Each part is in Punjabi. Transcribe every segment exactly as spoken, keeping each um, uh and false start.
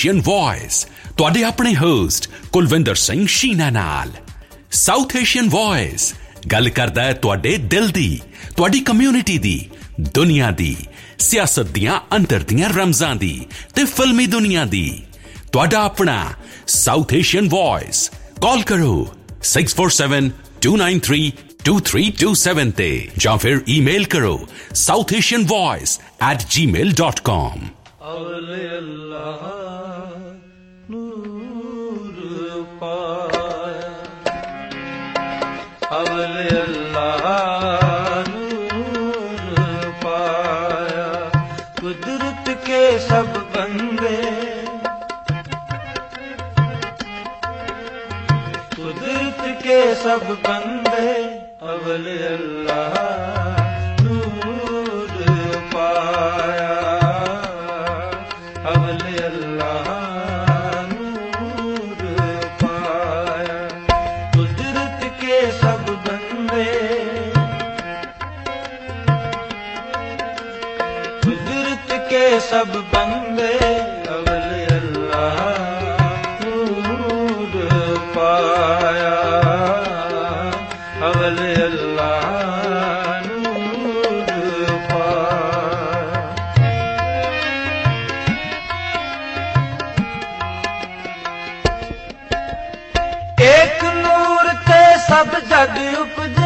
ਏਸ਼ੀਅਨ ਵੌਇਸ ਤੁਹਾਡੇ ਆਪਣੇ ਹੋਸਟ ਕੁਲਵਿੰਦਰ ਸਿੰਘ ਸ਼ੀਨਾ ਨਾਲ। ਸਾਊਥ ਏਸ਼ੀਅਨ ਵੌਇਸ ਗੱਲ ਕਰਦਾ ਹੈ ਤੁਹਾਡੇ ਦਿਲ ਦੀ, ਤੁਹਾਡੀ ਕਮਿਊਨਿਟੀ ਦੀ, ਦੁਨੀਆ ਦੀ, ਸਿਆਸਤ ਦੀਆਂ ਅੰਦਰ ਦੀਆਂ ਰਮਜ਼ਾਂ ਦੀ ਤੇ ਫਿਲਮੀ ਦੁਨੀਆ ਦੀ। ਤੁਹਾਡਾ ਆਪਣਾ ਸਾਊਥ ਏਸ਼ੀਅਨ ਵੌਇਸ। ਕਾਲ ਕਰੋ six four seven two nine three two three two seven ਤੇ ਜਾਂ ਫਿਰ ਈਮੇਲ ਕਰੋ ਸਾਊਥ ਏਸ਼ੀਅਨ ਵੌਇਸ ਐਟ ਜੀ ਮੇਲ ਡਾਟ ਕਾਮ। ਅਵਲੇ ਅੱਲਾਹ ਨੂਰ ਪਾਇਆ, ਅਵਲੇ ਅੱਲਾਹ ਨੂਰ ਪਾਇਆ, ਕੁਦਰਤ ਕੇ ਸਭ ਬੰਦੇ, ਕੁਦਰਤ ਕੇ ਸਭ ਬੰਦੇ, ਅਵਲੇ ਅੱਲਾਹ सब बंदे, अवले अल्लाह नूर पाया, अवले अल्लाह नूर पाया। एक नूर ते सब जग उपजा,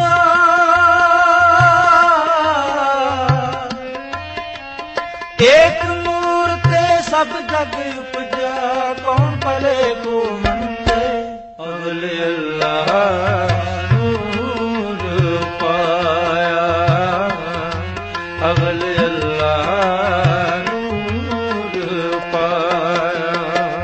एक नूर ते सब जग उपजा, कौन भले को मंदे, अवले अल्लाह नूर पाया, अवले अल्लाह नूर पाया।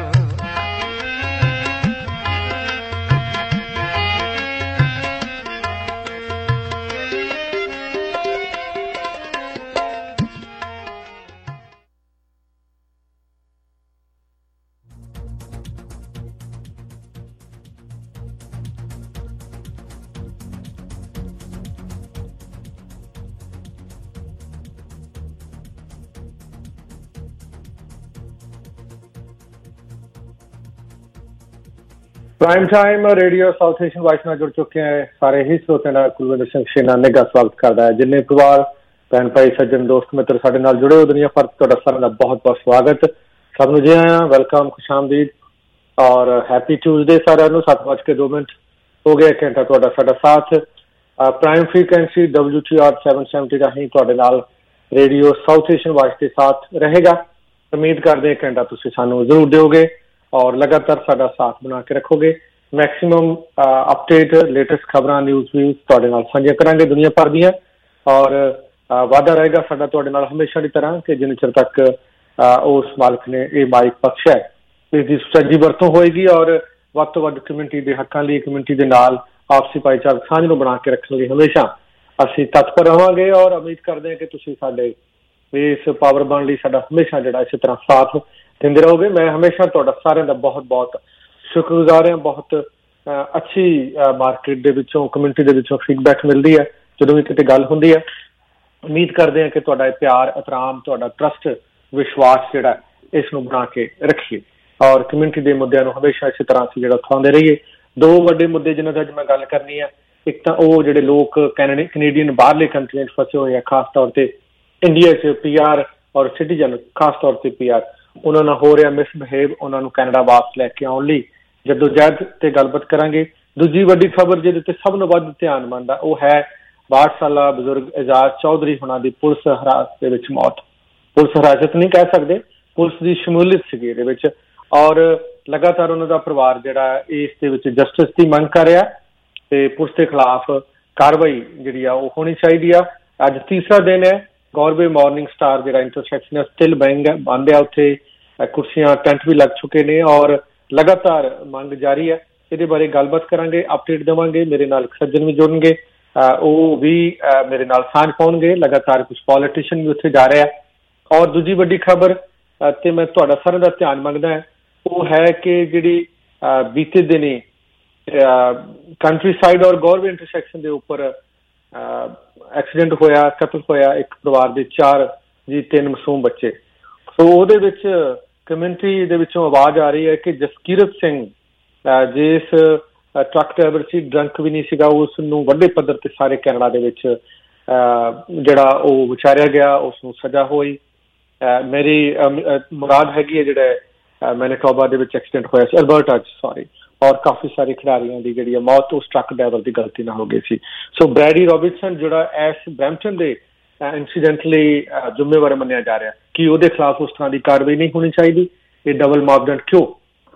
Prime time radio south Asian voice ਨਾਲ ਜੁੜ ਚੁੱਕੇ ਹੈ ਸਾਰੇ ਹੀ ਸਰੋਤਿਆਂ ਦਾ ਕੁਲਵਿੰਦਰ ਸਿੰਘ ਸ਼ੀਨਾ ਨਿੱਘਾ ਸਵਾਗਤ ਕਰਦਾ ਹੈ। ਜਿੰਨੇ ਪਰਿਵਾਰ ਭੈਣ ਭਾਈ ਸੱਜਣ ਦੋਸਤ ਮਿੱਤਰ ਸਾਡੇ ਨਾਲ ਜੁੜੇ ਹੋ, ਦੁਨੀਆ ਭਰ ਤੁਹਾਡਾ ਸਾਰਿਆਂ ਦਾ ਬਹੁਤ ਬਹੁਤ ਸਵਾਗਤ। ਸਭ ਨੂੰ ਜੀ ਆਇਆਂ, ਵੈਲਕਮ, ਖੁਸ਼ਾਮਦੀਦ ਔਰ ਹੈਪੀ ਟਿਊਜ਼ਡੇ ਸਾਰਿਆਂ ਨੂੰ। ਸੱਤ ਵੱਜ ਕੇ ਦੋ ਮਿੰਟ ਹੋ ਗਏ, ਘੰਟਾ ਤੁਹਾਡਾ ਸਾਡਾ ਸਾਥ prime frequency W T R seven seventy ਰਾਹੀਂ ਤੁਹਾਡੇ ਨਾਲ ਰੇਡੀਓ ਸਾਊਥ ਏਸ਼ੀਅਨ ਵਾਇਸ ਦੇ ਸਾਥ ਰਹੇਗਾ। ਉਮੀਦ ਕਰਦੇ ਘੰਟਾ ਤੁਸੀਂ ਸਾਨੂੰ ਜ਼ਰੂਰ ਦਿਓਗੇ ਔਰ ਲਗਾਤਾਰ ਸਾਡਾ ਸਾਥ ਬਣਾ ਕੇ ਰੱਖੋਗੇ। ਮੈਕਸੀਮਮ ਅਪਡੇਟ, ਲੇਟੈਸਟ ਖਬਰਾਂ, ਨਿਊਜ਼ ਵਿਊਜ਼ ਤੁਹਾਡੇ ਨਾਲ ਸਾਂਝੀਆਂ ਕਰਾਂਗੇ ਦੁਨੀਆ ਭਰ ਦੀਆਂ। ਔਰ ਵਾਅਦਾ ਰਹੇਗਾ ਸਾਡਾ ਤੁਹਾਡੇ ਨਾਲ ਹਮੇਸ਼ਾ ਦੀ ਤਰ੍ਹਾਂ ਕਿ ਜਿੰਨੇ ਚਿਰ ਤੱਕ ਉਸ ਮਾਲਕ ਨੇ ਇਹ ਮਾਈਕ ਬਖਸ਼ਿਆ ਇਸ ਦੀ ਸੁਚੱਜੀ ਵਰਤੋਂ ਹੋਏਗੀ ਔਰ ਵੱਧ ਤੋਂ ਵੱਧ ਕਮਿਊਨਿਟੀ ਦੇ ਹੱਕਾਂ ਲਈ, ਕਮਿਊਨਿਟੀ ਦੇ ਨਾਲ ਆਪਸੀ ਭਾਈਚਾਰਕ ਸਾਂਝ ਨੂੰ ਬਣਾ ਕੇ ਰੱਖਣ ਲਈ ਹਮੇਸ਼ਾ ਅਸੀਂ ਤਤਪਰ ਰਹਾਂਗੇ। ਔਰ ਉਮੀਦ ਕਰਦੇ ਹਾਂ ਕਿ ਤੁਸੀਂ ਸਾਡੇ ਇਸ ਪਾਵਰ ਬਣਨ ਲਈ ਸਾਡਾ ਹਮੇਸ਼ਾ ਜਿਹੜਾ ਇਸੇ ਤਰ੍ਹਾਂ ਸਾਥ ਦਿੰਦੇ ਰਹੋਗੇ। ਮੈਂ ਹਮੇਸ਼ਾ ਤੁਹਾਡਾ ਸਾਰਿਆਂ ਦਾ ਬਹੁਤ ਬਹੁਤ ਸ਼ੁਕਰਗੁਜ਼ਾਰ ਹਾਂ। ਬਹੁਤ ਅੱਛੀ ਮਾਰਕੀਟ ਦੇ ਵਿੱਚੋਂ, ਕਮਿਊਨਿਟੀ ਦੇ ਵਿੱਚੋਂ ਫੀਡਬੈਕ ਮਿਲਦੀ ਹੈ ਜਦੋਂ ਵੀ ਕਿਤੇ ਗੱਲ ਹੁੰਦੀ ਹੈ। ਉਮੀਦ ਕਰਦੇ ਹਾਂ ਕਿ ਤੁਹਾਡਾ ਇਹ ਪਿਆਰ, ਇਤਰਾਮ, ਤੁਹਾਡਾ ਟਰਸਟ, ਵਿਸ਼ਵਾਸ ਜਿਹੜਾ ਇਸ ਨੂੰ ਬਣਾ ਕੇ ਰੱਖੀਏ ਔਰ ਕਮਿਊਨਿਟੀ ਦੇ ਮੁੱਦਿਆਂ ਨੂੰ ਹਮੇਸ਼ਾ ਇਸੇ ਤਰ੍ਹਾਂ ਅਸੀਂ ਜਿਹੜਾ ਉਠਾਉਂਦੇ ਰਹੀਏ। ਦੋ ਵੱਡੇ ਮੁੱਦੇ ਜਿਨ੍ਹਾਂ ਦੀ ਅੱਜ ਮੈਂ ਗੱਲ ਕਰਨੀ ਹੈ, ਇੱਕ ਤਾਂ ਉਹ ਜਿਹੜੇ ਲੋਕ ਕੈਨੇਡੀ ਕੈਨੇਡੀਅਨ ਬਾਹਰਲੇ ਕੰਟਰੀਆਂ 'ਚ ਫਸੇ ਹੋਏ ਆ, ਖਾਸ ਤੌਰ 'ਤੇ ਇੰਡੀਆ 'ਚ ਪੀ ਆਰ ਔਰ ਸਿਟੀਜ਼ਨ, ਖਾਸ ਤੌਰ 'ਤੇ ਪੀ ਆਰ, ਉਹਨਾਂ ਨਾਲ ਹੋ ਰਿਹਾ ਮਿਸਬਿਹੇਵ, ਉਹਨਾਂ ਨੂੰ ਕੈਨੇਡਾ ਵਾਪਸ ਲੈ ਕੇ ਆਉਣ ਲਈ ਜਦੋਜਹਿਦ ਤੇ ਗੱਲਬਾਤ ਕਰਾਂਗੇ। ਦੂਜੀ ਵੱਡੀ ਖਬਰ ਜਿਹਦੇ ਉੱਤੇ ਸਭ ਨੂੰ ਵੱਧ ਧਿਆਨ ਮੰਨਦਾ ਉਹ ਹੈ ਬਾਹਠ ਸਾਲਾ ਬਜ਼ੁਰਗ ਇਜਾਜ਼ ਚੌਧਰੀ ਹੋਣਾ ਦੀ ਪੁਲਿਸ ਹਿਰਾਸਤ ਦੇ ਵਿੱਚ ਮੌਤ। ਪੁਲਿਸ ਹਿਰਾਸਤ ਨਹੀਂ ਕਹਿ ਸਕਦੇ, ਪੁਲਿਸ ਦੀ ਸ਼ਮੂਲੀਅਤ ਸੀਗੀ ਇਹਦੇ ਵਿੱਚ ਔਰ ਲਗਾਤਾਰ ਉਹਨਾਂ ਦਾ ਪਰਿਵਾਰ ਜਿਹੜਾ ਇਸ ਦੇ ਵਿੱਚ ਜਸਟਿਸ ਦੀ ਮੰਗ ਕਰ ਰਿਹਾ ਤੇ ਪੁਲਿਸ ਦੇ ਖਿਲਾਫ ਕਾਰਵਾਈ ਜਿਹੜੀ ਆ ਉਹ ਹੋਣੀ ਚਾਹੀਦੀ ਆ। ਅੱਜ ਤੀਸਰਾ ਦਿਨ ਹੈ। ਗੌਰਵੇ ਮਾਰਨਿੰਗ ਸਟਾਰ ਜਿਹੜਾ ਇੰਟਰਸੈਕਸ਼ਨ ਹੈ ਸਟਿਲ ਬੰਦ ਹੈ ਬੰਦ ਹੈ ਉੱਥੇ ਕੁਰਸੀਆਂ, ਟੈਂਟ ਵੀ ਲੱਗ ਚੁੱਕੇ ਨੇ ਔਰ ਲਗਾਤਾਰ ਮੰਗ ਜਾਰੀ ਹੈ। ਇਹਦੇ ਬਾਰੇ ਗੱਲਬਾਤ ਕਰਾਂਗੇ, ਅਪਡੇਟ ਦੇਵਾਂਗੇ। ਮੇਰੇ ਨਾਲ ਇੱਕ ਸੱਜਣ ਵੀ ਜੁੜਨਗੇ, ਉਹ ਵੀ ਮੇਰੇ ਨਾਲ ਸਾਂਝ ਪਾਉਣਗੇ। ਲਗਾਤਾਰ ਕੁਛ ਪੋਲੀਟੀਸ਼ੀਅਨ ਵੀ ਉੱਥੇ ਜਾ ਰਿਹਾ ਔਰ ਦੂਜੀ ਵੱਡੀ ਖਬਰ ਤੇ ਮੈਂ ਤੁਹਾਡਾ ਸਾਰਿਆਂ ਦਾ ਧਿਆਨ ਮੰਗਦਾ ਹੈ ਉਹ ਹੈ ਕਿ ਜਿਹੜੀ ਬੀਤੇ ਦਿਨੀ ਕੰਟਰੀ ਸਾਈਡ ਔਰ ਗੌਰਵੇ ਇੰਟਰਸੈਕਸ਼ਨ ਦੇ ਉੱਪਰ ਐਕਸੀਡੈਂਟ ਹੋਇਆ, ਕਤਲ ਹੋਇਆ ਇੱਕ ਪਰਿਵਾਰ ਦੇ ਚਾਰ ਜੀ ਤਿੰਨ ਮਾਸੂਮ ਬੱਚੇ। ਸੋ ਉਹਦੇ ਵਿੱਚ ਕਮਿਊਨਿਟੀ ਦੇ ਵਿੱਚੋਂ ਆਵਾਜ਼ ਆ ਰਹੀ ਹੈ ਕਿ ਜਸਕੀਰਤ ਸਿੰਘ ਜਿਸ ਟਰੱਕ ਡਰਾਈਵਰ ਸੀ, ਡਰੰਕ ਵੀ ਨਹੀਂ ਸੀਗਾ, ਉਸ ਨੂੰ ਵੱਡੇ ਪੱਧਰ ਤੇ ਸਾਰੇ ਕੈਨੇਡਾ ਦੇ ਵਿੱਚ ਜਿਹੜਾ ਉਹ ਵਿਚਾਰਿਆ ਗਿਆ, ਉਸ ਨੂੰ ਸਜ਼ਾ ਹੋਈ। ਮੇਰੀ ਮੁਰਾਦ ਹੈਗੀ ਹੈ ਜਿਹੜਾ ਮੈਨੀਟੋਬਾ ਦੇ ਵਿੱਚ ਐਕਸੀਡੈਂਟ ਹੋਇਆ ਸੀ, ਅਲਬਰਟਾ ਚ ਸੌਰੀ, ਔਰ ਕਾਫੀ ਸਾਰੇ ਖਿਡਾਰੀਆਂ ਦੀ ਜਿਹੜੀ ਮੌਤ ਉਸ ਟਰੱਕ ਡਰਾਈਵਰ ਦੀ ਗਲਤੀ ਨਾਲ ਹੋ ਗਈ ਸੀ। ਸੋ ਬ੍ਰੈਡੀ ਰੋਬਿਨਸਨ ਜਿਹੜਾ ਇਸ ਬਰੈਂਪਟਨ ਦੇ ਇੰਸੀਡੈਂਟਲੀ ਜ਼ਿੰਮੇਵਾਰ ਮੰਨਿਆ ਜਾ ਰਿਹਾ ਕਿ ਉਹਦੇ ਖਿਲਾਫ ਉਸ ਤਰ੍ਹਾਂ ਦੀ ਕਾਰਵਾਈ ਨਹੀਂ ਹੋਣੀ ਚਾਹੀਦੀ। ਇਹ ਡਬਲ ਮਾਪਦੰਡ ਕਿਉਂ?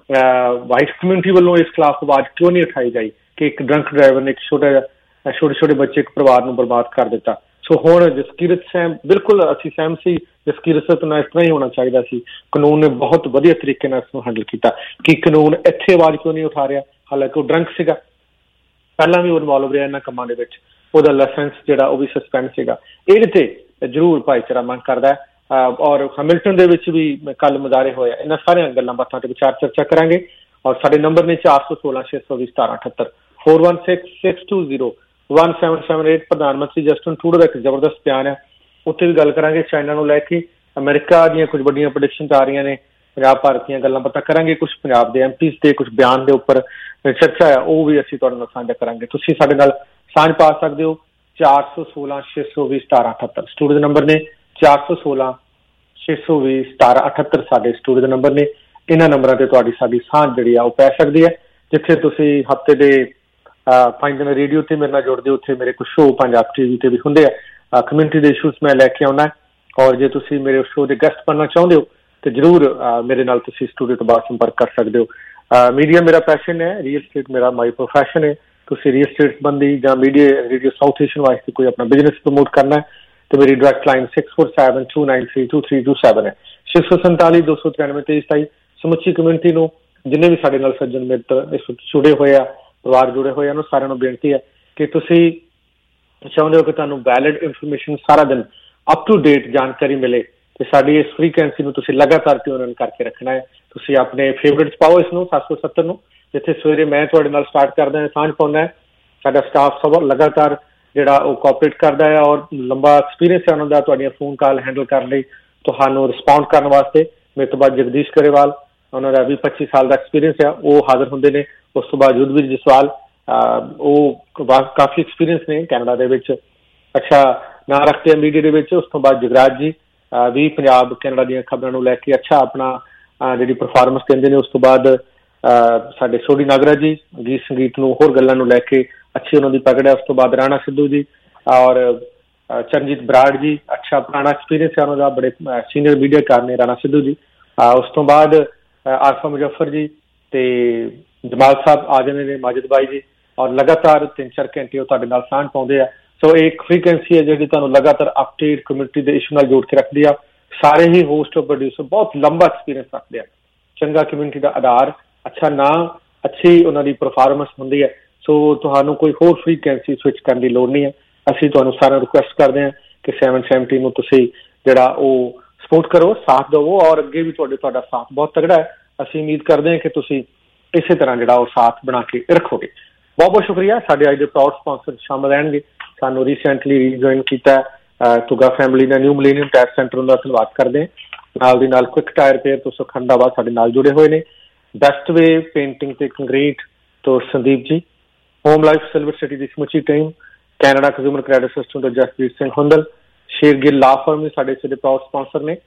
ਵਾਈਟ ਕਮਿਊਨਿਟੀ ਵੱਲੋਂ ਇਸ ਖਿਲਾਫ ਆਵਾਜ਼ ਕਿਉਂ ਨਹੀਂ ਉਠਾਈ ਗਈ ਕਿ ਇੱਕ ਡਰੰਕ ਡਰਾਈਵਰ ਨੇ ਇੱਕ ਛੋਟਾ ਜਿਹਾ ਛੋਟੇ ਛੋਟੇ ਬੱਚੇ ਇੱਕ ਪਰਿਵਾਰ ਨੂੰ ਬਰਬਾਦ ਕਰ ਦਿੱਤਾ। ਸੋ ਹੁਣ ਜਸਕੀਰਤ ਸਹਿਮ ਬਿਲਕੁਲ ਅਸੀਂ ਸਹਿਮ ਸੀ, ਜਸਕੀਰਤ ਨਾਲ ਇਸ ਤਰ੍ਹਾਂ ਹੀ ਹੋਣਾ ਚਾਹੀਦਾ ਸੀ। ਕਾਨੂੰਨ ਨੇ ਬਹੁਤ ਵਧੀਆ ਤਰੀਕੇ ਨਾਲ ਇਸ ਨੂੰ ਹੈਂਡਲ ਕੀਤਾ ਕਿ ਕਾਨੂੰਨ ਇੱਥੇ ਆਵਾਜ਼ ਕਿਉਂ ਨਹੀਂ ਉਠਾ ਰਿਹਾ, ਹਾਲਾਂਕਿ ਉਹ ਡਰੰਕ ਸੀਗਾ, ਪਹਿਲਾਂ ਵੀ ਉਹ ਇਨਵੋਲਵ ਰਿਹਾ ਇਹਨਾਂ ਕੰਮਾਂ ਦੇ ਵਿੱਚ, ਉਹਦਾ ਲਾਇਸੈਂਸ ਜਿਹੜਾ ਉਹ ਵੀ ਸਸਪੈਂਡ ਸੀਗਾ। ਇਹਦੇ ਤੇ ਜ਼ਰੂਰ ਭਾਈਚਾਰਾ ਮੰਗ ਕਰਦਾ ਹੈ। ਔਰ ਹੈਮਿਲਟਨ ਦੇ ਵਿੱਚ ਵੀ ਕੱਲ ਮੁਜ਼ਾਹਰੇ ਹੋਏ, ਇਹਨਾਂ ਸਾਰੀਆਂ ਗੱਲਾਂ ਬਾਤਾਂ ਤੇ ਵਿਚਾਰ ਚਰਚਾ ਕਰਾਂਗੇ। ਔਰ ਸਾਡੇ ਨੰਬਰ ਨੇ ਚਾਰ ਸੌ ਸੋਲਾਂ ਛੇ ਸੌ ਵੀਹ ਸਤਾਰਾਂ ਅਠੱਤਰ four one six six two zero one seven seven eight. ਪ੍ਰਧਾਨ ਮੰਤਰੀ ਜਸਟਿਨ ਟਰੂਡੋ ਦਾ ਇੱਕ ਜ਼ਬਰਦਸਤ ਬਿਆਨ ਹੈ, ਉੱਥੇ ਵੀ ਗੱਲ ਕਰਾਂਗੇ। ਚਾਈਨਾ ਨੂੰ ਲੈ ਕੇ ਅਮਰੀਕਾ ਦੀਆਂ ਕੁਝ ਵੱਡੀਆਂ ਪ੍ਰੈਡਿਕਸ਼ਨਸ ਆ ਰਹੀਆਂ ਨੇ, ਪੰਜਾਬ ਭਾਰਤ ਦੀਆਂ ਗੱਲਾਂ ਬਾਤਾਂ ਕਰਾਂਗੇ, ਕੁਝ ਪੰਜਾਬ ਦੇ ਐਮ ਪੀਜ਼ ਦੇ ਕੁਝ ਬਿਆਨ ਦੇ ਉੱਪਰ ਚਰਚਾ ਹੈ, ਉਹ ਵੀ ਅਸੀਂ ਤੁਹਾਡੇ ਨਾਲ ਸਾਂਝਾ ਕਰਾਂਗੇ। ਤੁਸੀਂ ਸਾਡੇ ਨਾਲ ਸਾਂਝ ਪਾ ਸਕਦੇ ਹੋ ਚਾਰ ਸੌ ਸੋਲਾਂ ਛੇ ਸੌ ਵੀਹ ਸਤਾਰਾਂ ਅਠੱਤਰ ਸਟੂਡੀਓ ਦੇ ਨੰਬਰ ਨੇ। ਚਾਰ ਸੌ ਸੋਲਾਂ ਛੇ ਸੌ ਵੀਹ ਸਤਾਰਾਂ ਅਠੱਤਰ ਸਾਡੇ ਸਟੂਡੀਓ ਦੇ ਨੰਬਰ ਨੇ। ਇਹਨਾਂ ਨੰਬਰਾਂ ਤੇ ਤੁਹਾਡੀ ਸਾਡੀ ਸਾਂਝ ਜਿਹੜੀ ਆ ਉਹ ਪੈ ਸਕਦੀ ਹੈ। ਜਿੱਥੇ ਤੁਸੀਂ ਹਫ਼ਤੇ ਦੇ ਪੰਜ ਦਿਨ ਰੇਡੀਓ ਤੇ ਮੇਰੇ ਨਾਲ ਜੁੜਦੇ ਹੋ, ਉੱਥੇ ਮੇਰੇ ਕੁਝ ਸ਼ੋਅ ਪੰਜਾਬ ਟੀਵੀ ਤੇ ਵੀ ਹੁੰਦੇ ਆ। ਕਮਿਊਨਿਟੀ ਦੇ ਇਸ਼ੂਜ਼ ਮੈਂ ਲੈ ਕੇ ਆਉਣਾ, ਔਰ ਜੇ ਤੁਸੀਂ ਮੇਰੇ ਸ਼ੋਅ ਦੇ ਗੈਸਟ ਬਣਨਾ ਚਾਹੁੰਦੇ ਹੋ ਤੇ ਜ਼ਰੂਰ ਮੇਰੇ ਨਾਲ ਤੁਸੀਂ ਸਟੂਡੀਓ ਤੋਂ ਬਾਅਦ ਸੰਪਰਕ ਕਰ ਸਕਦੇ ਹੋ। ਮੀਡੀਆ ਮੇਰਾ ਪੈਸ਼ਨ ਹੈ, ਰੀਅਲ ਸਟੇਟ ਮੇਰਾ ਮਾਈ ਪ੍ਰੋਫੈਸ਼ਨ ਹੈ। ਤੁਸੀਂ ਰੀਅਲ ਸਟੇਟ ਸੰਬੰਧੀ ਜਾਂ ਮੀਡੀਆ ਰੇਡੀਓ ਸਾਊਥ ਏਸ਼ੀਅਨ ਵਾਸਤੇ ਕੋਈ ਆਪਣਾ ਬਿਜ਼ਨਸ ਪ੍ਰਮੋਟ ਕਰਨਾ ਹੈ ਤੇ ਮੇਰੀ direct line six four seven two nine three two three two seven ਹੈ, ਛੇ ਸੌ ਸੰਤਾਲੀ ਦੋ ਸੌ ਤਰਾਨਵੇਂ ਤੇਈ ਸਤਾਈ। ਸਮੁੱਚੀ ਕਮਿਊਨਿਟੀ ਨੂੰ, ਜਿੰਨੇ ਵੀ ਸਾਡੇ ਨਾਲ ਸੱਜਣ ਮਿੱਤਰ ਇਸ ਵਿੱਚ ਜੁੜੇ ਹੋਏ ਆ, ਪਰਿਵਾਰ ਜੁੜੇ ਹੋਏ ਆ, ਉਹਨੂੰ ਸਾਰਿਆਂ ਨੂੰ ਬੇਨਤੀ ਹੈ ਕਿ ਤੁਸੀਂ ਚਾਹੁੰਦੇ ਹੋ ਕਿ ਤੁਹਾਨੂੰ ਵੈਲਿਡ ਇਨਫੋਰਮੇਸ਼ਨ ਸਾਰਾ ਦਿਨ ਅਪ ਟੂ ਡੇਟ ਜਾਣਕਾਰੀ ਮਿਲੇ ਤੇ ਸਾਡੀ ਇਸ ਫ੍ਰੀਕੁਐਂਸੀ ਨੂੰ ਤੁਸੀਂ ਲਗਾਤਾਰ ਟਿਊਨ ਕਰਕੇ ਰੱਖਣਾ ਹੈ। ਤੁਸੀਂ ਆਪਣੇ ਫੇਵਰੇਟਸ ਪਾਓ ਇਸ ਨੂੰ ਸੱਤ ਸੌ ਸੱਤਰ ਨੂੰ, ਜਿੱਥੇ ਸਵੇਰੇ ਮੈਂ ਤੁਹਾਡੇ ਨਾਲ ਸਟਾਰਟ ਕਰਦਾ ਹਾਂ, ਸਾਂਝ ਪਾਉਂਦਾ ਹੈ। ਸਾਡਾ ਸਟਾਫ ਸਭ ਲਗਾਤਾਰ ਜਿਹੜਾ ਉਹ ਕੋਆਪਰੇਟ ਕਰਦਾ ਹੈ ਔਰ ਲੰਬਾ ਐਕਸਪੀਰੀਅੰਸ ਹੈ ਉਹਨਾਂ ਦਾ ਤੁਹਾਡੀਆਂ ਫੋਨ ਕਾਲ ਹੈਂਡਲ ਕਰਨ ਲਈ, ਤੁਹਾਨੂੰ ਰਿਸਪੌਂਡ ਕਰਨ ਵਾਸਤੇ। ਮੇਰੇ ਤੋਂ ਬਾਅਦ ਜਗਦੀਸ਼ ਕਰੇਵਾਲ, ਉਹਨਾਂ ਦਾ ਵੀਹ ਪੱਚੀ ਸਾਲ ਦਾ ਐਕਸਪੀਰੀਅੰਸ ਹੈ, ਉਹ ਹਾਜ਼ਰ ਹੁੰਦੇ ਨੇ। ਉਸ ਤੋਂ ਬਾਅਦ ਯੁੱਧਵੀਰ ਜਸਵਾਲ, ਉਹ ਕਾਫੀ ਐਕਸਪੀਰੀਅੰਸ ਨੇ ਕੈਨੇਡਾ ਦੇ ਵਿੱਚ, ਅੱਛਾ ਨਾਂ ਰੱਖਦੇ ਆ ਮੀਡੀਆ ਦੇ ਵਿੱਚ। ਉਸ ਤੋਂ ਬਾਅਦ ਜਗਰਾਜ ਜੀ ਵੀ ਪੰਜਾਬ ਕੈਨੇਡਾ ਦੀਆਂ ਖਬਰਾਂ ਨੂੰ ਲੈ ਕੇ ਅੱਛਾ ਆਪਣਾ ਜਿਹੜੀ ਪਰਫਾਰਮੈਂਸ ਦਿੰਦੇ ਨੇ। ਉਸ ਤੋਂ ਬਾਅਦ ਸਾਡੇ ਸੋਢੀ ਨਾਗਰਾ ਜੀ ਗੀਤ ਸੰਗੀਤ ਨੂੰ ਹੋਰ ਗੱਲਾਂ ਨੂੰ ਲੈ ਕੇ ਅੱਛੀ ਉਹਨਾਂ ਦੀ ਪਕੜ ਹੈ। ਉਸ ਤੋਂ ਬਾਅਦ ਰਾਣਾ ਸਿੱਧੂ ਜੀ ਔਰ ਚਰਨਜੀਤ ਬਰਾੜ ਜੀ, ਅੱਛਾ ਪੁਰਾਣਾ ਐਕਸਪੀਰੀਅੰਸ ਹੈ ਉਹਨਾਂ ਦਾ, ਬੜੇ ਸੀਨੀਅਰ ਮੀਡੀਆਕਾਰ ਨੇ ਰਾਣਾ ਸਿੱਧੂ ਜੀ। ਉਸ ਤੋਂ ਬਾਅਦ ਆਰਫਾ ਮੁਜ਼ੱਫਰ ਜੀ ਤੇ ਜਮਾਲ ਸਾਹਿਬ ਆ ਜਾਂਦੇ ਨੇ, ਮਾਜਿਦ ਬਾਈ ਜੀ, ਔਰ ਲਗਾਤਾਰ ਤਿੰਨ ਚਾਰ ਘੰਟੇ ਉਹ ਤੁਹਾਡੇ ਨਾਲ ਸਾਂਝ ਪਾਉਂਦੇ ਆ। ਸੋ ਇੱਕ ਫ੍ਰੀਕੁਐਂਸੀ ਹੈ ਜਿਹੜੀ ਤੁਹਾਨੂੰ ਲਗਾਤਾਰ ਅਪਡੇਟ ਕਮਿਊਨਿਟੀ ਦੇ ਇਸ਼ੂ ਨਾਲ ਜੋੜ ਕੇ ਰੱਖਦੀ ਆ। ਸਾਰੇ ਹੀ ਹੋਸਟ ਪ੍ਰੋਡਿਊਸਰ ਬਹੁਤ ਲੰਬਾ ਐਕਸਪੀਰੀਅੰਸ ਰੱਖਦੇ ਆ, ਚੰਗਾ ਕਮਿਊਨਿਟੀ ਦਾ ਆਧਾਰ, ਅੱਛਾ ਨਾਂ, ਅੱਛੀ ਉਹਨਾਂ ਦੀ ਪਰਫਾਰਮੈਂਸ ਹੁੰਦੀ ਹੈ। ਸੋ ਤੁਹਾਨੂੰ ਕੋਈ ਹੋਰ ਫ੍ਰੀਕੁਐਂਸੀ ਸਵਿਚ ਕਰਨ ਦੀ ਲੋੜ ਨਹੀਂ ਹੈ। ਅਸੀਂ ਤੁਹਾਨੂੰ ਸਾਰਿਆਂ ਰਿਕੁਐਸਟ ਕਰਦੇ ਹਾਂ ਕਿ ਸੈਵਨ ਸੈਵਨਟੀ ਨੂੰ ਤੁਸੀਂ ਜਿਹੜਾ ਉਹ ਸਪੋਰਟ ਕਰੋ, ਸਾਥ ਦੇਵੋ, ਔਰ ਅੱਗੇ ਵੀ ਤੁਹਾਡੇ ਤੁਹਾਡਾ ਸਾਥ ਬਹੁਤ ਤਗੜਾ ਹੈ। ਅਸੀਂ ਉਮੀਦ ਕਰਦੇ ਹਾਂ ਕਿ ਤੁਸੀਂ ਇਸੇ ਤਰ੍ਹਾਂ ਜਿਹੜਾ ਉਹ ਸਾਥ ਬਣਾ ਕੇ ਰੱਖੋਗੇ। ਬਹੁਤ ਬਹੁਤ ਸ਼ੁਕਰੀਆ। ਸਾਡੇ ਅੱਜ ਦੇ ਪ੍ਰਾਊਡ ਸਪਾਂਸਰ ਸ਼ਾਮਲ ਰਹਿਣਗੇ। ਸਾਨੂੰ ਰੀਸੈਂਟਲੀ ਰੀਜੁਆਇਨ ਕੀਤਾ ਤੁਗਾ ਫੈਮਿਲੀ ਦਾ ਨਿਊ ਮਿਲੇਨੀਅਮ ਟਾਇਰ ਸੈਂਟਰ ਦਾ ਧੰਨਵਾਦ ਕਰਦੇ ਹਾਂ। ਨਾਲ ਦੀ ਨਾਲ ਕੁਇਕ ਟਾਇਰ ਰਿਪੇਅਰ ਤੋਂ ਸੁਖੰਦਾਬਾਦ ਸਾਡੇ ਨਾਲ ਜੁੜੇ ਹੋਏ ਨੇ। ਬੈਸਟ ਵੇ ਪੇਂਟਿੰਗ ਤੇ ਕੰਕਰੀਟ ਤੋਂ Sandeep ji, home life silver city ਦੀ ਸਮੁੱਚੀ team, Canada consumer credit system ਤੋਂ ਜਸਪ੍ਰੀਤ ਸਿੰਘ ਹੁੰਦਲ, ਸ਼ੇਰਗਿੱਲ ਲਾ ਫਰਮ ਵੀ ਸਾਡੇ ਇਸ ਦੇ ਪ੍ਰਾਊਡ ਸਪਾਂਸਰ ਨੇ।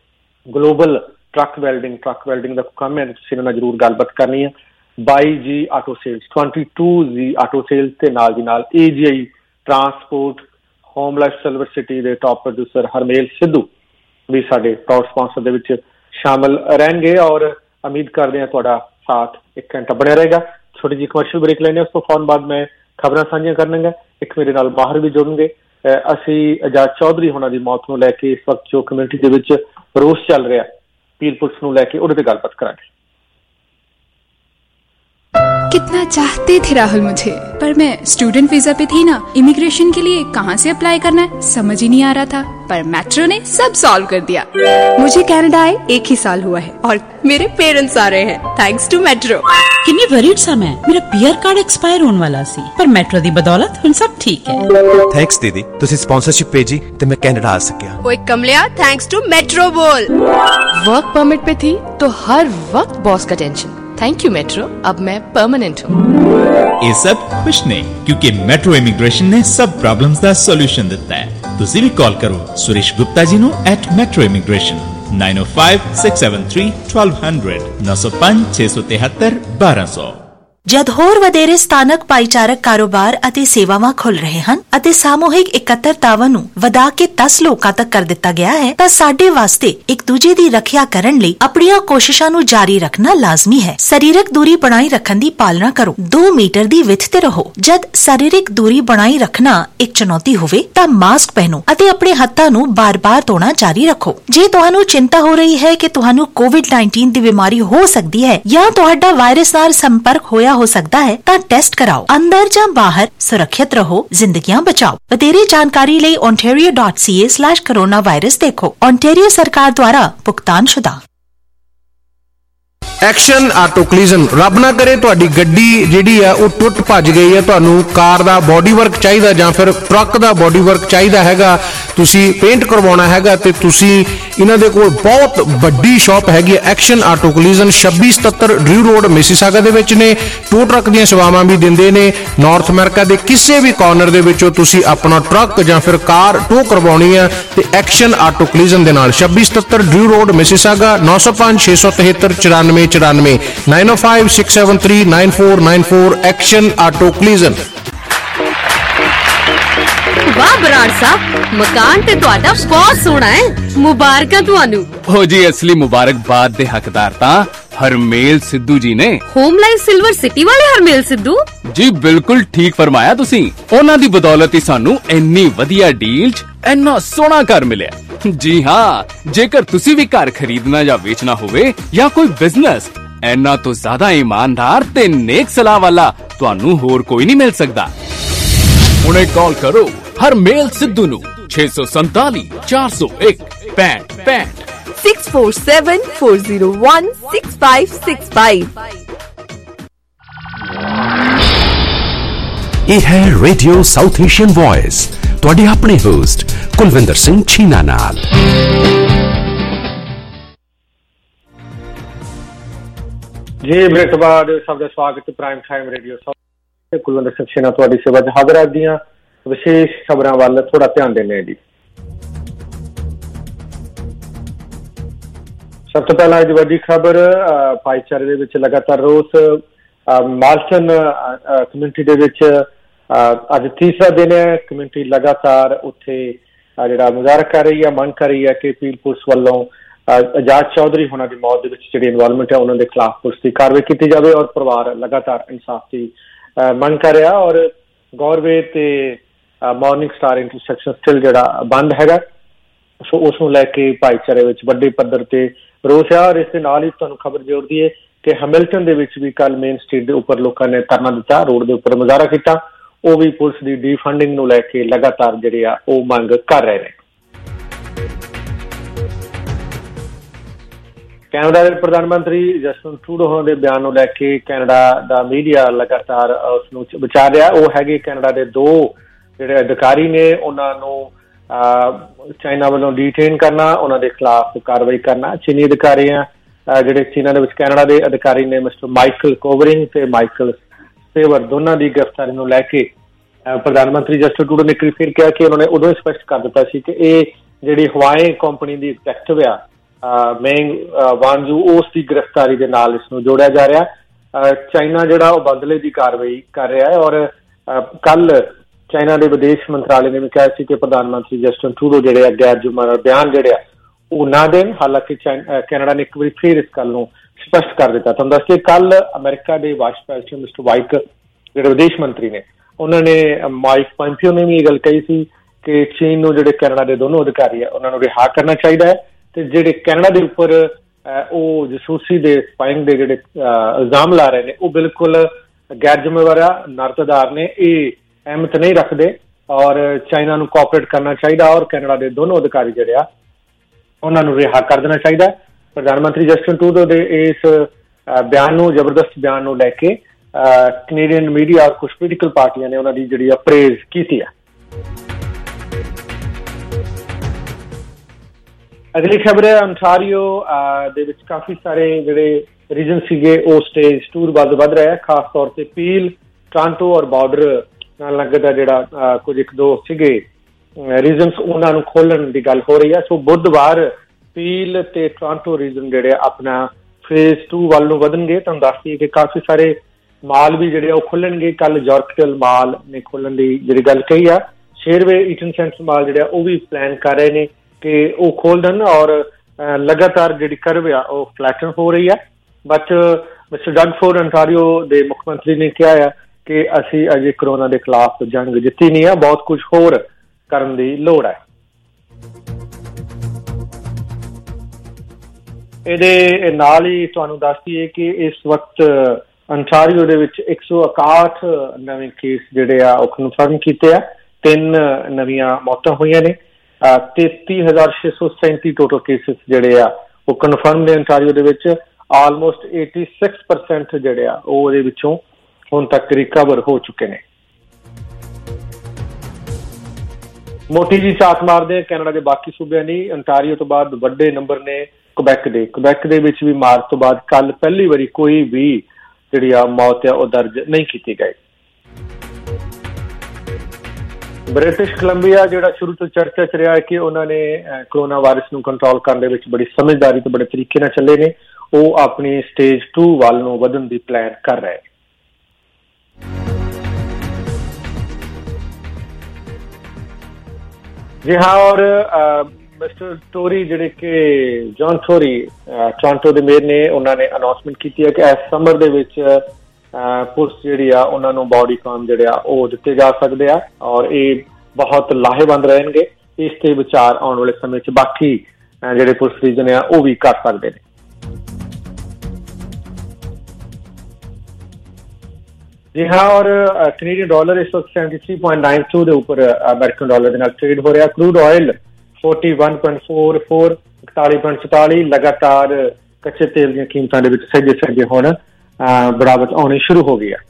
Global truck welding, truck welding ਦਾ ਕੰਮ ਹੈ, ਤੁਸੀਂ ਇਹਨਾਂ ਨਾਲ ਜ਼ਰੂਰ ਗੱਲਬਾਤ ਕਰਨੀ ਹੈ। ਬਾਈ G auto sales, twenty two G auto sales ਤੇ ਨਾਲ ਦੀ ਨਾਲ A G I transport, home life silver city ਦੇ ਟੌਪ ਪ੍ਰੋਡਿਊਸਰ ਹਰਮੇਲ ਸਿੱਧੂ ਵੀ ਸਾਡੇ ਪ੍ਰਾਊਡ ਸਪਾਂਸਰ ਦੇ ਵਿੱਚ ਸ਼ਾਮਲ ਰਹਿਣਗੇ। ਔਰ ਉਮੀਦ ਕਰਦੇ ਹਾਂ ਤੁਹਾਡਾ ਸਾਥ ਇੱਕ ਘੰਟਾ ਬਣਿਆ ਰਹੇਗਾ। ਛੋਟੀ ਜਿਹੀ ਕਮਰਸ਼ੀਅਲ ਬ੍ਰੇਕ ਲੈਣੇ, ਉਸ ਤੋਂ ਫੌਰਨ ਬਾਅਦ ਮੈਂ ਖਬਰਾਂ ਸਾਂਝੀਆਂ ਕਰਨਾਂਗਾ। ਇੱਕ ਮੇਰੇ ਨਾਲ ਬਾਹਰ ਵੀ ਜੁੜਨਗੇ। ਅਸੀਂ ਆਜ਼ਾਦ ਚੌਧਰੀ ਹੋਣਾ ਦੀ ਮੌਤ ਨੂੰ ਲੈ ਕੇ ਇਸ ਵਕਤ ਜੋ ਕਮਿਊਨਿਟੀ ਦੇ ਵਿੱਚ ਰੋਸ ਚੱਲ ਰਿਹਾ ਪੀਰ ਪੁਲਿਸ ਨੂੰ ਲੈ ਕੇ, ਉਹਦੇ ਤੇ ਗੱਲਬਾਤ ਕਰਾਂਗੇ। कितना चाहते थे राहुल मुझे, पर मैं स्टूडेंट वीजा पे थी ना, इमिग्रेशन के लिए कहाँ से अप्लाई करना है समझ ही नहीं आ रहा था, पर मेट्रो ने सब सॉल्व कर दिया। मुझे कनाडा आए एक ही साल हुआ है और मेरे पेरेंट्स आ रहे हैं थैंक्स टू मेट्रो। ਕਿੰਨੀ ਵਰੀਡ ਸਾਂ ਮੈਂ, ਮੇਰਾ ਪੀਆਰ ਕਾਰਡ ਐਕਸਪਾਇਰ ਹੋਣ ਵਾਲਾ ਸੀ, ਪਰ ਮੈਟਰੋ ਦੀ ਬਦੌਲਤ ਹੁਣ ਸਭ ਠੀਕ ਹੈ। ਥੈਂਕਸ ਦੀਦੀ, ਤੁਸੀਂ स्पॉन्सरशिप भेजी तो मैं कनाडा आ सकिया। ओए कमलिया, थैंक्स टू मेट्रो बोल। वर्क परमिट पे थी तो हर वक्त बॉस का टेंशन। थैंक यू मेट्रो, अब मैं परमानेंट हूँ। ये सब कुछ नहीं, क्योंकि मेट्रो इमिग्रेशन ने सब प्रॉब्लम्स का सॉल्यूशन दिता है। तुसी भी कॉल करो सुरेश गुप्ता जी नु at metro immigration nine o five six seven three twelve hundred नौ सौ पांच छे सौ तिहत्तर बारह सौ। ਜਦ ਹੋਰ ਵਧੇਰੇ ਸਥਾਨਕ ਭਾਈਚਾਰਕ ਕਾਰੋਬਾਰ ਅਤੇ ਸੇਵਾਵਾਂ ਖੁੱਲ ਰਹੇ ਹਨ ਅਤੇ ਸਾਮੂਹਿਕ ਇਕੱਤਰਤਾਵਾਂ ਨੂੰ ਵਧਾ ਕੇ ਦਸ ਲੋਕਾਂ ਤੱਕ ਕਰ ਦਿੱਤਾ ਗਿਆ ਹੈ ਤਾਂ ਸਾਡੇ ਵਾਸਤੇ ਇੱਕ ਦੂਜੇ ਦੀ ਰੱਖਿਆ ਕਰਨ ਲਈ ਆਪਣੀਆਂ ਕੋਸ਼ਿਸ਼ਾਂ ਨੂੰ ਜਾਰੀ ਰੱਖਣਾ ਲਾਜ਼ਮੀ ਹੈ। ਸਰੀਰਕ ਦੂਰੀ ਬਣਾਈ ਰੱਖਣ ਦੀ ਪਾਲਣਾ ਕਰੋ, ਦੋ ਮੀਟਰ ਦੀ ਵਿੱਥ ਤੇ ਰਹੋ। ਜਦ ਸਰੀਰਕ ਦੂਰੀ ਬਣਾਈ ਰੱਖਣਾ ਇੱਕ ਚੁਣੌਤੀ ਹੋਵੇ ਤਾਂ ਮਾਸਕ ਪਹਿਨੋ ਅਤੇ ਆਪਣੇ ਹੱਥਾਂ ਨੂੰ ਬਾਰ-ਬਾਰ ਧੋਣਾ ਜਾਰੀ ਰੱਖੋ। ਜੇ ਤੁਹਾਨੂੰ ਚਿੰਤਾ ਹੋ ਰਹੀ ਹੈ ਕਿ ਤੁਹਾਨੂੰ ਕੋਵਿਡ ਨਾਈਨਟੀਨ ਦੀ ਬਿਮਾਰੀ ਹੋ ਸਕਦੀ ਹੈ ਜਾਂ ਤੁਹਾਡਾ ਵਾਇਰਸ ਨਾਲ ਸੰਪਰਕ ਹੋਇਆ ਹੋ ਸਕਦਾ ਹੈ ਤਾਂ ਟੈਸਟ ਕਰਾਓ। ਅੰਦਰ ਜਾਂ ਬਾਹਰ ਸੁਰੱਖਿਅਤ ਰਹੋ, ਜ਼ਿੰਦਗੀਆਂ ਬਚਾਓ। ਵਧੇਰੇ ਜਾਣਕਾਰੀ ਲਈ ontario dot c a slash coronavirus ਦੇਖੋ। ontario ਸਰਕਾਰ ਦੁਆਰਾ ਭੁਗਤਾਨਸ਼ੁਦਾ। ਐਕਸ਼ਨ ਆਟੋ ਕਲੀਜ਼ਨ, ਰੱਬ ਨਾ ਕਰੇ ਤੁਹਾਡੀ ਗੱਡੀ ਜਿਹੜੀ ਆ ਉਹ ਟੁੱਟ ਭੱਜ ਗਈ ਹੈ, ਤੁਹਾਨੂੰ ਕਾਰ ਦਾ ਬੋਡੀ ਵਰਕ ਚਾਹੀਦਾ ਜਾਂ ਫਿਰ ਟਰੱਕ ਦਾ ਬੋਡੀ ਵਰਕ ਚਾਹੀਦਾ ਹੈਗਾ, ਤੁਸੀਂ ਪੇਂਟ ਕਰਵਾਉਣਾ ਹੈਗਾ ਤੇ ਤੁਸੀਂ ਇਹਨਾਂ ਦੇ ਕੋਲ ਬਹੁਤ ਵੱਡੀ ਸ਼ਾਪ ਹੈਗੀ ਹੈ ਐਕਸ਼ਨ ਆਟੋ ਕਲੀਜ਼ਨ ਛੱਬੀ ਸਤੱਤਰ ਡਰਿਊ ਰੋਡ ਮਿਸੀਸਾਗਾ ਦੇ ਵਿੱਚ ਨੇ। ਟੋ ਟਰੱਕ ਦੀਆਂ ਸੇਵਾਵਾਂ ਵੀ ਦਿੰਦੇ ਨੇ। ਨਾਰਥ ਅਮਰੀਕਾ ਦੇ ਕਿਸੇ ਵੀ ਕਾਰਨਰ ਦੇ ਵਿੱਚੋਂ ਤੁਸੀਂ ਆਪਣਾ ਟਰੱਕ ਜਾਂ ਫਿਰ ਕਾਰ ਟੋ ਕਰਵਾਉਣੀ ਹੈ ਤੇ ਐਕਸ਼ਨ ਆਟੋ ਕਲੀਜ਼ਨ ਦੇ ਨਾਲ ਛੱਬੀ ਸਤੱਤਰ ਡਰਿਊ ਰੋਡ ਮਿਸੀਸਾਗਾ ਨੌ ਸੌ ਪੰਜ ਛੇ ਸੌ ਤਿਹੱਤਰ ਚੁਰਾਨਵੇਂ ਚੁਰਾਨਵੇਂ ਨਾਈਨ ਓ five six seven three nine four nine four action auto collision. वाह बराड़ साहब, मकान ते तुहाडा बहुत सोहना है, मुबारकां तुहानू। हो जी, असली मुबारकबाद दे हकदार तां हरमेल सिद्धू जी ने। होम लाइफ सिल्वर सिटी वाले हरमेल सिद्धू जी, बिल्कुल ठीक फरमाया तुसी। उन्हां दी बदौलत ही सानू इन्नी वधिया डील च इन्ना सोहना घर मिलिया। जी हां, जेकर तुसी भी घर खरीदना या बेचना होवे या कोई बिजनेस, इन्ना तो ज्यादा ईमानदार ते नेक सलाह वाला तुहानू होर कोई नहीं मिल सकदा। हुणे कॉल करो हरमेल सिद्धू नू छे सौ संताली चार सौ एक पैंठ पैंठ six four seven four zero one six five six five. ਇਹ ਹੈ ਰੇਡੀਓ ਸਾਊਥ ਏਸ਼ੀਅਨ ਵੌਇਸ, ਤੁਹਾਡੇ ਆਪਣੇ ਹੋਸਟ ਕੁਲਵਿੰਦਰ ਸਿੰਘ ਛੀਨਾ ਨਾਲ। ਜੀ ਬ੍ਰੇਕ ਤੋਂ ਬਾਅਦ ਸਭ ਦਾ ਸਵਾਗਤ prime time radio south. Kulwinder Singh Chhina ਤੁਹਾਡੀ ਸੇਵਾ 'ਚ ਹਾਜ਼ਰ ਦੀਆਂ ਵਿਸ਼ੇਸ਼ ਖਬਰਾਂ ਵੱਲ ਥੋੜਾ ਧਿਆਨ ਦਿੰਦੇ ਹਾਂ ਜੀ। ਸਭ ਤੋਂ ਪਹਿਲਾਂ ਅੱਜ ਵੱਡੀ ਖਬਰ, ਭਾਈਚਾਰੇ ਦੇ ਵਿੱਚ ਲਗਾਤਾਰ ਰੋਸ। ਮਾਲਟਨ ਕਮਿਊਨਿਟੀ ਦੇ ਵਿੱਚ ਅੱਜ ਤੀਸਰਾ ਦਿਨ ਹੈ। ਕਮਿਊਨਿਟੀ ਲਗਾਤਾਰ ਉੱਥੇ ਜਿਹੜਾ ਮੁਜ਼ਾਹਰਾ ਕਰ ਰਹੀ ਹੈ, ਮੰਗ ਕਰ ਰਹੀ ਹੈ ਕਿ ਪੀਲ ਪੁਲਿਸ ਵੱਲੋਂ ਆਜ਼ਾਦ ਚੌਧਰੀ ਹੋਣਾ ਦੀ ਮੌਤ ਦੇ ਵਿੱਚ ਜਿਹੜੀ ਇਨਵੋਲਵਮੈਂਟ ਹੈ ਉਹਨਾਂ ਦੇ ਖਿਲਾਫ ਪੁਲਿਸ ਦੀ ਕਾਰਵਾਈ ਕੀਤੀ ਜਾਵੇ ਔਰ ਪਰਿਵਾਰ ਲਗਾਤਾਰ ਇਨਸਾਫ ਦੀ ਮੰਗ ਕਰ ਰਿਹਾ। ਔਰ ਗੌਰਵੇ ਤੇ ਮਾਰਨਿੰਗ ਸਟਾਰ ਇੰਟਰਸੈਕਸ਼ਨ ਸਟਿਲ ਜਿਹੜਾ ਬੰਦ ਹੈਗਾ, ਸੋ ਉਸ ਨੂੰ ਲੈ ਕੇ ਭਾਈਚਾਰੇ ਵਿੱਚ ਵੱਡੇ ਪੱਧਰ ਤੇ ਰੋਸ ਆ। ਔਰ ਇਸ ਦੇ ਨਾਲ ਹੀ ਤੁਹਾਨੂੰ ਖਬਰ ਜੋੜਦੀ ਹੈ ਕਿ ਹੈਮਿਲਟਨ ਦੇ ਵਿੱਚ ਵੀ ਕੱਲ ਮੇਨ ਸਟਰੀਟ ਦੇ ਉੱਪਰ ਲੋਕਾਂ ਨੇ ਧਰਨਾ ਦਿੱਤਾ, ਰੋਡ ਦੇ ਉੱਪਰ ਮੁਜ਼ਾਹਰਾ ਕੀਤਾ। ਉਹ ਵੀ ਪੁਲਿਸ ਦੀ ਡੀਫੰਡਿੰਗ ਨੂੰ ਲੈ ਕੇ ਲਗਾਤਾਰ ਜਿਹੜੇ ਆ ਉਹ ਮੰਗ ਕਰ ਰਹੇ ਨੇ। ਕੈਨੇਡਾ ਦੇ ਪ੍ਰਧਾਨ ਮੰਤਰੀ ਜਸਟਿਨ ਟਰੂਡੋ ਹੋਣ ਦੇ ਬਿਆਨ ਨੂੰ ਲੈ ਕੇ ਕੈਨੇਡਾ ਦਾ ਮੀਡੀਆ ਲਗਾਤਾਰ ਉਸ ਨੂੰ ਵਿਚਾਰ ਰਿਹਾ। ਉਹ ਹੈਗੇ ਕੈਨੇਡਾ ਦੇ ਦੋ ਜਿਹੜੇ ਅਧਿਕਾਰੀ ਨੇ, ਉਹਨਾਂ ਨੂੰ ਚਾਈਨਾ ਵੱਲੋਂ ਡੀਟੇਨ ਕਰਨਾ, ਉਹਨਾਂ ਦੇ ਖਿਲਾਫ ਕਾਰਵਾਈ ਕਰਨਾ। ਚੀਨੀ ਅਧਿਕਾਰੀ ਆ ਜਿਹੜੇ ਚੀਨਾ ਦੇ ਵਿੱਚ ਕੈਨੇਡਾ ਦੇ ਅਧਿਕਾਰੀ ਨੇ, ਮਿਸਟਰ ਮਾਈਕਲ ਕੋਵਰਿੰਗ ਤੇ ਮਾਈਕਲ ਸੇਵਰ, ਦੋਨਾਂ ਦੀ ਗ੍ਰਿਫਤਾਰੀ ਨੂੰ ਲੈ ਕੇ ਪ੍ਰਧਾਨ ਮੰਤਰੀ ਜਸਟਿਨ ਟਰੂਡੋ ਨੇ ਇੱਕ ਵਾਰ ਫਿਰ ਕਿਹਾ ਕਿ ਉਹਨਾਂ ਨੇ ਉਦੋਂ ਹੀ ਸਪਸ਼ਟ ਕਰ ਦਿੱਤਾ ਸੀ ਕਿ ਇਹ ਜਿਹੜੀ ਹਵਾਈ ਕੰਪਨੀ ਦੀ ਐਗਜ਼ੈਕਟਿਵ ਆ ਮੈਂਗ ਵਾਂਜੂ, ਉਸ ਦੀ ਗ੍ਰਿਫਤਾਰੀ ਦੇ ਨਾਲ ਇਸ ਨੂੰ ਜੋੜਿਆ ਜਾ ਰਿਹਾ। ਚਾਈਨਾ ਜਿਹੜਾ ਉਹ ਬਦਲੇ ਦੀ ਕਾਰਵਾਈ ਕਰ ਰਿਹਾ ਹੈ। ਔਰ ਕੱਲ ਚਾਈਨਾ ਦੇ ਵਿਦੇਸ਼ ਮੰਤਰਾਲੇ ਨੇ ਵੀ ਕਿਹਾ ਸੀ ਕਿ ਪ੍ਰਧਾਨ ਮੰਤਰੀ ਜਸਟਿਨ ਟਰੂਡੋ ਜਿਹੜੇ ਆ ਗੈਰ ਜ਼ਿੰਮੇਵਾਰ ਬਿਆਨ ਜਿਹੜੇ ਆ ਉਹ ਨਾ ਦੇਣ। ਹਾਲਾਂਕਿ ਕੈਨੇਡਾ ਨੇ ਇੱਕ ਵਾਰੀ ਫਿਰ ਇਸ ਗੱਲ ਨੂੰ ਸਪਸ਼ਟ ਕਰ ਦਿੱਤਾ। ਤੁਹਾਨੂੰ ਦੱਸ ਕੇ ਕੱਲ ਅਮਰੀਕਾ ਦੇ ਵਾਈਸ ਪ੍ਰੈਜ਼ੀਡੈਂਟ ਮਿਸਟਰ ਵਾਈਕ ਜਿਹੜੇ ਵਿਦੇਸ਼ ਮੰਤਰੀ ਨੇ, ਉਹਨਾਂ ਨੇ ਮਾਈਕ ਪੋਂਪੀਓ ਨੇ ਵੀ ਇਹ ਗੱਲ ਕਹੀ ਸੀ ਕਿ ਚੀਨ ਨੂੰ ਜਿਹੜੇ ਕੈਨੇਡਾ ਦੇ ਦੋਨੋਂ ਅਧਿਕਾਰੀ ਆ ਉਹਨਾਂ ਨੂੰ ਰਿਹਾ ਕਰਨਾ ਚਾਹੀਦਾ ਹੈ ਤੇ ਜਿਹੜੇ ਕੈਨੇਡਾ ਦੇ ਉੱਪਰ ਉਹ ਜਸੂਸੀ ਦੇ ਸਪਾਈਂਗ ਦੇ ਜਿਹੜੇ ਇਲਜ਼ਾਮ ਲਾ ਰਹੇ ਨੇ ਉਹ ਬਿਲਕੁਲ ਗੈਰ ਜ਼ਿੰਮੇਵਾਰ ਆ, ਨਰਤਦਾਰ ਨੇ, ਇਹ ਅਹਿਮਤ ਨਹੀਂ ਰੱਖਦੇ ਔਰ ਚਾਈਨਾ ਨੂੰ ਕੋਆਪਰੇਟ ਕਰਨਾ ਚਾਹੀਦਾ ਔਰ ਕੈਨੇਡਾ ਦੇ ਦੋਨੋਂ ਅਧਿਕਾਰੀ ਜਿਹੜੇ ਆ ਉਹਨਾਂ ਨੂੰ ਰਿਹਾ ਕਰ ਦੇਣਾ ਚਾਹੀਦਾ। ਪ੍ਰਧਾਨ ਮੰਤਰੀ ਜਸਟਿਨ ਟਰੂਡੋ ਦੇ ਇਸ ਬਿਆਨ ਨੂੰ, ਜ਼ਬਰਦਸਤ ਬਿਆਨ ਨੂੰ ਲੈ ਕੇ ਕੈਨੇਡੀਅਨ ਮੀਡੀਆ ਔਰ ਕੁਝ ਪੋਲੀਟੀਕਲ ਪਾਰਟੀਆਂ ਨੇ ਉਹਨਾਂ ਦੀ ਜਿਹੜੀ ਆ ਪ੍ਰੇਜ਼ ਕੀਤੀ ਹੈ। ਅਗਲੀ ਖਬਰ ਹੈ ਅੰਟਾਰੀਓ ਦੇ ਵਿੱਚ ਕਾਫੀ ਸਾਰੇ ਜਿਹੜੇ ਰੀਜਨ ਸੀਗੇ ਉਹ ਸਟੇਜ ਟੂ ਵੱਧ ਵੱਧ ਰਿਹਾ, ਖਾਸ ਤੌਰ ਤੇ ਪੀਲ, ਟੋਰਾਂਟੋ ਔਰ ਬਾਰਡਰ ਨਾਲ ਲੱਗਦਾ ਜਿਹੜਾ ਕੁਝ ਇੱਕ ਦੋ ਸੀਗੇ ਰੀਜਨਸ ਉਹਨਾਂ ਨੂੰ ਖੋਲਣ ਦੀ ਗੱਲ ਹੋ ਰਹੀ ਹੈ। ਸੋ ਬੁੱਧਵਾਰ ਪੀਲ ਤੇ ਟੋਰਾਂਟੋ ਰੀਜਨ ਜਿਹੜੇ ਆਪਣਾ ਫੇਜ਼ ਟੂ ਵੱਲ ਨੂੰ ਵਧਣਗੇ। ਤੁਹਾਨੂੰ ਦੱਸ ਦਈਏ ਕਿ ਕਾਫੀ ਸਾਰੇ ਮਾਲ ਵੀ ਜਿਹੜੇ ਉਹ ਖੁੱਲਣਗੇ। ਕੱਲ ਯਾਰਕਟਲ ਮਾਲ ਨੇ ਖੋਲਣ ਦੀ ਜਿਹੜੀ ਗੱਲ ਕਹੀ ਆ। ਸ਼ੇਰਵੇ ਈਟਨ ਸੈਂਟਰ ਮਾਲ ਜਿਹੜਾ ਉਹ ਵੀ ਪਲਾਨ ਕਰ ਰਹੇ ਨੇ ਕਿ ਉਹ ਖੋਲ ਦੇਣ ਔਰ ਲਗਾਤਾਰ ਜਿਹੜੀ ਕਰਵ ਆ ਉਹ ਫਲੈਟਨ ਹੋ ਰਹੀ ਹੈ। But mister Doug Ford Ontario ਦੇ ਮੁੱਖ ਮੰਤਰੀ ਨੇ ਕਿਹਾ ਆ ਕਿ ਅਸੀਂ ਅਜੇ ਕਰੋਨਾ ਦੇ ਖਿਲਾਫ ਜੰਗ ਜਿੱਤੀ ਨਹੀਂ ਆ, ਬਹੁਤ ਕੁਝ ਹੋਰ ਕਰਨ ਦੀ ਲੋੜ ਹੈ। ਇਹਦੇ ਨਾਲ ਹੀ ਤੁਹਾਨੂੰ ਦੱਸ ਦਈਏ ਕਿ ਇਸ ਵਕਤ ਅੰਟਾਰੀਓ ਦੇ ਵਿੱਚ ਇੱਕ ਸੌ ਇਕਾਹਠ ਨਵੇਂ ਕੇਸ ਜਿਹੜੇ ਆ ਉਹ ਕਨਫਰਮ ਕੀਤੇ ਆ। ਤਿੰਨ ਨਵੀਆਂ ਮੌਤਾਂ ਹੋਈਆਂ ਨੇ। ਤੇਤੀ ਹਜ਼ਾਰ ਛੇ ਸੌ ਸੈਂਤੀ ਟੋਟਲ ਕੇਸਿਸ ਜਿਹੜੇ ਆ ਉਹ ਕਨਫਰਮ ਨੇ ਅੰਟਾਰੀਓ ਦੇ ਵਿੱਚ। ਆਲਮੋਸਟ eighty six percent ਜਿਹੜੇ ਆ ਉਹ ਉਹਦੇ ਵਿੱਚੋਂ ਹੁਣ ਤੱਕ ਰਿਕਵਰ ਹੋ ਚੁੱਕੇ ਨੇ। ਮੋਟੀ ਜੀ ਝਾਤ ਮਾਰਦੇ ਕੈਨੇਡਾ ਦੇ ਬਾਕੀ ਸੂਬਿਆਂ ਦੀ। ਅੰਟਾਰੀਓ ਤੋਂ ਬਾਅਦ ਵੱਡੇ ਨੰਬਰ ਨੇ ਕੁਬੈਕ ਦੇ। ਕੁਬੈਕ ਦੇ ਵਿੱਚ ਵੀ ਮਾਰਚ ਤੋਂ ਬਾਅਦ ਕੱਲ ਪਹਿਲੀ ਵਾਰੀ ਕੋਈ ਵੀ ਜਿਹੜੀ ਆ ਮੌਤ ਆ ਉਹ ਦਰਜ ਨਹੀਂ ਕੀਤੀ ਗਈ। ਬ੍ਰਿਟਿਸ਼ ਕੋਲੰਬੀਆ ਜਿਹੜਾ ਸ਼ੁਰੂ ਤੋਂ ਚਰਚਾ ਚ ਰਿਹਾ ਹੈ ਕਿ ਉਹਨਾਂ ਨੇ ਕਰੋਨਾ ਵਾਇਰਸ ਨੂੰ ਕੰਟਰੋਲ ਕਰਨ ਦੇ ਵਿੱਚ ਬੜੀ ਸਮਝਦਾਰੀ ਤੇ ਬੜੇ ਤਰੀਕੇ ਨਾਲ ਚੱਲੇ ਨੇ, ਉਹ ਆਪਣੀ ਸਟੇਜ ਟੂ ਵੱਲ ਨੂੰ ਵਧਣ ਦੀ ਪਲਾਨ ਕਰ ਰਹੇ। ਜੀ ਹਾਂ, ਔਰ ਮਿਸਟਰ ਟੋਰੀ ਜਿਹੜੇ ਕਿ ਜੌਨ ਟੋਰੀ ਟੋਰਾਂਟੋ ਦੇ ਮੇਅਰ ਨੇ, ਉਹਨਾਂ ਨੇ ਅਨਾਉਂਸਮੈਂਟ ਕੀਤੀ ਹੈ ਕਿ ਇਸ ਸਮਰ ਦੇ ਵਿੱਚ ਪੁਲਿਸ ਜਿਹੜੀ ਆ ਉਹਨਾਂ ਨੂੰ ਬਾਡੀ ਕਾਮ ਜਿਹੜੇ ਆ ਉਹ ਦਿੱਤੇ ਜਾ ਸਕਦੇ ਆ ਔਰ ਇਹ ਬਹੁਤ ਲਾਹੇਵੰਦ ਰਹਿਣਗੇ। ਇਸ ਤੇ ਵਿਚਾਰ ਆਉਣ ਵਾਲੇ ਸਮੇਂ 'ਚ ਬਾਕੀ ਜਿਹੜੇ ਪੁਲਿਸ ਰੀਜਨ ਆ ਉਹ ਵੀ ਕਰ ਸਕਦੇ ਨੇ। ਜੀ ਹਾਂ, ਔਰ ਕੈਨੇਡੀਅਨ ਡਾਲਰ ਇਸ ਵਕਤ seventy-three point nine two ਦੇ ਉੱਪਰ ਅਮਰੀਕਨ ਡਾਲਰ ਦੇ ਨਾਲ ਟ੍ਰੇਡ ਹੋ ਰਿਹਾ। Crude oil forty-one point four four ਇਕਤਾਲੀ point ਚੁਤਾਲੀ ਲਗਾਤਾਰ ਕੱਚੇ ਤੇਲ ਦੀਆਂ ਕੀਮਤਾਂ ਦੇ ਵਿੱਚ ਸਹਿਜੇ ਸਹਿਜੇ ਹੁਣ ਬੜਾਵਤ ਆਉਣੀ ਸ਼ੁਰੂ ਹੋ ਗਈ ਹੈ।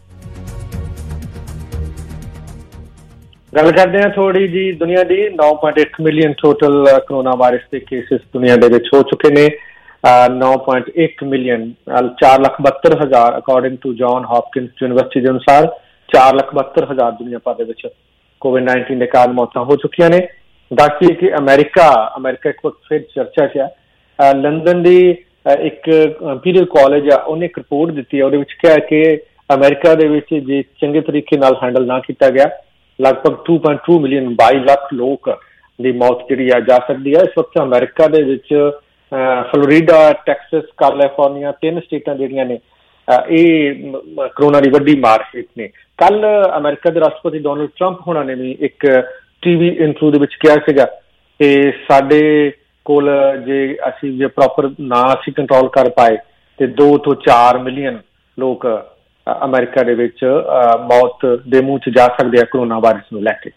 ਗੱਲ ਕਰਦੇ ਹਾਂ ਥੋੜੀ ਜੀ ਦੁਨੀਆ ਦੀ। ਨੌ ਪੁਆਇੰਟ ਇੱਕ ਮਿਲੀਅਨ ਟੋਟਲ ਕਰੋਨਾ ਵਾਇਰਸ ਦੇ ਕੇਸਿਸ ਦੁਨੀਆ ਦੇ ਵਿੱਚ ਹੋ ਚੁੱਕੇ ਨੇ। ਨੌ ਪੁਆਇੰਟ ਇੱਕ ਮਿਲੀਅਨ ਚਾਰ ਲੱਖ ਬਹੱਤਰ ਹਜ਼ਾਰ according to John Hopkins University ਦੇ ਅਨੁਸਾਰ ਚਾਰ ਲੱਖ ਬਹੱਤਰ ਹਜ਼ਾਰ ਦੁਨੀਆ ਭਰ ਦੇ ਵਿੱਚ ਕੋਵਿਡ ਨਾਈਨਟੀਨ ਦੇ ਕਾਰਨ ਮੌਤਾਂ ਹੋ ਚੁੱਕੀਆਂ ਨੇ। ਦੱਸੀਏ ਕਿ ਅਮਰੀਕਾ ਅਮਰੀਕਾ ਇੱਕ ਵਕਤ ਫਿਰ ਚਰਚਾ 'ਚ ਆ। ਲੰਡਨ ਦੀ ਇੱਕ ਇੰਪੀਰੀਅਲ ਕਾਲਜ ਆ, ਉਹਨੇ ਇੱਕ ਰਿਪੋਰਟ ਦਿੱਤੀ ਹੈ। ਉਹਦੇ ਵਿੱਚ ਕਿਹਾ ਕਿ ਅਮਰੀਕਾ ਦੇ ਵਿੱਚ ਜੇ ਚੰਗੇ ਤਰੀਕੇ ਨਾਲ ਹੈਂਡਲ ਨਾ ਕੀਤਾ ਗਿਆ ਲਗਭਗ two point two ਮਿਲੀਅਨ ਬਾਈ ਲੱਖ ਲੋਕ ਦੀ ਮੌਤ ਜਿਹੜੀ ਆ ਜਾ ਸਕਦੀ ਹੈ। ਇਸ ਵਕਤ ਅਮਰੀਕਾ ਦੇ ਵਿੱਚ ਫਲੋਰੀਡਾ, ਟੈਕਸਸ, ਕੈਲੀਫੋਰਨੀਆ ਤਿੰਨ ਸਟੇਟਾਂ ਜਿਹੜੀਆਂ ਨੇ ਇਹ ਕਰੋਨਾ ਦੀ ਵੱਡੀ ਮਾਰ ਹੇਠ ਨੇ। ਕੱਲ ਅਮਰੀਕਾ ਦੇ ਰਾਸ਼ਟਰਪਤੀ ਡੋਨਲਡ ਟਰੰਪ ਹੋਣਾ ਨੇ ਵੀ ਇੱਕ ਟੀਵੀ ਇੰਟਰਵਿਊ ਦੇ ਵਿੱਚ ਕਿਹਾ ਸੀਗਾ ਕਿ ਸਾਡੇ ਕੋਲ ਜੇ ਅਸੀਂ ਜੇ ਪ੍ਰੋਪਰ ਨਾ ਅਸੀਂ ਕੰਟਰੋਲ ਕਰ ਪਾਏ ਤੇ ਦੋ ਤੋਂ ਚਾਰ ਮਿਲੀਅਨ ਲੋਕ ਅਮਰੀਕਾ ਦੇ ਵਿੱਚ ਮੌਤ ਦੇ ਮੂੰਹ 'ਚ ਜਾ ਸਕਦੇ ਆ ਕਰੋਨਾ ਵਾਇਰਸ ਨੂੰ ਲੈ ਕੇ।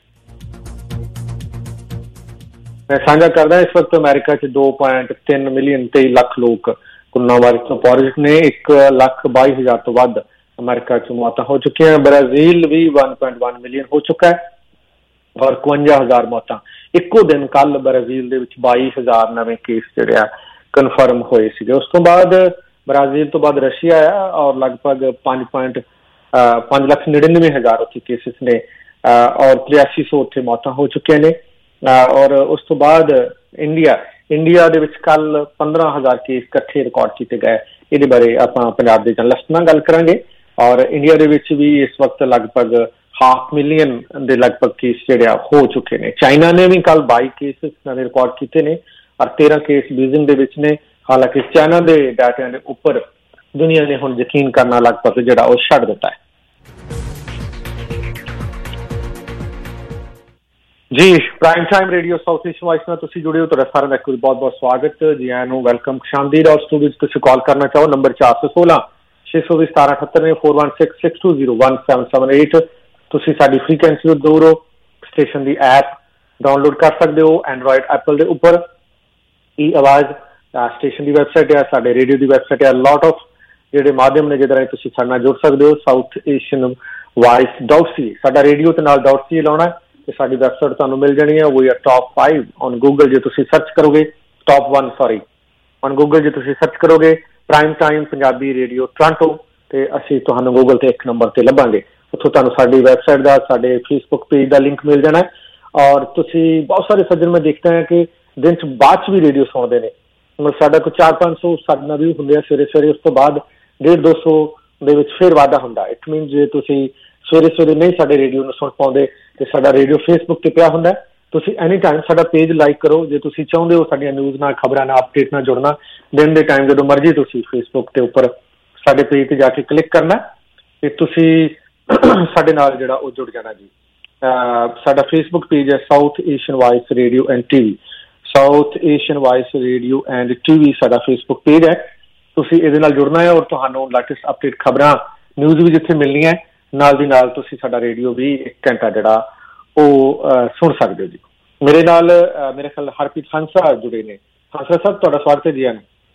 ਮੈਂ ਸਾਂਝਾ ਕਰਦਾ ਇਸ ਵਕਤ ਅਮਰੀਕਾ 'ਚ ਦੋ ਪੁਆਇੰਟ ਤਿੰਨ ਮਿਲੀਅਨ ਤੇਈ ਲੱਖ ਲੋਕ ਕਰੋਨਾ ਵਾਇਰਸ ਤੋਂ ਪੋਜ਼ਿਟਿਵ ਨੇ। ਇੱਕ ਲੱਖ ਬਾਈ ਹਜ਼ਾਰ ਤੋਂ ਵੱਧ ਅਮਰੀਕਾ 'ਚ ਮੌਤਾਂ ਹੋ ਚੁੱਕੀਆਂ। ਬ੍ਰਾਜ਼ੀਲ ਵੀ one point one ਮਿਲੀਅਨ ਹੋ ਚੁੱਕਾ ਹੈ ਔਰ ਇਕਵੰਜਾ ਹਜ਼ਾਰ ਮੌਤਾਂ ਇੱਕੋ ਦਿਨ ਕੱਲ ਬ੍ਰਾਜ਼ੀਲ ਦੇ ਵਿੱਚ ਬਾਈ ਹਜ਼ਾਰ ਨਵੇਂ ਕੇਸ ਜਿਹੜੇ ਆ ਕਨਫਰਮ ਹੋਏ ਸੀਗੇ। ਉਸ ਤੋਂ ਬਾਅਦ ਬ੍ਰਾਜ਼ੀਲ ਤੋਂ ਬਾਅਦ ਰਸ਼ੀਆ ਆ ਔਰ ਲਗਭਗ ਪੰਜ ਪੁਆਇੰਟ ਪੰਜ ਲੱਖ ਨੜਿਨਵੇਂ ਹਜ਼ਾਰ ਉੱਥੇ ਕੇਸਿਸ ਨੇ ਔਰ ਤਰਿਆਸੀ ਸੌ ਉੱਥੇ ਮੌਤਾਂ ਹੋ ਚੁੱਕੀਆਂ ਨੇ। ਔਰ ਉਸ ਤੋਂ ਬਾਅਦ ਇੰਡੀਆ ਇੰਡੀਆ ਦੇ ਵਿੱਚ ਕੱਲ ਪੰਦਰਾਂ ਹਜ਼ਾਰ ਕੇਸ ਇਕੱਠੇ ਰਿਕਾਰਡ ਕੀਤੇ ਗਏ। ਇਹਦੇ ਬਾਰੇ ਆਪਾਂ ਪੰਜਾਬ ਦੇ ਜਰਨਲਿਸਟ ਨਾਲ ਗੱਲ ਕਰਾਂਗੇ। ਔਰ ਇੰਡੀਆ ਦੇ ਵਿੱਚ ਵੀ ਇਸ ਵਕਤ ਲਗਭਗ ਹਾਫ ਮਿਲੀਅਨ ਦੇ ਲਗਭਗ ਕੇਸ ਜਿਹੜੇ ਆ ਹੋ ਚੁੱਕੇ ਨੇ। ਚਾਈਨਾ ਨੇ ਵੀ ਕੱਲ ਬਾਈ ਕੇਸਿਸ ਨਵੇਂ ਰਿਕਾਰਡ ਕੀਤੇ ਨੇ ਔਰ ਤੇਰਾਂ ਕੇਸ ਬੀਜਿੰਗ ਦੇ ਵਿੱਚ ਨੇ। ਹਾਲਾਂਕਿ ਚਾਈਨਾ ਦੇ ਡਾਟਿਆਂ ਦੇ ਉੱਪਰ ਦੁਨੀਆ ਨੇ ਹੁਣ ਯਕੀਨ ਕਰਨਾ ਲਗਭਗ ਜਿਹੜਾ ਉਹ ਛੱਡ ਦਿੱਤਾ ਹੈ। ਜੀ prime time radio south Asian voice ਨਾਲ ਤੁਸੀਂ ਜੁੜੇ ਹੋ, ਤੁਹਾਡਾ ਸਾਰਿਆਂ ਦਾ ਇੱਕ ਵਾਰ ਬਹੁਤ ਬਹੁਤ ਸਵਾਗਤ ਜੀ ਆਇਆਂ ਨੂੰ, ਵੈਲਕਮ, ਖੁਸ਼ਾਮਦੀਦ। ਔਰ ਸਟੂਡੀਓ 'ਚ ਤੁਸੀਂ ਕਾਲ ਕਰਨਾ ਚਾਹੋ ਨੰਬਰ ਚਾਰ ਸੌ ਸੋਲਾਂ ਛੇ ਸੌ ਵੀਹ ਸਤਾਰਾਂ ਅਠੱਤਰ ਨੇ four one six six two zero one seven seven eight। ਤੁਸੀਂ ਸਾਡੀ ਫ੍ਰੀਕੁਐਂਸੀ ਤੋਂ ਦੂਰ ਹੋ ਸਟੇਸ਼ਨ ਦੀ ਐਪ ਡਾਊਨਲੋਡ ਕਰ ਸਕਦੇ ਹੋ ਐਂਡਰੋਇਡ ਐਪਲ ਦੇ ਉੱਪਰ। ਇਹ ਆਵਾਜ਼ ਸਟੇਸ਼ਨ ਦੀ ਵੈਬਸਾਈਟ ਹੈ, ਸਾਡੇ ਰੇਡੀਓ ਦੀ ਵੈਬਸਾਈਟ ਹੈ। ਲੋਟ ਆਫ ਜਿਹੜੇ ਮਾਧਿਅਮ ਨੇ ਜਿਹਦੇ ਰਾਹੀਂ ਤੁਸੀਂ ਸਾਡੇ ਨਾਲ ਜੁੜ ਸਕਦੇ ਹੋ। South Asian voice dot C ਸਾਡਾ ਰੇਡੀਓ ਤੇ ਨਾਲ ਡਾਟ ਸੀ ਲਾਉਣਾ ਤੇ ਸਾਡੀ ਵੈਬਸਾਈਟ ਤੁਹਾਨੂੰ ਮਿਲ ਜਾਣੀ ਹੈ। We are top five on Google. ਜੇ ਤੁਸੀਂ ਸਰਚ ਕਰੋਗੇ top one sorry on Google ਜੇ ਤੁਸੀਂ ਸਰਚ ਕਰੋਗੇ prime time Punjabi radio Toronto ਤੇ ਅਸੀਂ ਤੁਹਾਨੂੰ ਗੂਗਲ ਤੇ ਇੱਕ ਨੰਬਰ ਤੇ ਲੱਭਾਂਗੇ। ਉੱਥੋਂ ਤੁਹਾਨੂੰ ਸਾਡੀ ਵੈਬਸਾਈਟ ਦਾ ਸਾਡੇ ਫੇਸਬੁੱਕ ਪੇਜ ਦਾ ਲਿੰਕ ਮਿਲ ਜਾਣਾ। ਔਰ ਤੁਸੀਂ ਬਹੁਤ ਸਾਰੇ ਸੱਜਣ ਮੈਂ ਦੇਖਦਾ ਹਾਂ ਕਿ ਦਿਨ 'ਚ ਬਾਅਦ 'ਚ ਵੀ ਰੇਡੀਓ ਸੁਣਦੇ ਨੇ। ਮਤਲਬ ਸਾਡਾ ਕੋਈ ਚਾਰ ਪੰਜ ਸੌ ਸਾਡੇ ਨਾਲ ਵੀ ਹੁੰਦੇ ਆ ਸਵੇਰੇ ਸਵੇਰੇ, ਉਸ ਤੋਂ ਬਾਅਦ ਡੇਢ ਦੋ ਸੌ ਦੇ ਵਿੱਚ ਫਿਰ ਵਾਧਾ ਹੁੰਦਾ। ਇਟ ਮੀਨ ਜੇ ਤੁਸੀਂ ਸਵੇਰੇ ਸਵੇਰੇ ਨਹੀਂ ਸਾਡੇ ਰੇਡੀਓ ਨੂੰ ਸੁਣ ਪਾਉਂਦੇ ਤੇ ਸਾਡਾ ਰੇਡੀਓ ਫੇਸਬੁੱਕ ਤੇ ਪਿਆ ਹੁੰਦਾ। ਤੁਸੀਂ ਐਨੀ ਟਾਈਮ ਸਾਡਾ ਪੇਜ ਲਾਈਕ ਕਰੋ ਜੇ ਤੁਸੀਂ ਚਾਹੁੰਦੇ ਹੋ ਸਾਡੀਆਂ ਨਿਊਜ਼ ਨਾਲ, ਖਬਰਾਂ ਨਾਲ, ਅਪਡੇਟ ਨਾਲ ਜੁੜਨਾ। ਦਿਨ ਦੇ ਟਾਈਮ ਜਦੋਂ ਮਰਜ਼ੀ ਤੁਸੀਂ ਫੇਸਬੁੱਕ ਦੇ ਉੱਪਰ ਸਾਡੇ ਪੇਜ ਤੇ ਜਾ ਕੇ ਕਲਿੱਕ ਕਰਨਾ ਤੇ ਤੁਸੀਂ ਸਾਡੇ ਨਾਲ ਜਿਹੜਾ ਉਹ ਜੁੜ ਜਾਣਾ ਜੀ। ਸਾਡਾ ਫੇਸਬੁੱਕ ਪੇਜ ਹੈ south Asian voice radio and T V. South Asian voice radio and T V ਸਾਡਾ ਫੇਸਬੁੱਕ ਪੇਜ ਹੈ। ਤੁਸੀਂ ਇਹਦੇ ਨਾਲ ਜੁੜਨਾ ਹੈ ਔਰ ਤੁਹਾਨੂੰ ਲੇਟੈਸਟ ਅਪਡੇਟ ਖਬਰਾਂ, ਨਿਊਜ਼ ਵੀ ਜਿੱਥੇ ਮਿਲਣੀਆਂ ਨਾਲ ਦੀ ਨਾਲ ਤੁਸੀਂ ਸਾਡਾ ਰੇਡੀਓ ਵੀ ਇੱਕ ਘੰਟਾ ਜਿਹੜਾ ਉਹ ਸੁਣ ਸਕਦੇ ਹੋ ਜੀ। ਮੇਰੇ ਨਾਲ ਮੇਰੇ ਖਿਆਲ ਹਰਪ੍ਰੀਤ ਹੰਸਾ ਜੁੜੇ ਨੇ। ਹੰਸਾ ਸਾਹਿਬ ਤੁਹਾਡਾ ਸਵਾਗਤ ਹੈ ਜੀ।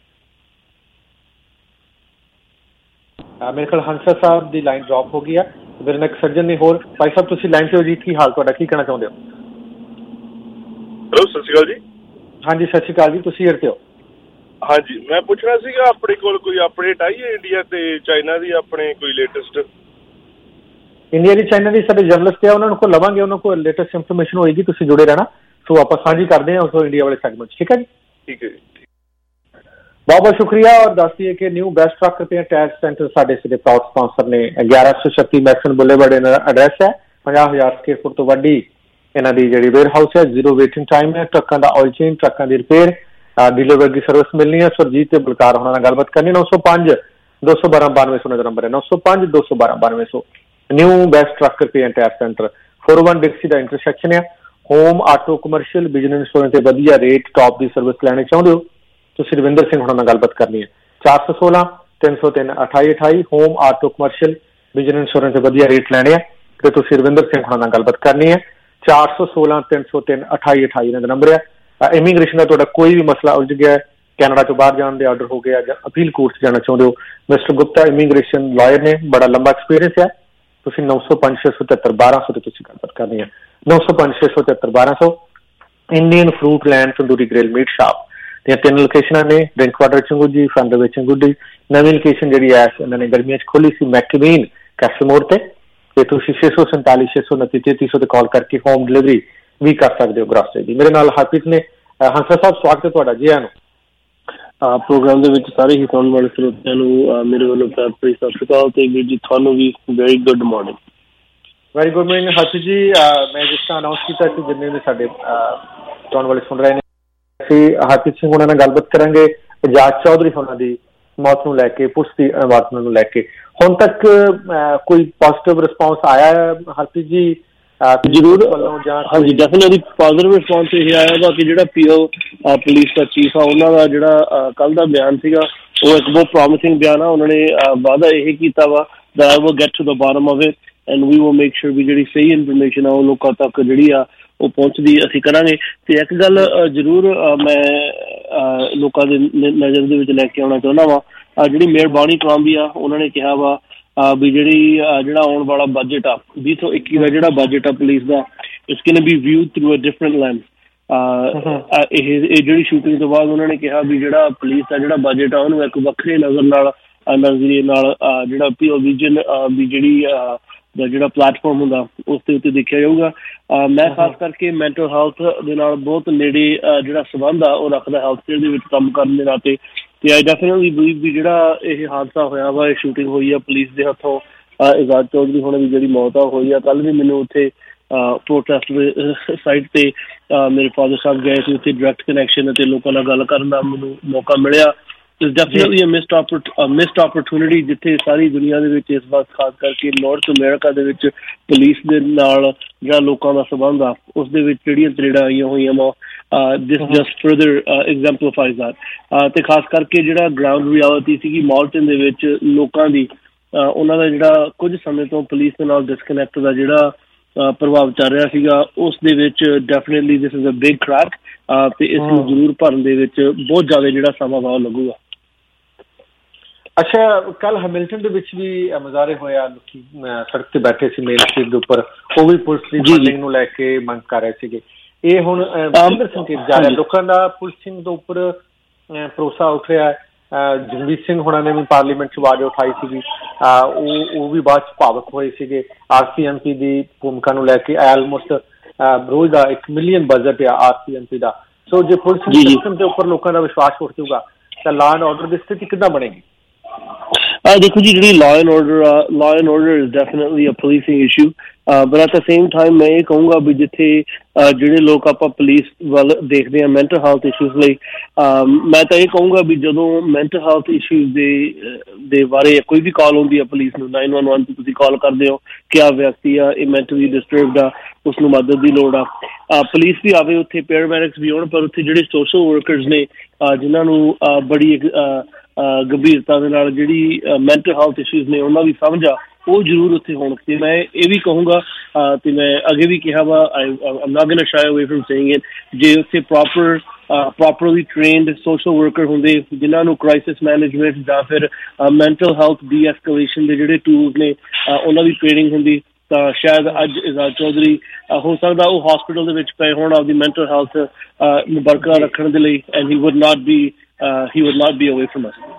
ਮੇਰੇ ਖਿਆਲ ਹੰਸਾ ਸਾਹਿਬ ਦੀ ਲਾਈਨ ਡ੍ਰੌਪ ਹੋ ਗਈ ਆ। ਮੇਰੇ ਨਾਲ ਇੱਕ ਸੱਜਣ ਨੇ ਹੋਰ। ਭਾਈ ਸਾਹਿਬ ਤੁਸੀਂ ਲਾਈਨ ਤੇ ਹੋ ਜੀ, ਕੀ ਹਾਲ ਤੁਹਾਡਾ, ਕੀ ਕਹਿਣਾ ਚਾਹੁੰਦੇ ਹੋ? ਹੈਲੋ, ਸਤਿ ਸ਼੍ਰੀ ਅਕਾਲ ਜੀ। ਹਾਂਜੀ ਸਤਿ ਸ਼੍ਰੀ ਅਕਾਲ ਜੀ, ਤੁਸੀਂ ਏਅਰ ਤੇ ਹੋ। ਹਾਂਜੀ, ਮੈਂ ਪੁੱਛਣਾ ਸੀਗਾ ਆਪਣੇ ਕੋਲ ਕੋਈ ਅਪਡੇਟ ਆਈ ਹੈ ਇੰਡੀਆ ਤੇ ਚਾਈਨਾ ਦੀ, ਆਪਣੇ ਕੋਈ ਲੇਟੈਸਟ? ਇੰਡੀਆ ਦੀ ਚਾਈਨਾ ਦੀ ਸਾਡੇ ਜਰਨਲਿਸਟ ਆ, ਉਹਨਾਂ ਨੂੰ ਕੋਲ ਲਵਾਂਗੇ, ਉਹਨਾਂ ਕੋਲ ਲੇਟੈਸਟ ਇਨਫੋਰਮੇਸ਼ਨ ਹੋਏਗੀ, ਤੁਸੀਂ ਜੁੜੇ ਰਹਿਣਾ। ਸੋ ਆਪਾਂ ਸਾਂਝੀ ਕਰਦੇ ਹਾਂ ਉਸ ਇੰਡੀਆ ਵਾਲੇ ਸੈਗਮੈਂਟ 'ਚ। ਠੀਕ ਹੈ ਜੀ, ਠੀਕ ਹੈ ਜੀ, ਬਹੁਤ ਬਹੁਤ ਸ਼ੁਕਰੀਆ। ਔਰ ਦੱਸ ਦਈਏ ਕਿ new best truck repair tag centre ਸਾਡੇ ਸਿਰੇ ਪ੍ਰਾਊਡ ਸਪਾਂਸਰ ਨੇ। ਗਿਆਰਾਂ ਸੌ ਛੱਤੀ ਮੈਕਸਨ ਬੁਲੇਵਰਡ ਇਹਨਾਂ ਦਾ ਐਡਰੈਸ ਹੈ। ਪੰਜਾਹ ਹਜ਼ਾਰ ਸਕੁਅਰ ਫੁੱਟ ਤੋਂ ਵੱਡੀ ਇਹਨਾਂ ਦੀ ਜਿਹੜੀ ਵੇਅਰ ਹਾਊਸ ਹੈ। ਜ਼ੀਰੋ ਵੇਟਿੰਗ ਟਾਈਮ ਹੈ। ਟਰੱਕਾਂ ਦਾ ਆਇਲ ਚੇਂਜ, ਟਰੱਕਾਂ ਦੀ ਰਿਪੇਅਰ, ਡੀਲਰ ਦੀ ਸਰਵਿਸ ਮਿਲਣੀ ਹੈ। ਸੁਰਜੀਤ ਤੇ ਬਲਕਾਰ ਹੋਣਾ ਨਾਲ ਗੱਲਬਾਤ ਕਰਨੀ। ਨੌ ਸੌ ਪੰਜ ਦੋ ਸੌ ਬਾਰਾਂ ਬਾਨਵੇਂ ਸੌ ਦਾ ਨੰਬਰ ਹੈ। ਨੌ ਸੌ ਪੰਜ ਦੋ ਸੌ ਬਾਰਾਂ ਬਾਨਵੇਂ ਸੌ। New best truck repair tag centre four one Dixie ਦਾ ਇੰਟਰਸੈਕਸ਼ਨ ਹੈ। Home, auto, commercial, business insurance ਤੇ ਵਧੀਆ ਰੇਟ, ਟੌਪ ਦੀ ਸਰਵਿਸ ਲੈਣੀ ਚਾਹੁੰਦੇ ਹੋ, ਤੁਸੀਂ ਰਵਿੰਦਰ ਸਿੰਘ ਹੋਣਾ ਨਾਲ ਗੱਲਬਾਤ ਕਰਨੀ ਹੈ। ਚਾਰ ਸੌ ਸੋਲਾਂ ਤਿੰਨ ਸੌ ਤਿੰਨ ਅਠਾਈ ਅਠਾਈ। Home, auto, commercial, business insurance ਤੇ ਵਧੀਆ ਰੇਟ ਲੈਣੇ ਆ ਤੇ ਤੁਸੀਂ ਰਵਿੰਦਰ ਸਿੰਘ ਹੋਣਾ ਨਾਲ ਗੱਲਬਾਤ ਕਰਨੀ ਹੈ। ਚਾਰ ਸੌ ਸੋਲਾਂ ਤਿੰਨ ਸੌ ਤਿੰਨ ਅਠਾਈ ਅਠਾਈ ਇਹਨਾਂ ਦਾ ਨੰਬਰ ਹੈ। ਇਮੀਗ੍ਰੇਸ਼ਨ ਦਾ ਤੁਹਾਡਾ ਕੋਈ ਵੀ ਮਸਲਾ ਉਲਝ ਗਿਆ, ਕੈਨੇਡਾ ਤੋਂ ਬਾਹਰ ਜਾਣ ਦੇ ਆਰਡਰ ਹੋ ਗਿਆ ਜਾਂ ਅਪੀਲ ਕੋਰਟ 'ਚ ਜਾਣਾ ਚਾਹੁੰਦੇ ਹੋ, ਮਿਸਟਰ ਗੁਪਤਾ ਇਮੀਗ੍ਰੇਸ਼ਨ ਲਾਇਰ ਨੇ, ਬੜਾ ਲੰਬਾ ਐਕਸਪੀਰੀਅੰਸ ਹੈ। ਤੁਸੀਂ ਨੌ ਸੌ ਪੰਜ ਛੇ ਸੌ ਤਿਹੱਤਰ ਬਾਰਾਂ ਸੌ ਤੇ ਤੁਸੀਂ ਗੱਲਬਾਤ ਕਰਨੀ ਹੈ। ਨੌ ਸੌ ਪੰਜ ਛੇ ਸੌ ਤਿਹੱਤਰ ਬਾਰਾਂ ਸੌ। Indian fruit land tandoori grill meat shop ਦੀਆਂ ਤਿੰਨ ਲੋਕੇਸ਼ਨਾਂ ਨੇ, ਡਰਿੰਕ ਵਾਟਰ ਚੰਗੁੱਡੀ, ਫਨ ਦੇ ਵਿੱਚ ਚੰਗੁੱਡੀ। ਨਵੀਂ ਲੋਕੇਸ਼ਨ ਜਿਹੜੀ ਹੈ ਇਹਨਾਂ ਨੇ ਗਰਮੀਆਂ 'ਚ ਖੋਲੀ ਸੀ ਮੈਕਬੀਨ ਕੈਸਲ ਮੋੜ ਤੇ। ਤੇ ਤੁਸੀਂ ਛੇ ਸੌ ਸੰਤਾਲੀ ਛੇ ਸੌ ਉਨੱਤੀ ਤੇਤੀ ਸੌ ਤੇ ਕਾਲ ਕਰਕੇ ਹੋਮ ਡਿਲੀਵਰੀ ਵੀ ਕਰ ਸਕਦੇ ਹੋ ਗ੍ਰੋਸਰੀ ਦੀ। ਮੇਰੇ ਨਾਲ ਹਰਪ੍ਰੀਤ ਨੇ। ਹੰਸਾ ਸਾਹਿਬ ਸਵਾਗਤ ਹੈ ਤੁਹਾਡਾ ਜੀ। ਆਇਆਂ ਨੂੰ ਪ੍ਰੋਗਰਾਮ ਦੇ ਵਿੱਚ ਸਾਰੇ ਹੀ ਸੁਣਨ ਵਾਲੇ ਸਰੋਤਿਆਂ ਨੂੰ ਮੇਰੇ ਵੱਲੋਂ ਪਿਆਰ ਭਰੀ ਸਤਿ ਸ਼੍ਰੀ ਅਕਾਲ ਤੇ ਵੀਰ ਜੀ ਤੁਹਾਨੂੰ ਵੀ very good morning. Very good morning Harpreet ji. ਮੈਂ ਜਿਸ ਤਰ੍ਹਾਂ ਅਨਾਊਂਸ ਕੀਤਾ ਕਿ ਜਿੰਨੇ ਵੀ ਸਾਡੇ ਸੁਣਨ ਵਾਲੇ ਸੁਣ ਰਹੇ ਨੇ, ਅਸੀਂ ਹਰਪ੍ਰੀਤ ਸਿੰਘ ਉਹਨਾਂ ਨਾਲ ਗੱਲਬਾਤ ਕਰਾਂਗੇ ਇਜਾਜ਼ ਚੌਧਰੀ ਉਹਨਾਂ ਦੀ ਮੌਤ ਨੂੰ ਲੈ ਕੇ, ਪੁਲਿਸ ਦੀ ਵਾਰਦਾਤ ਨੂੰ ਲੈ ਕੇ। ਹੁਣ ਤੱਕ ਕੋਈ ਪੋਜ਼ਿਟਿਵ ਰਿਸਪੌਂਸ ਆਇਆ ਹੈ ਹਰਪ੍ਰੀਤ ਜੀ? ਜ਼ਰੂਰ, ਹਾਂਜੀ ਡੈਫੀਨਿਟਲੀ ਪੋਜ਼ਿਟਿਵ ਰਿਸਪੌਂਸ ਇਹ ਆਇਆ ਵਾ ਕਿ ਜਿਹੜਾ ਪੀਓ ਪੁਲਿਸ ਦਾ ਚੀਫ ਆ ਉਹਨਾਂ ਦਾ ਜਿਹੜਾ ਕੱਲ ਦਾ ਬਿਆਨ ਸੀਗਾ ਉਹ ਇੱਕ ਬਹੁਤ ਪ੍ਰੋਮਿਸਿੰਗ ਬਿਆਨ ਆ। ਉਹਨਾਂ ਨੇ ਵਾਅਦਾ ਇਹ ਕੀਤਾ ਵਾ that I will get to the bottom of it and we will make sure ਵੀ ਜਿਹੜੀ ਸਹੀ ਇਨਫੋਰਮੇਸ਼ਨ ਆ ਉਹ ਲੋਕਾਂ ਤੱਕ ਜਿਹੜੀ ਆ ਉਹ ਪਹੁੰਚਦੀ ਅਸੀਂ ਕਰਾਂਗੇ। ਤੇ ਇੱਕ ਗੱਲ ਜ਼ਰੂਰ ਮੈਂ ਲੋਕਾਂ ਦੇ ਨਜ਼ਰ ਦੇ ਵਿੱਚ ਲੈ ਕੇ ਆਉਣਾ ਚਾਹੁੰਦਾ ਵਾ, ਜਿਹੜੀ ਮੇਅਰ ਬਾਨੀ ਕਲਾਂਬੀ ਆ ਉਹਨਾਂ ਨੇ ਕਿਹਾ ਵਾ ਵੀ ਜਿਹੜੀ ਜਿਹੜਾ ਆਉਣ ਵਾਲਾ ਬਜਟ ਆ ਵੀਹ ਸੌ ਇੱਕੀ ਦਾ ਜਿਹੜਾ ਬਜਟ ਆ ਪੁਲਿਸ ਦਾ, it's can be viewed through a different lens. ਇਹ ਇਹ ਜਿਹੜੀ ਸ਼ੂਟਿੰਗ ਤੋਂ ਬਾਅਦ ਉਹਨਾਂ ਨੇ ਕਿਹਾ ਵੀ ਜਿਹੜਾ ਪੁਲਿਸ ਦਾ ਜਿਹੜਾ ਬਜਟ ਆ ਉਹਨੂੰ ਇੱਕ ਵੱਖਰੇ ਨਜ਼ਰ ਨਾਲ ਨਜ਼ਰੀਏ ਨਾਲ ਜਿਹੜਾ ਪੀਓ ਵਿਜ਼ਨ ਵੀ ਜਿਹੜੀ ਦਾ ਜਿਹੜਾ ਪਲੈਟਫਾਰਮ ਹੁੰਦਾ ਉਸ ਦੇ ਉੱਤੇ ਦੇਖਿਆ ਜਾਊਗਾ। ਮੈਂ ਖਾਸ ਕਰਕੇ ਮੈਂਟਲ ਹੈਲਥ ਦੇ ਨਾਲ ਬਹੁਤ ਨੇੜੇ ਜਿਹੜਾ ਸੰਬੰਧ ਆ ਉਹ ਰੱਖਦਾ ਹੈਲਥ ਕੇਅਰ ਦੇ ਵਿੱਚ ਕੰਮ ਕਰਨ ਦੇ ਨਾਤੇ। ਤੇ ਆਈ ਡੈਫੀਨਿਟਲੀ ਬਲੀਵ ਵੀ ਜਿਹੜਾ ਇਹ ਹਾਦਸਾ ਹੋਇਆ ਵਾ, ਇਹ ਸ਼ੂਟਿੰਗ ਹੋਈ ਆ ਪੁਲਿਸ ਦੇ ਹੱਥੋਂ। ਇਜਾਜ਼ ਚੌਧਰੀ ਹੋਣਾ ਦੀ ਜਿਹੜੀ ਮੌਤ ਆ ਹੋਈ ਆ, ਕੱਲ੍ਹ ਵੀ ਮੈਨੂੰ ਉੱਥੇ ਪ੍ਰੋਟੈਸਟ ਸਾਈਟ ਤੇ ਮੇਰੇ ਫਾਦਰ ਸਾਹਿਬ ਗਏ ਸੀ, ਉੱਥੇ ਡਾਇਰੈਕਟ ਕਨੈਕਸ਼ਨ ਅਤੇ ਲੋਕਾਂ ਨਾਲ ਗੱਲ ਕਰਨ ਦਾ ਮੈਨੂੰ ਮੌਕਾ ਮਿਲਿਆ। It's definitely a missed missed opportunity ਜਿੱਥੇ ਸਾਰੀ ਦੁਨੀਆ ਦੇ ਵਿੱਚ ਇਸ ਵਕਤ ਖਾਸ ਕਰਕੇ ਨਾਰਥ ਅਮਰੀਕਾ ਦੇ ਵਿੱਚ ਪੁਲਿਸ ਦੇ ਨਾਲ ਜਿਹੜਾ ਲੋਕਾਂ ਦਾ ਸੰਬੰਧ ਆ ਉਸ ਦੇ ਵਿੱਚ ਜਿਹੜੀਆਂ ਤਰੇੜਾਂ ਆਈਆਂ ਹੋਈਆਂ ਵਾ, this just further exemplifies that. ਤੇ ਖਾਸ ਕਰਕੇ ਜਿਹੜਾ ਗਰਾਊਂਡ ਰਿਐਲਿਟੀ ਸੀਗੀ ਮਾਲਟਨ ਦੇ ਵਿੱਚ ਲੋਕਾਂ ਦੀ, ਉਹਨਾਂ ਦਾ ਜਿਹੜਾ ਕੁਝ ਸਮੇਂ ਤੋਂ ਪੁਲਿਸ ਦੇ ਨਾਲ ਡਿਸਕਨੈਕਟ ਦਾ ਜਿਹੜਾ ਪ੍ਰਭਾਵ ਚੱਲ ਰਿਹਾ ਸੀਗਾ, ਉਸ ਦੇ ਵਿੱਚ definitely this is a big crack ਤੇ ਇਸ ਨੂੰ ਜ਼ਰੂਰ ਭਰਨ ਦੇ ਵਿੱਚ ਬਹੁਤ ਜ਼ਿਆਦਾ ਜਿਹੜਾ ਸਮਾਂ ਵਾ ਉਹ ਲੱਗੂਗਾ। ਅੱਛਾ, ਕੱਲ ਹੈਮਿਲਟਨ ਦੇ ਵਿੱਚ ਵੀ ਮੁਜ਼ਾਹਰੇ ਹੋਇਆ, ਲੋਕੀ ਸੜਕ ਤੇ ਬੈਠੇ ਸੀ ਮੇਨ ਸਟਰੀਟ ਦੇ ਉੱਪਰ, ਉਹ ਵੀ ਪੁਲਿਸ ਦੀ ਫੰਡਿੰਗ ਨੂੰ ਲੈ ਕੇ ਮੰਗ ਕਰ ਰਹੇ ਸੀਗੇ। ਇਹ ਹੁਣ ਕਿੱਧਰ ਸੰਕੇਤ ਜਾ ਰਿਹਾ? ਲੋਕਾਂ ਦਾ ਪੁਲਿਸਿੰਗ ਦੇ ਉੱਪਰ ਭਰੋਸਾ ਉੱਠ ਰਿਹਾ ਹੈ। ਜਗਮੀਤ ਸਿੰਘ ਹੋਣਾ ਨੇ ਵੀ ਪਾਰਲੀਮੈਂਟ 'ਚ ਆਵਾਜ਼ ਉਠਾਈ ਸੀਗੀ, ਉਹ ਉਹ ਵੀ ਬਾਅਦ 'ਚ ਭਾਵਕ ਹੋਏ ਸੀਗੇ ਆਰ ਸੀ ਐਮ ਪੀ ਦੀ ਭੂਮਿਕਾ ਨੂੰ ਲੈ ਕੇ। ਆਲਮੋਸਟ ਰੋਜ਼ ਦਾ ਇੱਕ ਮਿਲੀਅਨ ਬਜਟ ਆ ਆਰ ਸੀ ਐਮ ਪੀ ਦਾ। ਸੋ ਜੇ ਪੁਲਿਸ ਸਿਸਟਮ ਦੇ ਉੱਪਰ ਲੋਕਾਂ ਦਾ ਵਿਸ਼ਵਾਸ ਉੱਠ ਜਾਊਗਾ ਤਾਂ ਲਾਅ ਐਂਡ ਆਰਡਰ ਦੀ ਸਥਿਤੀ ਕਿੱਦਾਂ ਬਣੇਗੀ? ਦੇਖੋ ਜੀ, ਜਿਹੜੀ ਲਾਅ ਐਂਡ ਆਰਡਰ ਆ, law and order is definitely a policing issue, but at the same time ਮੈਂ ਇਹ ਕਹੂੰਗਾ ਵੀ ਜਿੱਥੇ ਜਿਹੜੇ ਲੋਕ ਆਪਾਂ ਪੁਲਿਸ ਵੱਲ ਦੇਖਦੇ ਹਾਂ ਮੈਂਟਲ ਹੈਲਥ ਇਸ਼ੂਜ਼ ਲਈ, ਮੈਂ ਤਾਂ ਇਹ ਕਹੂੰਗਾ ਵੀ ਜਦੋਂ ਮੈਂਟਲ ਹੈਲਥ ਇਸ਼ੂਜ਼ ਦੇ ਦੇ ਬਾਰੇ ਕੋਈ ਵੀ ਕਾਲ ਆਉਂਦੀ ਆ ਪੁਲਿਸ ਨੂੰ, ਨਾਈਨ ਵਨ ਵਨ ਤੇ ਤੁਸੀਂ ਕਾਲ ਕਰਦੇ ਹੋ ਕਿ ਆਹ ਵਿਅਕਤੀ ਆ, ਇਹ ਮੈਂਟਲੀ ਡਿਸਟਰਬਡ ਆ, ਉਸਨੂੰ ਮਦਦ ਦੀ ਲੋੜ ਆ, ਪੁਲਿਸ ਵੀ ਆਵੇ, ਉੱਥੇ ਪੈਰਾਮੈਡਿਕਸ ਵੀ ਆਉਣ, ਪਰ ਉੱਥੇ ਜਿਹੜੇ ਸੋਸ਼ਲ ਵਰਕਰਸ ਨੇ ਜਿਨ੍ਹਾਂ ਨੂੰ ਬੜੀ ਇੱਕ ਗੰਭੀਰਤਾ ਦੇ ਨਾਲ ਜਿਹੜੀ ਮੈਂਟਲ ਹੈਲਥ ਇਸ਼ੂਜ਼ ਨੇ ਉਹਨਾਂ ਦੀ ਸਮਝ ਆ, ਉਹ ਜ਼ਰੂਰ ਉੱਥੇ ਹੋਣ। ਤੇ ਮੈਂ ਇਹ ਵੀ ਕਹੂੰਗਾ ਤੇ ਮੈਂ ਅੱਗੇ ਵੀ ਕਿਹਾ ਵਾ, I am not going to shy away from saying it, ਜੇ ਉੱਥੇ proper properly trained social worker ਹੁੰਦੇ ਜਿਨ੍ਹਾਂ ਨੂੰ ਕ੍ਰਾਈਸਿਸ ਮੈਨੇਜਮੈਂਟ ਜਾਂ ਫਿਰ ਮੈਂਟਲ ਹੈਲਥ ਡੀ ਐਸਕੇਲੇਸ਼ਨ ਦੇ ਜਿਹੜੇ ਟੂਲਸ ਨੇ ਉਹਨਾਂ ਦੀ ਟ੍ਰੇਨਿੰਗ ਹੁੰਦੀ, ਤਾਂ ਸ਼ਾਇਦ ਅੱਜ ਇਜ਼ਾਜ਼ ਚੌਧਰੀ ਹੋ ਸਕਦਾ ਉਹ ਹਸਪੀਟਲ ਦੇ ਵਿੱਚ ਪਏ ਹੋਣ ਆਪਦੀ ਮੈਂਟਲ ਹੈਲਥ ਨੂੰ ਬਰਕਰਾਰ ਰੱਖਣ ਦੇ ਲਈ, and he would not be he would not be away from us.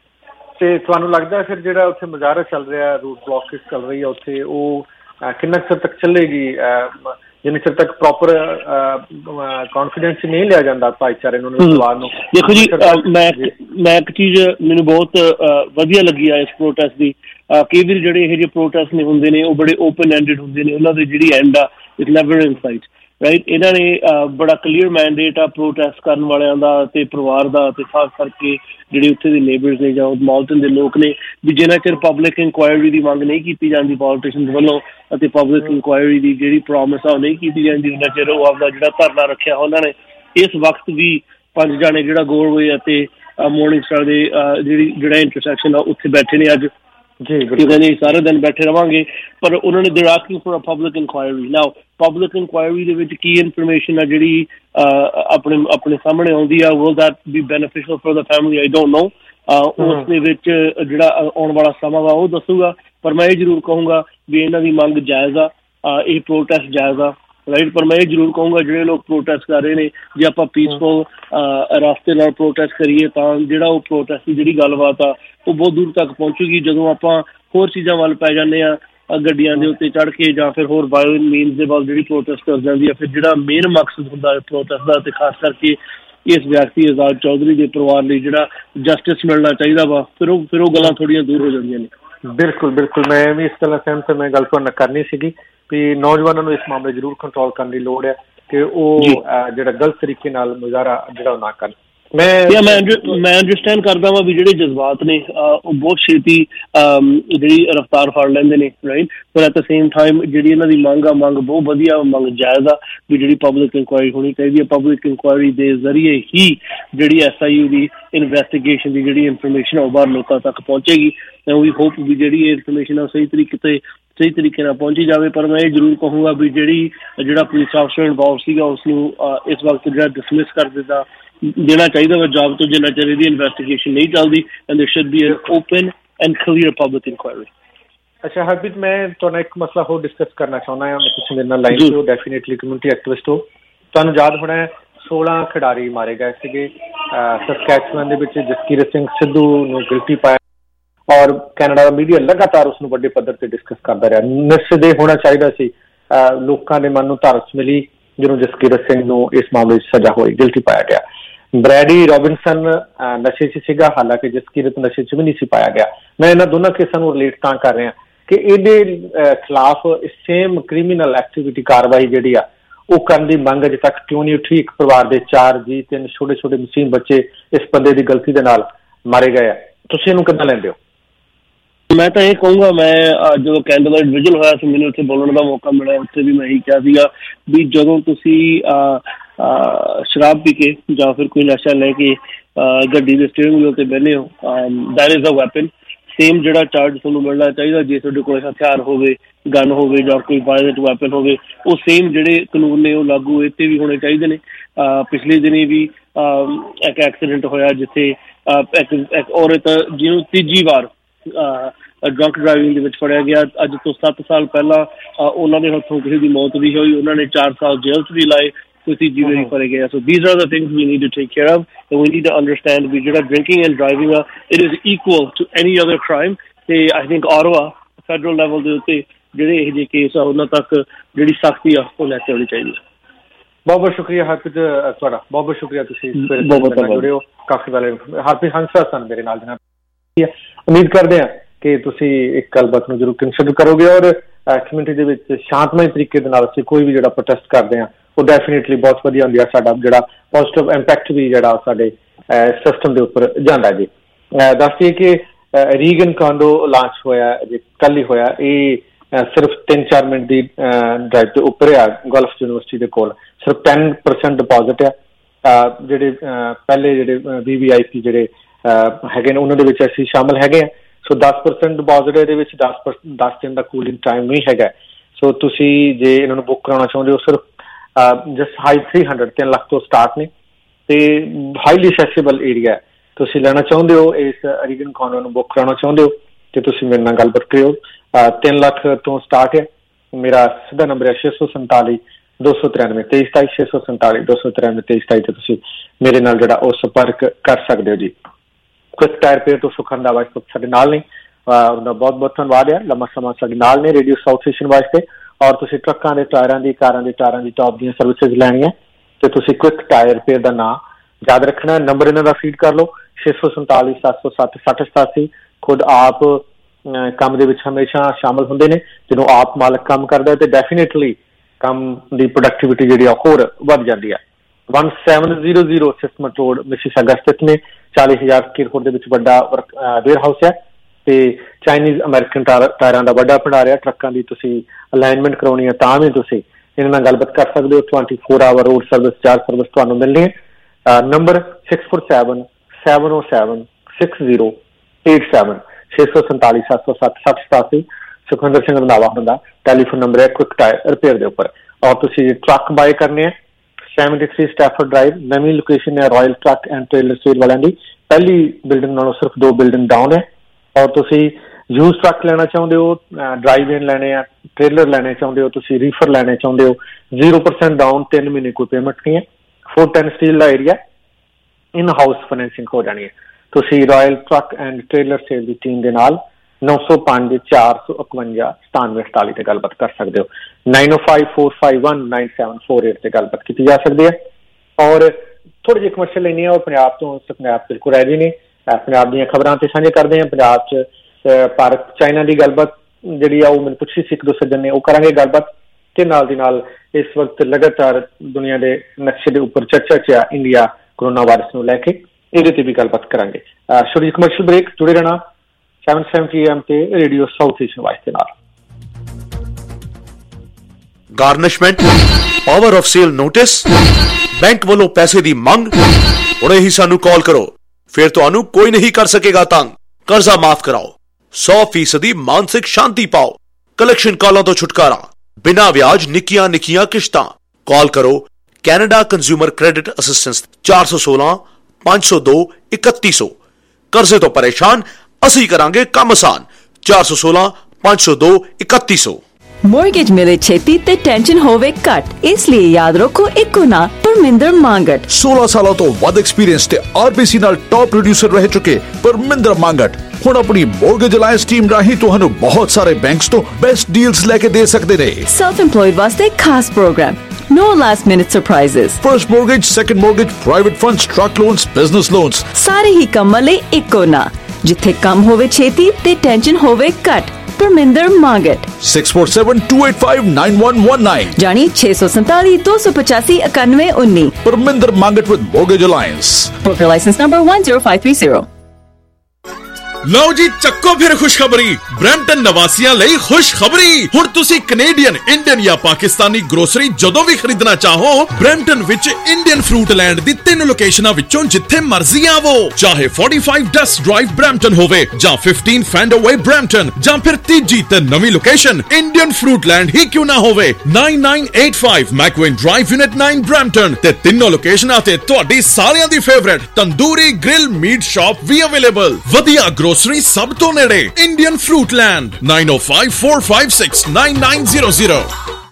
ਤੇ ਤੁਹਾਨੂੰ ਲੱਗਦਾ ਫਿਰ ਜਿਹੜਾ ਉੱਥੇ ਮੁਜ਼ਾਹਰਾ ਚੱਲ ਰਿਹਾ, ਰੂਟ ਬਲੌਕੇਜ ਚੱਲ ਰਹੀ ਹੈ ਉੱਥੇ, ਉਹ ਕਿੰਨਾ ਚਿਰ ਤੱਕ ਚੱਲੇਗੀ? ਜਿੰਨੇ ਚਿਰ ਤੱਕ ਪ੍ਰੋਪਰ ਕੌਨਫੀਡੈਂਸ ਨਹੀਂ ਲਿਆ ਜਾਂਦਾ ਭਾਈਚਾਰੇ ਨੂੰ, ਪਰਿਵਾਰ ਨੂੰ। ਦੇਖੋ ਜੀ, ਮੈਂ ਮੈਂ ਇੱਕ ਚੀਜ਼ ਮੈਨੂੰ ਬਹੁਤ ਵਧੀਆ ਲੱਗੀ ਆ ਇਸ ਪ੍ਰੋਟੈਸਟ ਦੀ, ਕਈ ਵਾਰ ਜਿਹੜੇ ਇਹੋ ਜਿਹੇ ਪ੍ਰੋਟੈਸਟ ਨੇ ਹੁੰਦੇ ਨੇ ਉਹ ਬੜੇ ਓਪਨ ਐਂਡਡ ਹੁੰਦੇ ਨੇ, ਉਹਨਾਂ ਦੀ ਜਿਹੜੀ ਐਂਡ ਆ it never in sight, right. ਇਹਨਾਂ ਨੇ ਬੜਾ ਕਲੀਅਰ ਮੈਂਡੇਟ ਆ ਪ੍ਰੋਟੈਸਟ ਕਰਨ ਵਾਲਿਆਂ ਦਾ ਤੇ ਪਰਿਵਾਰ ਦਾ, ਤੇ ਖਾਸ ਕਰਕੇ ਜਿਹੜੇ ਉੱਥੇ ਦੇ ਨੇਬਰਸ ਨੇ ਜਾਂ ਮਾਲਟਨ ਦੇ ਲੋਕ ਨੇ, ਵੀ ਜਿੰਨਾ ਚਿਰ ਪਬਲਿਕ ਇਨਕੁਆਇਰੀ ਦੀ ਮੰਗ ਨਹੀਂ ਕੀਤੀ ਜਾਂਦੀ ਪੋਲੀਟੀਸ਼ੀਅਨਸ ਵੱਲੋਂ ਅਤੇ ਪਬਲਿਕ ਇਨਕੁਆਇਰੀ ਦੀ ਜਿਹੜੀ ਪ੍ਰੋਮਿਸ ਆ ਉਹ ਨਹੀਂ ਕੀਤੀ ਜਾਂਦੀ, ਉਹਨਾਂ ਚਿਰ ਉਹ ਆਪਦਾ ਜਿਹੜਾ ਧਰਨਾ ਰੱਖਿਆ ਉਹਨਾਂ ਨੇ। ਇਸ ਵਕਤ ਵੀ ਪੰਜ ਜਾਣੇ ਜਿਹੜਾ ਗੋਲਵੇ ਅਤੇ ਮੋਰਨਿੰਗ ਸਟਾਰ ਦੇ ਜਿਹੜੀ ਜਿਹੜਾ ਇੰਟਰਸੈਕਸ਼ਨ ਆ ਉੱਥੇ ਬੈਠੇ ਨੇ ਅੱਜ, ਕਹਿੰਦੇ ਸਾਰੇ ਦਿਨ ਬੈਠੇ ਰਵਾਂਗੇ, ਪਰ ਉਹਨਾਂ ਨੇ they're asking for a public inquiry. Now public inquiry ਦੇ ਵਿੱਚ ਕੀ ਇਨਫੋਰਮੇਸ਼ਨ ਆ ਜਿਹੜੀ ਆਪਣੇ ਆਪਣੇ ਸਾਹਮਣੇ ਆਉਂਦੀ ਆ, will that be beneficial for the family? I don't know. ਉਸ ਦੇ ਵਿੱਚ ਜਿਹੜਾ ਆਉਣ ਵਾਲਾ ਸਮਾਂ ਵਾ ਉਹ ਦੱਸੂਗਾ, ਪਰ ਮੈਂ ਇਹ ਜ਼ਰੂਰ ਕਹੂੰਗਾ ਵੀ ਇਹਨਾਂ ਦੀ ਮੰਗ ਜਾਇਜ਼ ਆ, ਇਹ ਪ੍ਰੋਟੈਸਟ ਜਾਇਜ਼ ਆ, ਰਾਈਟ। ਪਰ ਮੈਂ ਇਹ ਜ਼ਰੂਰ ਕਹੂੰਗਾ ਜਿਹੜੇ ਲੋਕ ਪ੍ਰੋਟੈਸਟ ਕਰ ਰਹੇ ਨੇ, ਜੇ ਆਪਾਂ ਪੀਸਫੁਲ ਰਸਤੇ ਨਾਲ ਪ੍ਰੋਟੈਸਟ ਕਰੀਏ ਤਾਂ ਜਿਹੜਾ ਉਹ ਪ੍ਰੋਟੈਸਟ ਦੀ ਜਿਹੜੀ ਗੱਲਬਾਤ ਆ ਉਹ ਬਹੁਤ ਦੂਰ ਤੱਕ ਪਹੁੰਚੂਗੀ। ਜਦੋਂ ਆਪਾਂ ਹੋਰ ਚੀਜ਼ਾਂ ਵੱਲ ਪੈ ਜਾਂਦੇ ਹਾਂ, ਗੱਡੀਆਂ ਦੇ ਉੱਤੇ ਚੜ੍ਹ ਕੇ ਜਾਂ ਫਿਰ ਹੋਰ ਵਾਇਲੈਂਟ ਮੀਨਸ ਦੇ ਵੱਲ ਜਿਹੜੀ ਪ੍ਰੋਟੈਸਟ ਕਰ ਜਾਂਦੀ ਆ, ਫਿਰ ਜਿਹੜਾ ਮੇਨ ਮਕਸਦ ਹੁੰਦਾ ਪ੍ਰੋਟੈਸਟ ਦਾ, ਤੇ ਖਾਸ ਕਰਕੇ ਇਸ ਵਿਅਕਤੀ ਇਜ਼ਾਜ਼ ਚੌਧਰੀ ਦੇ ਪਰਿਵਾਰ ਲਈ ਜਿਹੜਾ ਜਸਟਿਸ ਮਿਲਣਾ ਚਾਹੀਦਾ ਵਾ, ਫਿਰ ਉਹ ਫਿਰ ਉਹ ਗੱਲਾਂ ਥੋੜ੍ਹੀਆਂ ਦੂਰ ਹੋ ਜਾਂਦੀਆਂ ਨੇ। ਬਿਲਕੁਲ ਬਿਲਕੁਲ, ਮੈਂ ਵੀ ਇਸ ਗੱਲ ਸਹਿਮਤ, ਮੈਂ ਗੱਲ ਤੁਹਾਨੂੰ ਕਰਨੀ ਸੀਗੀ ਵੀ ਨੌਜਵਾਨਾਂ ਨੂੰ ਇਸ ਮਾਮਲੇ ਜ਼ਰੂਰ ਕੰਟਰੋਲ ਕਰਨ ਦੀ ਲੋੜ ਹੈ ਕਿ ਉਹ ਜਿਹੜਾ ਗਲਤ ਤਰੀਕੇ ਨਾਲ ਮੁਜ਼ਾਹਰਾ ਜਿਹੜਾ ਉਹ ਨਾ ਕਰਨ। ਮੈਂ ਮੈਂ ਅੰਡਰਸਟੈਂਡ ਕਰਦਾ ਵਾਂ ਵੀ ਜਿਹੜੇ ਜਜ਼ਬਾਤ ਨੇ ਉਹ ਬਹੁਤ ਛੇਤੀ ਜਿਹੜੀ ਰਫਤਾਰ ਫੜ ਲੈਂਦੇ ਨੇ, ਰਾਈਟ। ਪਰ ਐਟ ਦ ਸੇਮ ਟਾਈਮ ਜਿਹੜੀ ਇਹਨਾਂ ਦੀ ਮੰਗ ਆ, ਮੰਗ ਬਹੁਤ ਵਧੀਆ, ਮੰਗ ਜਾਇਜ਼ ਆ ਵੀ ਜਿਹੜੀ ਪਬਲਿਕ ਇਨਕੁਆਇਰੀ ਹੋਣੀ ਚਾਹੀਦੀ ਹੈ। ਪਬਲਿਕ ਇਨਕੁਆਇਰੀ ਦੇ ਜ਼ਰੀਏ ਹੀ ਜਿਹੜੀ ਐਸ ਆਈ ਯੂ ਦੀ ਇਨਵੈਸਟੀਗੇਸ਼ਨ ਦੀ ਜਿਹੜੀ ਇਨਫੋਰਮੇਸ਼ਨ ਆ ਉਹ ਬਾਹਰ ਲੋਕਾਂ ਤੱਕ ਪਹੁੰਚੇਗੀ। ਮੈਂ ਵੀ ਹੋਪ ਵੀ ਜਿਹੜੀ ਇਹ ਇਨਫੋਰਮੇਸ਼ਨ ਆ ਸਹੀ ਤਰੀਕੇ ਤੇ ਸਹੀ ਤਰੀਕੇ ਨਾਲ ਪਹੁੰਚੀ ਜਾਵੇ। ਪਰ ਮੈਂ ਇਹ ਜ਼ਰੂਰ ਕਹੂੰਗਾ ਵੀ ਜਿਹੜੀ ਜਿਹੜਾ ਪੁਲਿਸ ਅਫਸਰ ਇਨਵੋਲਵ ਸੀਗਾ ਉਸਨੂੰ ਇਸ ਵਕਤ ਜਿਹੜਾ ਡਿਸਮਿਸ ਕਰ ਦਿੱਤਾ ਦੇਣਾ ਚਾਹੀਦਾ ਵਾ ਜੌਬ ਤੋਂ, ਜਿੰਨਾ ਚਿਰ ਇਹਦੀ ਇਨਵੈਸਟੀਗੇਸ਼ਨ ਨਹੀਂ ਚੱਲਦੀ, and there should be an open and clear public inquiry. ਅੱਛਾ ਹਰਪ੍ਰੀਤ, ਮੈਂ ਤੁਹਾਨੂੰ ਇੱਕ ਮਸਲਾ ਹੋਰ ਡਿਸਕਸ ਕਰਨਾ ਚਾਹੁੰਦਾ ਹਾਂ। ਮੈਂ ਤੁਸੀਂ ਮੇਰੇ ਨਾਲ ਲਾਈਨ ਤੋਂ ਡੈਫੀਨੇਟਲੀ ਕਮਿਊਨਿਟੀ ਐਕਟਿਵਿਸਟ ਹੋ, ਤੁਹਾਨੂੰ ਯਾਦ ਹੋਣਾ ਸੋਲਾਂ ਖਿਡਾਰੀ ਮਾਰੇ ਗਏ ਸੀਗੇ ਸਸਕੈਚੁਅਨ ਦੇ ਵਿੱਚ, ਜਸਕੀਰਤ ਸਿੰਘ ਸਿੱਧੂ ਨੂੰ ਗਿਲਟੀ ਪਾਇਆ ਔਰ ਕੈਨੇਡਾ ਦਾ ਮੀਡੀਆ ਲਗਾਤਾਰ ਉਸਨੂੰ ਵੱਡੇ ਪੱਧਰ ਤੇ ਡਿਸਕਸ ਕਰਦਾ ਰਿਹਾ। ਨਿਸ਼ਚਿਤ ਇਹ ਹੋਣਾ ਚਾਹੀਦਾ ਸੀ, ਲੋਕਾਂ ਦੇ ਮਨ ਨੂੰ ਧਾਰਸ ਮਿਲੀ ਜਦੋਂ ਜਸਕੀਰਤ ਸਿੰਘ ਨੂੰ ਇਸ ਮਾਮਲੇ 'ਚ ਸਜ਼ਾ ਹੋਈ, ਗਿਲਟੀ ਪਾਇਆ ਗਿਆ। ਬਰੈਡੀ ਰੋਬਿਨਸਨ ਨਸ਼ੇ 'ਚ ਸੀਗਾ, ਹਾਲਾਂਕਿ ਜਸਕੀਰਤ ਨਸ਼ੇ 'ਚ ਵੀ ਨਹੀਂ ਸੀ ਪਾਇਆ ਗਿਆ। ਮੈਂ ਇਹਨਾਂ ਦੋਨਾਂ ਕੇਸਾਂ ਨੂੰ ਰਿਲੇਟ ਤਾਂ ਕਰ ਰਿਹਾ ਕਿ ਇਹਦੇ ਖਿਲਾਫ ਸੇਮ ਕ੍ਰਿਮੀਨਲ ਐਕਟੀਵਿਟੀ ਕਾਰਵਾਈ ਜਿਹੜੀ ਆ ਉਹ ਕਰਨ ਦੀ ਮੰਗ ਅਜੇ ਤੱਕ ਕਿਉਂ ਨਹੀਂ ਉੱਠੀ? ਇੱਕ ਪਰਿਵਾਰ ਦੇ ਚਾਰ ਜੀ, ਤਿੰਨ ਛੋਟੇ ਛੋਟੇ ਮਸੀਮ ਬੱਚੇ ਇਸ ਬੰਦੇ ਦੀ ਗਲਤੀ ਦੇ ਨਾਲ ਮਾਰੇ ਗਏ ਆ, ਤੁਸੀਂ ਇਹਨੂੰ ਕਿੱਦਾਂ ਲੈਂਦੇ ਹੋ? ਮੈਂ ਤਾਂ ਇਹ ਕਹੂੰਗਾ, ਮੈਂ ਜਦੋਂ ਕੈਂਡਲਲਾਈਟ ਵਿਜਲ ਹੋਇਆ ਸੀ ਮੈਨੂੰ ਉੱਥੇ ਬੋਲਣ ਦਾ ਮੌਕਾ ਮਿਲਿਆ, ਉੱਥੇ ਵੀ ਮੈਂ ਇਹੀ ਕਿਹਾ ਸੀਗਾ ਵੀ ਜਦੋਂ ਤੁਸੀਂ ਸ਼ਰਾਬ ਪੀ ਕੇ ਜਾਂ ਫਿਰ ਕੋਈ ਨਸ਼ਾ ਲੈ ਕੇ ਗੱਡੀ ਦੇ ਸਟੀਅਰਿੰਗ ਵੀਲ ਤੇ ਬਹਿਨੇ ਹੋ, that is a weapon. Same ਜਿਹੜਾ ਚਾਰਜ ਤੁਹਾਨੂੰ ਮਿਲਣਾ ਚਾਹੀਦਾ ਜੇ ਤੁਹਾਡੇ ਕੋਲ ਹਥਿਆਰ ਹੋਵੇ, ਗਨ ਹੋਵੇ ਜਾਂ ਕੋਈ ਵਾਇਲੈਂਟ ਵੈਪਨ ਹੋਵੇ, ਉਹ ਸੇਮ ਜਿਹੜੇ ਕਾਨੂੰਨ ਨੇ ਉਹ ਲਾਗੂ ਇੱਥੇ ਵੀ ਹੋਣੇ ਚਾਹੀਦੇ ਨੇ। ਪਿਛਲੇ ਦਿਨੀ ਵੀ ਇੱਕ ਐਕਸੀਡੈਂਟ ਹੋਇਆ ਜਿੱਥੇ ਇੱਕ ਇੱਕ ਔਰਤ ਜਿਹਨੂੰ ਤੀਜੀ ਵਾਰ ਡਰੰਕ ਡਰਾਈਵਿੰਗ ਦੇ ਵਿੱਚ ਫੜਿਆ ਗਿਆ। ਅੱਜ ਤੋਂ ਸੱਤ ਸਾਲ ਪਹਿਲਾਂ ਉਹਨਾਂ ਦੇ ਹੱਥੋਂ ਕਿਸੇ ਦੀ ਮੌਤ ਵੀ ਹੋਈ, ਉਹਨਾਂ ਨੇ ਚਾਰ ਸਾਲ ਜੇਲ੍ਹ 'ਚ ਵੀ ਲਾਏ, ਕੋਈ ਤੀਜੀ ਵਾਰੀ ਫੜੇ ਗਏ। ਸੋ these are the things we need to take care of and we need to understand ਵੀ ਜਿਹੜਾ ਡਰਿੰਕਿੰਗ ਐਂਡ ਡਰਾਈਵਿੰਗ ਆ it is equal to any other crime। ਤੇ ਆਈ ਥਿੰਕ ਆਰੋਆ ਫੈਡਰਲ ਲੈਵਲ ਦੇ ਉੱਤੇ ਜਿਹੜੇ ਇਹੋ ਜਿਹੇ ਕੇਸ ਆ ਉਹਨਾਂ ਤੱਕ ਜਿਹੜੀ ਸਖਤੀ ਆ ਉਹ ਲੈ ਕੇ ਆਉਣੀ ਚਾਹੀਦੀ ਹੈ। ਬਹੁਤ ਬਹੁਤ ਸ਼ੁਕਰੀਆ ਹਰਪ੍ਰੀਤ ਤੁਹਾਡਾ, ਬਹੁਤ ਬਹੁਤ ਸ਼ੁਕਰੀਆ ਤੁਸੀਂ ਜੁੜੇ ਹੋ ਕਾਫੀ ਵਾਲੇ। ਹਰਪ੍ਰੀਤ ਹੰਸਾ ਸਨ ਮੇਰੇ ਨਾਲ ਜਨਾਬ। ਉਮੀਦ ਕਰਦੇ ਹਾਂ ਕਿ ਤੁਸੀਂ ਇੱਕ ਗੱਲਬਾਤ ਨੂੰ ਜ਼ਰੂਰ ਕੰਸੀਡਰ ਕਰੋਗੇ ਔਰ ਕਮਿਊਨਿਟੀ ਦੇ ਵਿੱਚ ਸ਼ਾਂਤਮਈ ਤਰੀਕੇ ਦੇ ਨਾਲ ਅਸੀਂ ਕੋਈ ਵੀ ਜਿਹੜਾ ਪ੍ਰੋਟੈਸਟ ਕਰਦੇ ਹਾਂ ਉਹ ਡੈਫੀਨੇਟਲੀ ਬਹੁਤ ਵਧੀਆ ਹੁੰਦੀ ਆ। ਸਾਡਾ ਜਿਹੜਾ ਪੋਜ਼ੀਟਿਵ ਇੰਪੈਕਟ ਵੀ ਜਿਹੜਾ ਸਾਡੇ ਸਿਸਟਮ ਦੇ ਉੱਪਰ ਜਾਂਦਾ ਜੀ। ਦੱਸ ਦਈਏ ਕਿ ਰੀਗਨ ਕਾਂਡੋ ਲਾਂਚ ਹੋਇਆ ਜੇ ਕੱਲ੍ਹ ਹੀ ਹੋਇਆ। ਇਹ ਸਿਰਫ ਤਿੰਨ ਚਾਰ ਮਿੰਟ ਦੀ ਡਰਾਈਵ ਦੇ ਉੱਪਰ ਆ ਗਲਫ ਯੂਨੀਵਰਸਿਟੀ ਦੇ ਕੋਲ। ਸਿਰਫ ਟੈਨ ਪਰਸੈਂਟ ਡਿਪੋਜ਼ਿਟ ਆ। ਜਿਹੜੇ ਪਹਿਲੇ ਜਿਹੜੇ ਵੀ ਵੀ ਆਈ ਪੀ ਜਿਹੜੇ ਹੈਗੇ ਨੇ ਉਹਨਾਂ ਦੇ ਵਿੱਚ ਅਸੀਂ ਸ਼ਾਮਲ ਹੈਗੇ ਆ। ਸੋ ਦਸ ਪਰਸੈਂਟ ਡਿਪੋਜ਼ਿਟ ਇਹਦੇ ਵਿੱਚ ਦਸ ਦਸ ਦਿਨ ਦਾ ਕੂਲਿੰਗ ਟਾਈਮ ਨਹੀਂ ਹੈਗਾ। ਸੋ ਤੁਸੀਂ ਜੇ ਇਹਨਾਂ ਨੂੰ ਬੁੱਕ ਕਰਾਉਣਾ ਚਾਹੁੰਦੇ ਹੋ ਸਿਰਫ ਜਸਟ ਹਾਈ ਥ੍ਰੀ ਹੰਡਰਡ ਤਿੰਨ ਲੱਖ ਤੋਂ ਸਟਾਰਟ ਨੇ ਤੇ ਹਾਈਲੀ ਅਸੈਸਿਬਲ ਏਰੀਆ। ਤੁਸੀਂ ਲੈਣਾ ਚਾਹੁੰਦੇ ਹੋ ਇਸ ਰੀਗਨ ਕਾਂਡੋ ਨੂੰ ਬੁੱਕ ਕਰਾਉਣਾ ਚਾਹੁੰਦੇ ਹੋ ਤੇ ਤੁਸੀਂ ਮੇਰੇ ਨਾਲ ਗੱਲਬਾਤ ਕਰਿਓ। ਤਿੰਨ ਲੱਖ ਤੋਂ ਸਟਾਰਟ ਹੈ। ਮੇਰਾ ਸਿੱਧਾ ਨੰਬਰ ਹੈ ਛੇ ਸੌ ਸੰਤਾਲੀ ਦੋ ਸੌ ਤਰਾਨਵੇਂ ਤੇਈ ਸਤਾਈ ਛੇ ਸੌ ਸੰਤਾਲੀ ਦੋ ਸੌ ਤਰਾਨਵੇਂ ਤੇਈ ਸਤਾਈ ਤੇ ਤੁਸੀਂ ਮੇਰੇ ਨਾਲ ਜਿਹੜਾ ਉਹ ਸੰਪਰਕ ਕਰ ਸਕਦੇ ਹੋ ਜੀ। ਕੁਇਕ ਟਾਇਰ ਪੇਅਰ ਤੋਂ ਸੁਖ ਰੰਧਾਵਾ ਇਸ ਵਕਤ ਸਾਡੇ ਨਾਲ ਨੇ, ਉਹਦਾ ਬਹੁਤ ਬਹੁਤ ਧੰਨਵਾਦ ਹੈ। ਲੰਮਾ ਸਮਾਂ ਸਾਡੇ ਨਾਲ ਨੇ ਰੇਡੀਓ ਸਾਊਥ ਏਸ਼ੀਅਨ ਵਾਸਤੇ ਔਰ ਤੁਸੀਂ ਟਰੱਕਾਂ ਦੇ ਟਾਇਰਾਂ ਦੀ ਕਾਰਾਂ ਦੀ ਟਾਇਰਾਂ ਦੀ ਟੌਪ ਦੀਆਂ ਸਰਵਿਸਿਜ਼ ਲੈਣੀਆਂ ਤੇ ਤੁਸੀਂ ਕੁਇਕ ਟਾਇਰ ਪੇਅਰ ਦਾ ਨਾਂ ਯਾਦ ਰੱਖਣਾ। ਨੰਬਰ ਇਹਨਾਂ ਦਾ ਫੀਡ ਕਰ ਲਓ ਛੇ ਸੌ ਸੰਤਾਲੀ ਸੱਤ ਸੌ ਸੱਤ ਸੱਠ ਸਤਾਸੀ। ਖੁਦ ਆਪ ਕੰਮ ਦੇ ਵਿੱਚ ਹਮੇਸ਼ਾ ਸ਼ਾਮਲ ਹੁੰਦੇ ਨੇ। ਜਦੋਂ ਆਪ ਮਾਲਕ ਕੰਮ ਕਰਦਾ ਤੇ ਡੈਫੀਨੇਟਲੀ ਕੰਮ ਦੀ ਪ੍ਰੋਡਕਟੀਵਿਟੀ ਜਿਹੜੀ ਆ ਹੋਰ ਵੱਧ ਜਾਂਦੀ ਹੈ। One seven zero zero Sismet road Mississauga ਸਥਿਤ ਨੇ। ਚਾਲੀ ਹਜ਼ਾਰ ਸਕੁਅਰ ਫੁੱਟ ਦੇ ਵਿੱਚ ਵੱਡਾ ਵੇਅਰ ਹਾਊਸ ਹੈ ਤੇ ਚਾਈਨੀਜ਼ ਅਮਰੀਕਨ ਟਾਇਰਾਂ ਦਾ ਵੱਡਾ ਭੰਡਾਰ ਆ। ਟਰੱਕਾਂ ਦੀ ਤੁਸੀਂ ਅਲਾਈਨਮੈਂਟ ਕਰਾਉਣੀ ਹੈ ਤਾਂ ਵੀ ਤੁਸੀਂ ਇਹਨਾਂ ਨਾਲ ਗੱਲਬਾਤ ਕਰ ਸਕਦੇ ਹੋ। Twenty four hour road service ਚਾਰ ਸਰਵਿਸ ਤੁਹਾਨੂੰ ਮਿਲਣੀ ਹੈ। Number six four seven seven o seven six zero eight seven ਛੇ ਸੌ ਸੰਤਾਲੀ ਸੱਤ ਸੌ ਸੱਤ ਸੱਠ ਸਤਾਸੀ ਸੁਖਵਿੰਦਰ ਸਿੰਘ ਰੰਧਾਵਾ ਹੁੰਦਾ ਟੈਲੀਫੋਨ ਨੰਬਰ ਹੈ ਕੁਇਕ ਟਾਇਰ ਰਿਪੇਅਰ ਦੇ ਉੱਪਰ। ਔਰ ਤੁਸੀਂ ਟਰੱਕ ਬਾਏ ਕਰਨੇ ਆ ਸੈਵਨਟੀ ਥ੍ਰੀ ਸਟੈਫਰਡ ਡਰਾਈਵ ਨਵੀਂ ਲੋਕੇਸ਼ਨ ਹੈ royal truck and trailer sale ਵਾਲਿਆਂ ਦੀ। ਪਹਿਲੀ ਬਿਲਡਿੰਗ ਨਾਲੋਂ ਸਿਰਫ ਦੋ ਬਿਲਡਿੰਗ ਡਾਊਨ ਹੈ। ਔਰ ਤੁਸੀਂ ਯੂਜ਼ ਟਰੱਕ ਲੈਣਾ ਚਾਹੁੰਦੇ ਹੋ, ਡਰਾਈਵ ਇਨ ਲੈਣੇ ਆ, ਟ੍ਰੇਲਰ ਲੈਣੇ ਚਾਹੁੰਦੇ ਹੋ, ਤੁਸੀਂ ਰੀਫਰ ਲੈਣੇ ਚਾਹੁੰਦੇ ਹੋ, ਜ਼ੀਰੋ ਪਰਸੈਂਟ ਡਾਊਨ ਤਿੰਨ ਮਹੀਨੇ ਕੋਈ ਪੇਮੈਂਟ ਨਹੀਂ ਹੈ। ਫੋਰ ਟੈਨ ਸਟੀਲ ਦਾ ਏਰੀਆ ਇਨ ਹਾਊਸ ਫਾਈਨੈਂਸਿੰਗ ਹੋ ਜਾਣੀ ਹੈ। ਤੁਸੀਂ royal truck and trailer sale ਦੀ ਟੀਮ ਦੇ ਨਾਲ ਨੌ ਸੌ ਪੰਜ ਚਾਰ ਸੌ ਇਕਵੰਜਾ ਸਤਾਨਵੇਂ ਅਠਤਾਲੀ ਤੇ ਗੱਲਬਾਤ ਕਰ ਸਕਦੇ ਹੋ। ਨਾਈਨ ਓ five four five one nine seven four eight ਤੇ ਗੱਲਬਾਤ ਕੀਤੀ ਜਾ ਸਕਦੀ ਹੈ। ਔਰ ਥੋੜੇ ਜਿਹੇ ਕਮਰਸ਼ੀਅਲ ਲੈਣੇ ਆ ਉਹ ਪੰਜਾਬ ਤੋਂ ਪੰਜਾਬ ਬਿਲਕੁਲ ਰਹਿ ਜੀ ਨੇ। ਪੰਜਾਬ ਦੀਆਂ ਖਬਰਾਂ ਤੇ ਸਾਂਝੇ ਕਰਦੇ ਹਾਂ। ਪੰਜਾਬ 'ਚ ਭਾਰਤ ਚਾਈਨਾ ਦੀ ਗੱਲਬਾਤ ਜਿਹੜੀ ਆ ਉਹ ਮੈਨੂੰ ਪੁੱਛੀ ਸੀ ਇੱਕ ਦੋ ਸੱਜਣ ਨੇ, ਉਹ ਕਰਾਂਗੇ ਗੱਲਬਾਤ। ਤੇ ਨਾਲ ਦੀ ਨਾਲ ਇਸ ਵਕਤ ਲਗਾਤਾਰ ਦੁਨੀਆ ਦੇ ਨਕਸ਼ੇ ਦੇ ਉੱਪਰ ਚਰਚਾ 'ਚ ਆ ਇੰਡੀਆ ਕੋਰੋਨਾ ਵਾਇਰਸ ਨੂੰ ਲੈ ਕੇ, ਇਹਦੇ ਤੇ ਵੀ ਗੱਲਬਾਤ ਕਰਾਂਗੇ। ਛੋਟੀ ਜਿਹੀ ਕਮਰਸ਼ੀਅਲ ਬ੍ਰੇਕ, ਜੁੜੇ ਰਹਿਣਾ ਸੈਵਨ ਸੈਵਨਟੀ ਐਮ ਤੇ ਰੇਡੀਓ ਸਾਊਥ ਏਸ਼ੀਅਨ ਵਾਇਸ ਦੇ ਨਾਲ। Garnishment, power of sale notice, bank ਵੱਲੋਂ ਪੈਸੇ ਦੀ ਮੰਗ, ਹੁਣੇ ਹੀ ਸਾਨੂੰ ਕਾਲ ਕਰੋ, ਫਿਰ ਤੁਹਾਨੂੰ ਕੋਈ ਨਹੀਂ ਕਰ ਸਕੇਗਾ ਤੰਗ। ਕਰਜ਼ਾ ਮਾਫ ਕਰਾਓ, ਸੌ ਫੀਸਦੀ ਮਾਨਸਿਕ ਸ਼ਾਂਤੀ ਪਾਓ, ਕਲੈਕਸ਼ਨ ਕਾਲਾਂ ਤੋਂ ਛੁਟਕਾਰਾ, ਬਿਨਾਂ ਵਿਆਜ ਨਿੱਕੀਆਂ ਨਿੱਕੀਆਂ ਕਿਸ਼ਤਾਂ। ਕਾਲ ਕਰੋ ਕੈਨੇਡਾ ਕੰਜ਼ਿਊਮਰ ਕ੍ਰੈਡਿਟ ਅਸਿਸਟੈਂਸ ਚਾਰ ਸੌ ਸੋਲਾਂ ਪੰਜ ਸੌ ਦੋ ਇਕੱਤੀ ਸੌ। ਕਰਜ਼ੇ ਤੋਂ ਪਰੇਸ਼ਾਨ, ਅਸੀਂ ਕਰਾਂਗੇ ਕੰਮ ਆਸਾਨ। ਚਾਰ ਸੌ ਸੋਲਾਂ ਪੰਜ ਸੌ ਦੋ ਇਕੱਤੀ ਸੌ। ਮੋਰਗੇਜ ਮਿਲੇ ਛੇਤੀ ਤੇ ਟੈਨਸ਼ਨ ਹੋਵੇ ਘੱਟ, ਇਸ ਲਈ ਯਾਦ ਰੱਖੋ ਇੱਕੋ ਨਾ ਪਰਮਿੰਦਰ ਮੰਗਟ। ਸੋਲਾਂ ਸਾਲਾਂ ਤੋਂ ਵੱਧ ਐਕਸਪੀਰੀਅੰਸ ਤੇ ਆਰਬੀਸੀ ਨਾਲ ਟੌਪ ਪ੍ਰੋਡਿਊਸਰ ਰਹਿ ਚੁੱਕੇ ਪਰਮਿੰਦਰ ਮੰਗਟ ਹੁਣ ਆਪਣੀ ਮੋਰਗੇਜ ਅਲਾਇੰਸ ਟੀਮ ਰਾਹੀਂ ਤੁਹਾਨੂੰ ਬਹੁਤ ਸਾਰੇ ਬੈਂਕਸ ਤੋਂ ਬੈਸਟ ਡੀਲਸ ਲੈ ਕੇ ਦੇ ਸਕਦੇ ਨੇ। ਸੈਲਫ ਇੰਪਲੋਇਡ ਵਾਸਤੇ ਖਾਸ program, no last minute surprises, first mortgage, second mortgage, private funds, truck loans, business loans, ਸਾਰੇ ਹੀ ਕੰਮਾਂ ਲਈ ਇੱਕੋ ਨਾ, ਜਿੱਥੇ ਕੰਮ ਹੋਵੇ ਛੇਤੀ ਤੇ ਟੈਨਸ਼ਨ ਹੋਵੇ ਘੱਟ। Parminder Mangat six four seven two eight five nine one one nine ਜਾਨੀ ਛੇ ਸੌ ਸੰਤਾਲੀ ਦੋ ਸੌ ਪਚਾਸੀ ਇਕਾਨਵੇਂ ਉੱਨੀ। Parminder Mangat with Mortgage Alliance. Broker license number one zero five three zero. ਲਓ ਜੀ ਚੱਕੋ ਫਿਰ ਖੁਸ਼ਖਬਰੀ। ਬਰੈਂਪਟਨ ਨਿਵਾਸੀਆਂ ਲਈ ਖੁਸ਼ਖਬਰੀ, ਹੁਣ ਤੁਸੀਂ ਕੈਨੇਡੀਅਨ, ਇੰਡੀਅਨ ਜਾਂ ਪਾਕਿਸਤਾਨੀ ਗਰੋਸਰੀ ਜਦੋਂ ਵੀ ਖਰੀਦਣਾ ਚਾਹੋ, ਬਰੈਂਪਟਨ ਵਿੱਚ ਇੰਡੀਅਨ ਫਰੂਟ ਲੈਂਡ ਦੀ ਤਿੰਨ ਲੋਕੇਸ਼ਨਾਂ ਵਿੱਚੋਂ ਜਿੱਥੇ ਮਰਜ਼ੀ ਆਵੋ। ਚਾਹੇ ਪੈਂਤਾਲੀ ਡਸਟ ਡਰਾਈਵ ਬਰੈਂਪਟਨ ਹੋਵੇ ਜਾਂ ਪੰਦਰਾਂ ਫੈਂਡਰਵੇ ਬਰੈਂਪਟਨ, ਜਾਂ ਫਿਰ ਤੀਜੀ ਤੇ ਨਵੀਂ ਲੋਕੇਸ਼ਨ ਇੰਡੀਅਨ ਫਰੂਟ ਲੈਂਡ ਹੀ ਕਿਉਂ ਨਾ ਹੋਵੇ। Nine nine eight five McVean drive unit nine Brampton ਤੇ ਤਿੰਨੋਂ ਲੋਕੇਸ਼ਨਾਂ ਤੇ ਤੁਹਾਡੀ ਸਾਰਿਆਂ ਦੀ favourite tandoori grill meat shop ਵੀ ਅਵੇਲੇਬਲ। ਵਧੀਆ ਗਰੋਸਰੀ ਸਭ ਤੋਂ ਨੇੜੇ ਇੰਡੀਅਨ ਫਰੂਟ ਲੈਂਡ। ਨਾਈਨ ਓ five four five six nine nine zero zero.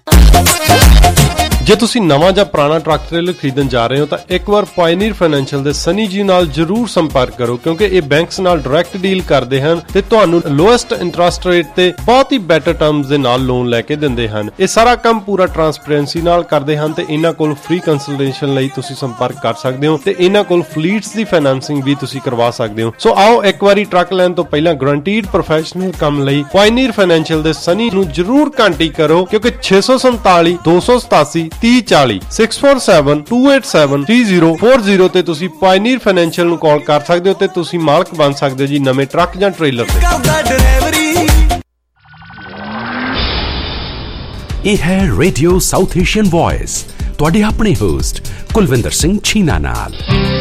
ਜੇ ਤੁਸੀਂ ਨਵਾਂ ਜਾਂ ਪੁਰਾਣਾ ਟਰੱਕ ਟ੍ਰੇਲਰ ਖਰੀਦਣ ਜਾ ਰਹੇ ਹੋ ਤਾਂ ਇੱਕ ਵਾਰ ਪਾਇਨੀਅਰ ਫਾਈਨੈਂਸ਼ੀਅਲ ਦੇ ਸਨੀ ਜੀ ਨਾਲ ਜਰੂਰ ਸੰਪਰਕ ਕਰੋ, ਕਿਉਂਕਿ ਇਹ ਬੈਂਕਸ ਨਾਲ ਡਾਇਰੈਕਟ ਡੀਲ ਕਰਦੇ ਹਨ ਤੇ ਤੁਹਾਨੂੰ ਲੋਐਸਟ ਇੰਟਰਸਟ ਰੇਟ ਤੇ ਬਹੁਤ ਹੀ ਬੈਟਰ ਟਰਮਸ ਦੇ ਨਾਲ ਲੋਨ ਲੈ ਕੇ ਦਿੰਦੇ ਹਨ। ਇਹ ਸਾਰਾ ਕੰਮ ਪੂਰਾ ਟਰਾਂਸਪੇਰੈਂਸੀ ਨਾਲ ਕਰਦੇ ਹਨ ਤੇ ਇਹਨਾਂ ਕੋਲ ਫ੍ਰੀ ਕੰਸਲਟੇਸ਼ਨ ਲਈ ਤੁਸੀਂ ਸੰਪਰਕ ਕਰ ਸਕਦੇ ਹੋ ਤੇ ਇਹਨਾਂ ਕੋਲ ਫਲੀਟਸ ਦੀ ਫਾਈਨੈਂਸਿੰਗ ਵੀ ਤੁਸੀਂ ਕਰਵਾ ਸਕਦੇ ਹੋ। ਸੋ ਆਓ ਇੱਕ ਵਾਰੀ ਟਰੱਕ ਲੈਣ ਤੋਂ ਪਹਿਲਾਂ ਗਰੰਟੀਡ ਪ੍ਰੋਫੈਸ਼ਨਲ ਕੰਮ ਲਈ ਪਾਇਨੀਅਰ ਫਾਈਨੈਂਸ਼ੀਅਲ ਦੇ ਸਨੀ ਨੂੰ ਜਰੂਰ ਕੰਟੈਕਟ ਕਰੋ, ਕਿਉਂਕਿ ਛੇ ਸੌ ਸੰਤਾਲੀ ਦੋ ਸੌ ਸਤਾਸੀ ਤੀਹ ਚਾਲੀ six four seven two eight seven three zero four zero ਤੇ ਤੁਸੀਂ ਪਾਇਨੀਅਰ ਫਾਈਨੈਂਸ਼ੀਅਲ ਨੂੰ ਕਾਲ ਕਰ ਸਕਦੇ ਹੋ ਤੇ ਤੁਸੀਂ ਮਾਲਕ ਬਣ ਸਕਦੇ ਹੋ ਜੀ ਨਵੇਂ ਟਰੱਕ ਜਾਂ ਟ੍ਰੇਲਰ ਦੇ। ਇਹ ਹੈ ਰੇਡੀਓ ਸਾਊਥ ਏਸ਼ੀਅਨ ਵੌਇਸ, ਤੁਹਾਡੇ ਆਪਣੇ ਹੋਸਟ ਕੁਲਵਿੰਦਰ ਸਿੰਘ ਛੀਨਾ ਨਾਲ।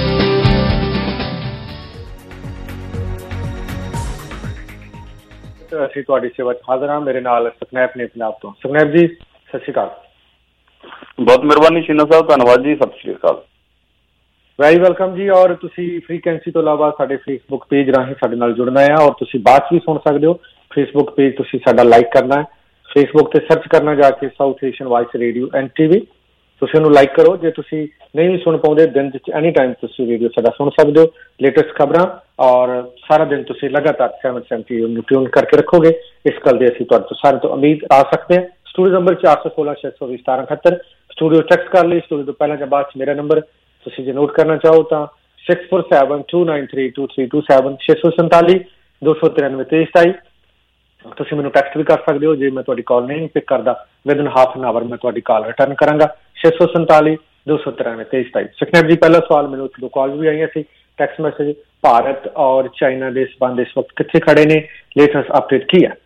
ਅਸੀਂ ਤੁਹਾਡੀ ਸੇਵਾ 'ਚ ਹਾਜ਼ਰ ਹਾਂ। ਮੇਰੇ ਨਾਲ ਸੁਖਨੈਬ ਨੇ ਪੰਜਾਬ ਤੋਂ। ਸੁਖਨੈਬ ਜੀ ਸਤਿ ਸ਼੍ਰੀ ਅਕਾਲ। ਬਹੁਤ ਮਿਹਰਬਾਨੀ ਸ਼ੀਨਾ ਸਾਹਿਬ, ਧੰਨਵਾਦ ਜੀ, ਸਤਿ ਸ਼੍ਰੀ ਅਕਾਲ। ਵੈਰੀ ਵੈਲਕਮ ਜੀ। ਔਰ ਤੁਸੀਂ ਫ੍ਰੀਕੁਐਂਸੀ ਤੋਂ ਇਲਾਵਾ ਸਾਡੇ ਫੇਸਬੁੱਕ ਪੇਜ ਰਾਹੀਂ ਸਾਡੇ ਨਾਲ ਜੁੜਨਾ ਹੈ ਔਰ ਤੁਸੀਂ ਬਾਅਦ 'ਚ ਵੀ ਸੁਣ ਸਕਦੇ ਹੋ। ਫੇਸਬੁੱਕ ਪੇਜ ਤੁਸੀਂ ਸਾਡਾ ਲਾਈਕ ਕਰਨਾ ਹੈ, ਫੇਸਬੁੱਕ ਤੇ ਸਰਚ ਕਰਨਾ ਜਾ ਕੇ south Asian voice radio and TV. ਤੁਸੀਂ ਉਹਨੂੰ ਲਾਈਕ ਕਰੋ। ਜੇ ਤੁਸੀਂ ਨਹੀਂ ਵੀ ਸੁਣ ਪਾਉਂਦੇ ਦਿਨ 'ਚ ਐਨੀ ਟਾਈਮ ਤੁਸੀਂ ਰੇਡੀਓ ਸਾਡਾ ਸੁਣ ਸਕਦੇ ਹੋ। ਲੇਟੈਸਟ ਖਬਰਾਂ ਔਰ ਸਾਰਾ ਦਿਨ ਤੁਸੀਂ ਲਗਾਤਾਰ ਸੈਵਨ ਸੈਵਨਟੀ ਨੂੰ ਟਿਊਨ ਕਰਕੇ ਰੱਖੋਗੇ। ਇਸ ਗੱਲ ਦੀ ਅਸੀਂ ਤੁਹਾਡੇ ਤੋਂ ਸਾਰਿਆਂ ਤੋਂ ਉਮੀਦ ਆ ਸਕਦੇ ਹਾਂ। ਸਟੂਡੀਓ ਨੰਬਰ ਚਾਰ ਸੌ ਸੋਲਾਂ ਛੇ ਸੌ ਵੀਹ ਸਤਾਰਾਂ ਅਠੱਤਰ। ਸਟੂਡੀਓ ਟੈਕਸਟ ਕਰ ਲਈ। ਸਟੂਡੀਓ ਤੋਂ ਪਹਿਲਾਂ ਜਾਂ ਬਾਅਦ 'ਚ ਮੇਰਾ ਨੰਬਰ ਤੁਸੀਂ ਜੇ ਨੋਟ ਕਰਨਾ ਚਾਹੋ ਤਾਂ six four seven two nine three two three two seven ਛੇ ਸੌ ਸੰਤਾਲੀ ਦੋ ਸੌ ਤਿਰਾਨਵੇਂ ਤੇਈ ਸਤਾਈ। ਤੁਸੀਂ ਮੈਨੂੰ ਟੈਕਸਟ ਵੀ ਕਰ ਸਕਦੇ ਹੋ। ਜੇ ਮੈਂ ਤੁਹਾਡੀ ਕਾਲ ਨਹੀਂ ਪਿਕ ਕਰਦਾ within half an hour ਮੈਂ ਤੁਹਾਡੀ ਕਾਲ ਰਿਟਰਨ ਕਰਾਂਗਾ। ਛੇ ਸੌ ਸੰਤਾਲੀ ਦੋ ਸੌ ਤਿਰਾਨਵੇਂ ਤੇਈ ਸਤਾਈ। ਸੁਖਨੈਬ ਜੀ ਪਹਿਲਾ ਸਵਾਲ, ਮੈਨੂੰ ਇੱਕ ਦੋ ਕਾਲ ਵੀ ਆਈਆਂ ਸੀ, ਟੈਕਸਟ ਮੈਸੇਜ। ਭਾਰਤ ਔਰ ਚਾਈਨਾ ਦੇ ਸਬੰਧ ਇਸ ਵਕਤ ਕਿੱਥੇ ਖੜੇ ਨੇ? ਲੇਟੈਸਟ ਅਪਡੇਟ ਕੀ ਹੈ?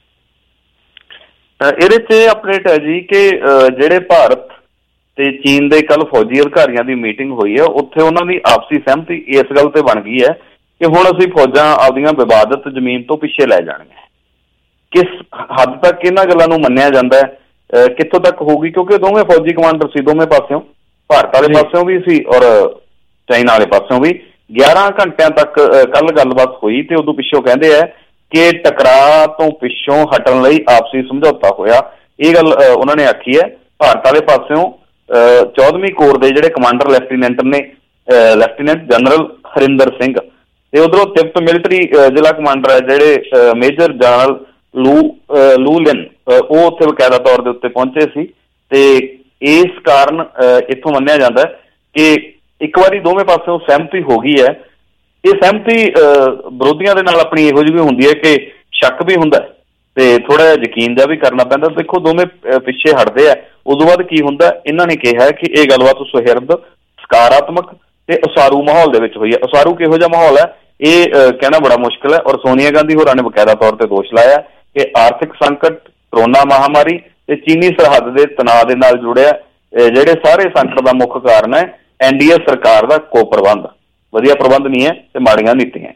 ਇਹਦੇ 'ਚ ਇਹ ਅਪਡੇਟ ਹੈ ਜੀ ਕਿ ਜਿਹੜੇ ਭਾਰਤ ਤੇ ਚੀਨ ਦੇ ਕੱਲ ਫੌਜੀ ਅਧਿਕਾਰੀਆਂ ਦੀ ਮੀਟਿੰਗ ਹੋਈ ਹੈ, ਉੱਥੇ ਉਹਨਾਂ ਦੀ ਆਪਸੀ ਸਹਿਮਤੀ ਇਸ ਗੱਲ ਤੇ ਬਣ ਗਈ ਹੈ ਕਿ ਹੁਣ ਅਸੀਂ ਫੌਜਾਂ ਆਪਦੀਆਂ ਵਿਵਾਦਤ ਜ਼ਮੀਨ ਤੋਂ ਪਿੱਛੇ ਲੈ ਜਾਣੀਆਂ। ਕਿਸ ਹੱਦ ਤੱਕ ਇਹਨਾਂ ਗੱਲਾਂ ਨੂੰ ਮੰਨਿਆ ਜਾਂਦਾ ਹੈ, ਕਿੱਥੋਂ ਤੱਕ ਹੋਊਗੀ, ਕਿਉਂਕਿ ਦੋਵੇਂ ਫੌਜੀ ਕਮਾਂਡਰ ਸੀ, ਦੋਵੇਂ ਪਾਸਿਓਂ, ਭਾਰਤ ਵਾਲੇ ਪਾਸਿਓਂ ਵੀ ਸੀ ਔਰ ਚਾਈਨਾ ਵਾਲੇ ਪਾਸਿਓਂ ਵੀ। ਗਿਆਰਾਂ ਘੰਟਿਆਂ ਤੱਕ ਕੱਲ ਗੱਲਬਾਤ ਹੋਈ ਤੇ ਉਦੋਂ ਪਿੱਛੋਂ ਕਹਿੰਦੇ ਹੈ ਕਿ ਟਕਰਾਅ ਤੋਂ ਪਿੱਛੋਂ ਹਟਣ ਲਈ ਆਪਸੀ ਸਮਝੌਤਾ ਹੋਇਆ। ਇਹ ਗੱਲ ਉਹਨਾਂ ਨੇ ਆਖੀ ਹੈ। ਭਾਰਤ ਵਾਲੇ ਪਾਸਿਓਂ ਚੌਦਵੀਂ ਕੋਰ ਦੇ ਜਿਹੜੇ ਕਮਾਂਡਰ ਲੈਫਟੀਨੈਂਟ ਨੇ, ਲੈਫਟੀਨੈਂਟ ਜਨਰਲ ਹਰਿੰਦਰ ਸਿੰਘ, ਤੇ ਉਧਰੋਂ ਤਿਬਤ ਮਿਲਟਰੀ ਜ਼ਿਲ੍ਹਾ ਕਮਾਂਡਰ ਹੈ ਜਿਹੜੇ ਮੇਜਰ ਜਨਰਲ ਲੂ ਲੂ ਲਿਨ, ਉਹ ਉੱਥੇ ਬਕਾਇਦਾ ਤੌਰ ਦੇ ਉੱਤੇ ਪਹੁੰਚੇ ਸੀ। ਤੇ ਇਸ ਕਾਰਨ ਇੱਥੋਂ ਮੰਨਿਆ ਜਾਂਦਾ ਕਿ ਇੱਕ ਵਾਰੀ ਦੋਵੇਂ ਪਾਸਿਓਂ ਸਹਿਮਤੀ ਹੋ ਗਈ ਹੈ। ਇਹ ਸਹਿਮਤੀ ਵਿਰੋਧੀਆਂ ਦੇ ਨਾਲ ਆਪਣੀ ਇਹੋ ਜਿਹੀ ਵੀ ਹੁੰਦੀ ਹੈ ਕਿ ਸ਼ੱਕ ਵੀ ਹੁੰਦਾ ਤੇ ਥੋੜਾ ਜਿਹਾ ਯਕੀਨ ਜਿਹਾ ਵੀ ਕਰਨਾ ਪੈਂਦਾ। ਦੇਖੋ ਦੋਵੇਂ ਪਿੱਛੇ ਹਟਦੇ ਆ, ਉਦੋਂ ਬਾਅਦ ਕੀ ਹੁੰਦਾ? ਇਹਨਾਂ ਨੇ ਕਿਹਾ ਕਿ ਇਹ ਗੱਲਬਾਤ ਸੁਹਿਰਦ, ਸਕਾਰਾਤਮਕ ਤੇ ਉਸਾਰੂ ਮਾਹੌਲ ਦੇ ਵਿੱਚ ਹੋਈ ਹੈ। ਉਸਾਰੂ ਕਿਹੋ ਜਿਹਾ ਮਾਹੌਲ ਹੈ ਇਹ ਕਹਿਣਾ ਬੜਾ ਮੁਸ਼ਕਿਲ ਹੈ। ਔਰ ਸੋਨੀਆ ਗਾਂਧੀ ਹੋਰਾਂ ਨੇ ਬਕਾਇਦਾ ਤੌਰ ਤੇ ਦੋਸ਼ ਲਾਇਆ ਕਿ ਆਰਥਿਕ ਸੰਕਟ, ਕਰੋਨਾ ਮਹਾਮਾਰੀ ਤੇ ਚੀਨੀ ਸਰਹੱਦ ਦੇ ਤਣਾਅ ਦੇ ਨਾਲ ਜੁੜਿਆ ਜਿਹੜੇ ਸਾਰੇ ਸੰਕਟ ਦਾ ਮੁੱਖ ਕਾਰਨ ਹੈ ਐਨਡੀਏ ਸਰਕਾਰ ਦਾ ਕੋ ਪ੍ਰਬੰਧ, ਵਧੀਆ ਪ੍ਰਬੰਧ ਨਹੀਂ ਹੈ ਤੇ ਮਾੜੀਆਂ ਨੀਤੀਆਂ।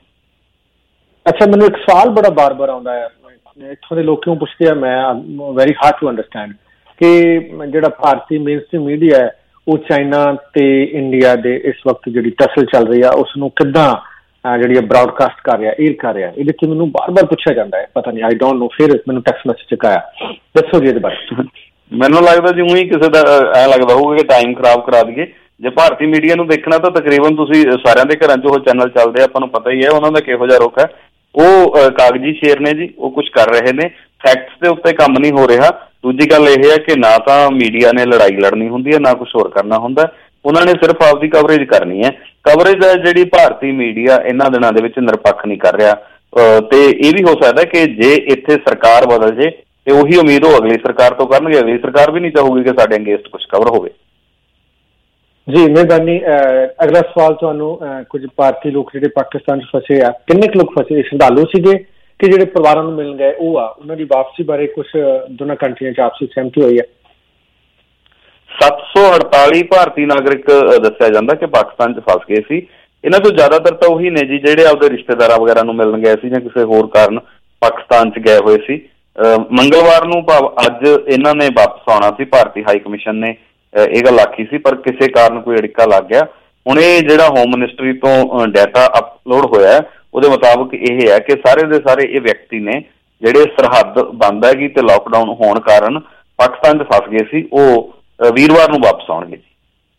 ਅੱਛਾ, ਮੈਨੂੰ ਇੱਕ ਸਵਾਲ ਬੜਾ ਬਾਰ ਬਾਰ ਆਉਂਦਾ ਹੈ, ਇੱਥੋਂ ਦੇ ਲੋਕ ਕਿਉਂ ਪੁੱਛਦੇ ਆ, ਮੈਂ ਵੈਰੀ ਹਾਰਡ ਟੂ ਅੰਡਰਸਟੈਂਡ ਕਿ ਜਿਹੜਾ ਭਾਰਤੀ ਮੇਨਸਟ੍ਰੀਮ ਮੀਡੀਆ ਹੈ ਉਹ ਚਾਈਨਾ ਤੇ ਇੰਡੀਆ ਦੇ ਇਸ ਵਕਤ ਜਿਹੜੀ ਟਸਲ ਚੱਲ ਰਹੀ ਆ ਉਸ ਨੂੰ ਕਿੱਦਾਂ ਜਿਹੜੀ ਬ੍ਰੌਡਕਾਸਟ ਕਰ ਰਿਹਾ, ਏਅਰ ਕਰ ਰਿਹਾ। ਇਹਦੇ 'ਚ ਮੈਨੂੰ ਬਾਰ ਬਾਰ ਪੁੱਛਿਆ ਜਾਂਦਾ ਹੈ, ਪਤਾ ਨਹੀਂ, ਆਈ ਡੋਂਟ ਨੋ। ਫਿਰ ਮੈਨੂੰ ਟੈਕਸਟ ਮੈਸੇਜ ਚੁਕਾਇਆ, ਦੱਸੋ ਜੀ ਇਹਦੇ ਬਾਰੇ। ਮੈਨੂੰ ਲੱਗਦਾ ਜੀ ਉਹੀ ਕਿਸੇ ਦਾ ਐਂ ਲੱਗਦਾ ਹੋਊਗਾ ਕਿ ਟਾਈਮ ਖਰਾਬ ਕਰਾ ਦਈਏ। ਜੇ ਭਾਰਤੀ ਮੀਡੀਆ ਨੂੰ ਦੇਖਣਾ ਤਾਂ ਤਕਰੀਬਨ ਤੁਸੀਂ ਸਾਰਿਆਂ ਦੇ ਘਰਾਂ 'ਚ ਉਹ ਚੈਨਲ ਚੱਲਦੇ ਆ, ਆਪਾਂ ਨੂੰ ਪਤਾ ਹੀ ਹੈ ਉਹਨਾਂ ਦਾ ਕਿਹੋ ਜਿਹਾ ਰੁਖ ਹੈ। ਉਹ ਕਾਗਜ਼ੀ ਸ਼ੇਰ ਨੇ ਜੀ, ਉਹ ਕੁਛ ਕਰ ਰਹੇ ਨੇ, ਫੈਕਟਸ ਦੇ ਉੱਤੇ ਕੰਮ ਨਹੀਂ ਹੋ ਰਿਹਾ। ਦੂਜੀ ਗੱਲ ਇਹ ਹੈ ਕਿ ਨਾ ਤਾਂ ਮੀਡੀਆ ਨੇ ਲੜਾਈ ਲੜਨੀ ਹੁੰਦੀ ਹੈ, ਨਾ ਕੁਛ ਹੋਰ ਕਰਨਾ ਹੁੰਦਾ। ਉਹਨਾਂ ਨੇ ਸਿਰਫ ਆਪਦੀ ਕਵਰੇਜ ਕਰਨੀ ਹੈ। ਕਵਰੇਜ ਹੈ ਜਿਹੜੀ ਭਾਰਤੀ ਮੀਡੀਆ ਇਹਨਾਂ ਦਿਨਾਂ ਦੇ ਵਿੱਚ ਨਿਰਪੱਖ ਨਹੀਂ ਕਰ ਰਿਹਾ। ਤੇ ਇਹ ਵੀ ਹੋ ਸਕਦਾ ਕਿ ਜੇ ਇੱਥੇ ਸਰਕਾਰ ਬਦਲ ਜੇ ਤੇ ਉਹੀ ਉਮੀਦ ਉਹ ਅਗਲੀ ਸਰਕਾਰ ਤੋਂ ਕਰਨਗੇ। ਅਗਲੀ ਸਰਕਾਰ ਵੀ ਨਹੀਂ ਚਾਹੂਗੀ ਕਿ ਸਾਡੇ ਅਗੇਂਸਟ ਕੁਛ ਕਵਰ ਹੋਵੇ। ਜੀ ਮਿਹਰਬਾਨੀ। ਅਗਲਾ ਸਵਾਲ ਤੁਹਾਨੂੰ, ਕੁਝ ਭਾਰਤੀ ਲੋਕ ਜਿਹੜੇ ਪਾਕਿਸਤਾਨ 'ਚ ਫਸੇ ਆ, ਕਿੰਨੇ ਕੁ ਲੋਕ ਫਸੇ? ਸ਼ਰਧਾਲੂ ਸੀਗੇ ਕਿ ਜਿਹੜੇ ਪਰਿਵਾਰਾਂ ਨੂੰ ਮਿਲਣ ਗਏ ਉਹ ਆ, ਉਹਨਾਂ ਦੀ ਵਾਪਸੀ ਬਾਰੇ ਕੁਝ ਦੋਨਾਂ ਕੰਟਰੀਆਂ 'ਚ ਆਪਸੀ ਸਹਿਮਤੀ ਹੋਈ ਹੈ? ਸੱਤ ਸੌ ਅੜਤਾਲੀ ਭਾਰਤੀ ਨਾਗਰਿਕ ਦੱਸਿਆ ਜਾਂਦਾ ਕਿ ਪਾਕਿਸਤਾਨ 'ਚ ਫਸ ਗਏ ਸੀ। ਇਹਨਾਂ ਤੋਂ ਜ਼ਿਆਦਾਤਰ ਤਾਂ ਉਹੀ ਨੇ ਜੀ ਜਿਹੜੇ ਆਪਦੇ ਰਿਸ਼ਤੇਦਾਰਾਂ ਵਗੈਰਾ ਨੂੰ ਮਿਲਣ ਗਏ ਸੀ ਜਾਂ ਕਿਸੇ ਹੋਰ ਕਾਰਨ ਪਾਕਿਸਤਾਨ 'ਚ ਗਏ ਹੋਏ ਸੀ। ਮੰਗਲਵਾਰ ਨੂੰ ਭਾਵ ਅੱਜ ਇਹਨਾਂ ਨੇ ਵਾਪਸ ਆਉਣਾ ਸੀ। ਭਾਰਤੀ ਹਾਈ ਕਮਿਸ਼ਨ ਨੇ ਇਹ ਗੱਲ ਆਖੀ ਸੀ, ਪਰ ਕਿਸੇ ਕਾਰਨ ਕੋਈ ਅੜਿੱਕਾ ਲੱਗ ਗਿਆ। ਹੁਣ ਇਹ ਜਿਹੜਾ ਹੋਮ ਮਿਨਿਸਟਰੀ ਤੋਂ ਡਾਟਾ ਅਪਲੋਡ ਹੋਇਆ ਉਹਦੇ ਮੁਤਾਬਕ ਇਹ ਹੈ ਕਿ ਸਾਰੇ ਦੇ ਸਾਰੇ ਇਹ ਵਿਅਕਤੀ ਨੇ ਜਿਹੜੇ ਸਰਹੱਦ ਬੰਦ ਹੈਗੀ ਤੇ ਲਾਕਡਾਊਨ ਹੋਣ ਕਾਰਨ ਪਾਕਿਸਤਾਨ 'ਚ ਫਸ ਗਏ ਸੀ, ਉਹ ਵੀਰਵਾਰ ਨੂੰ ਵਾਪਸ ਆਉਣਗੇ ਜੀ।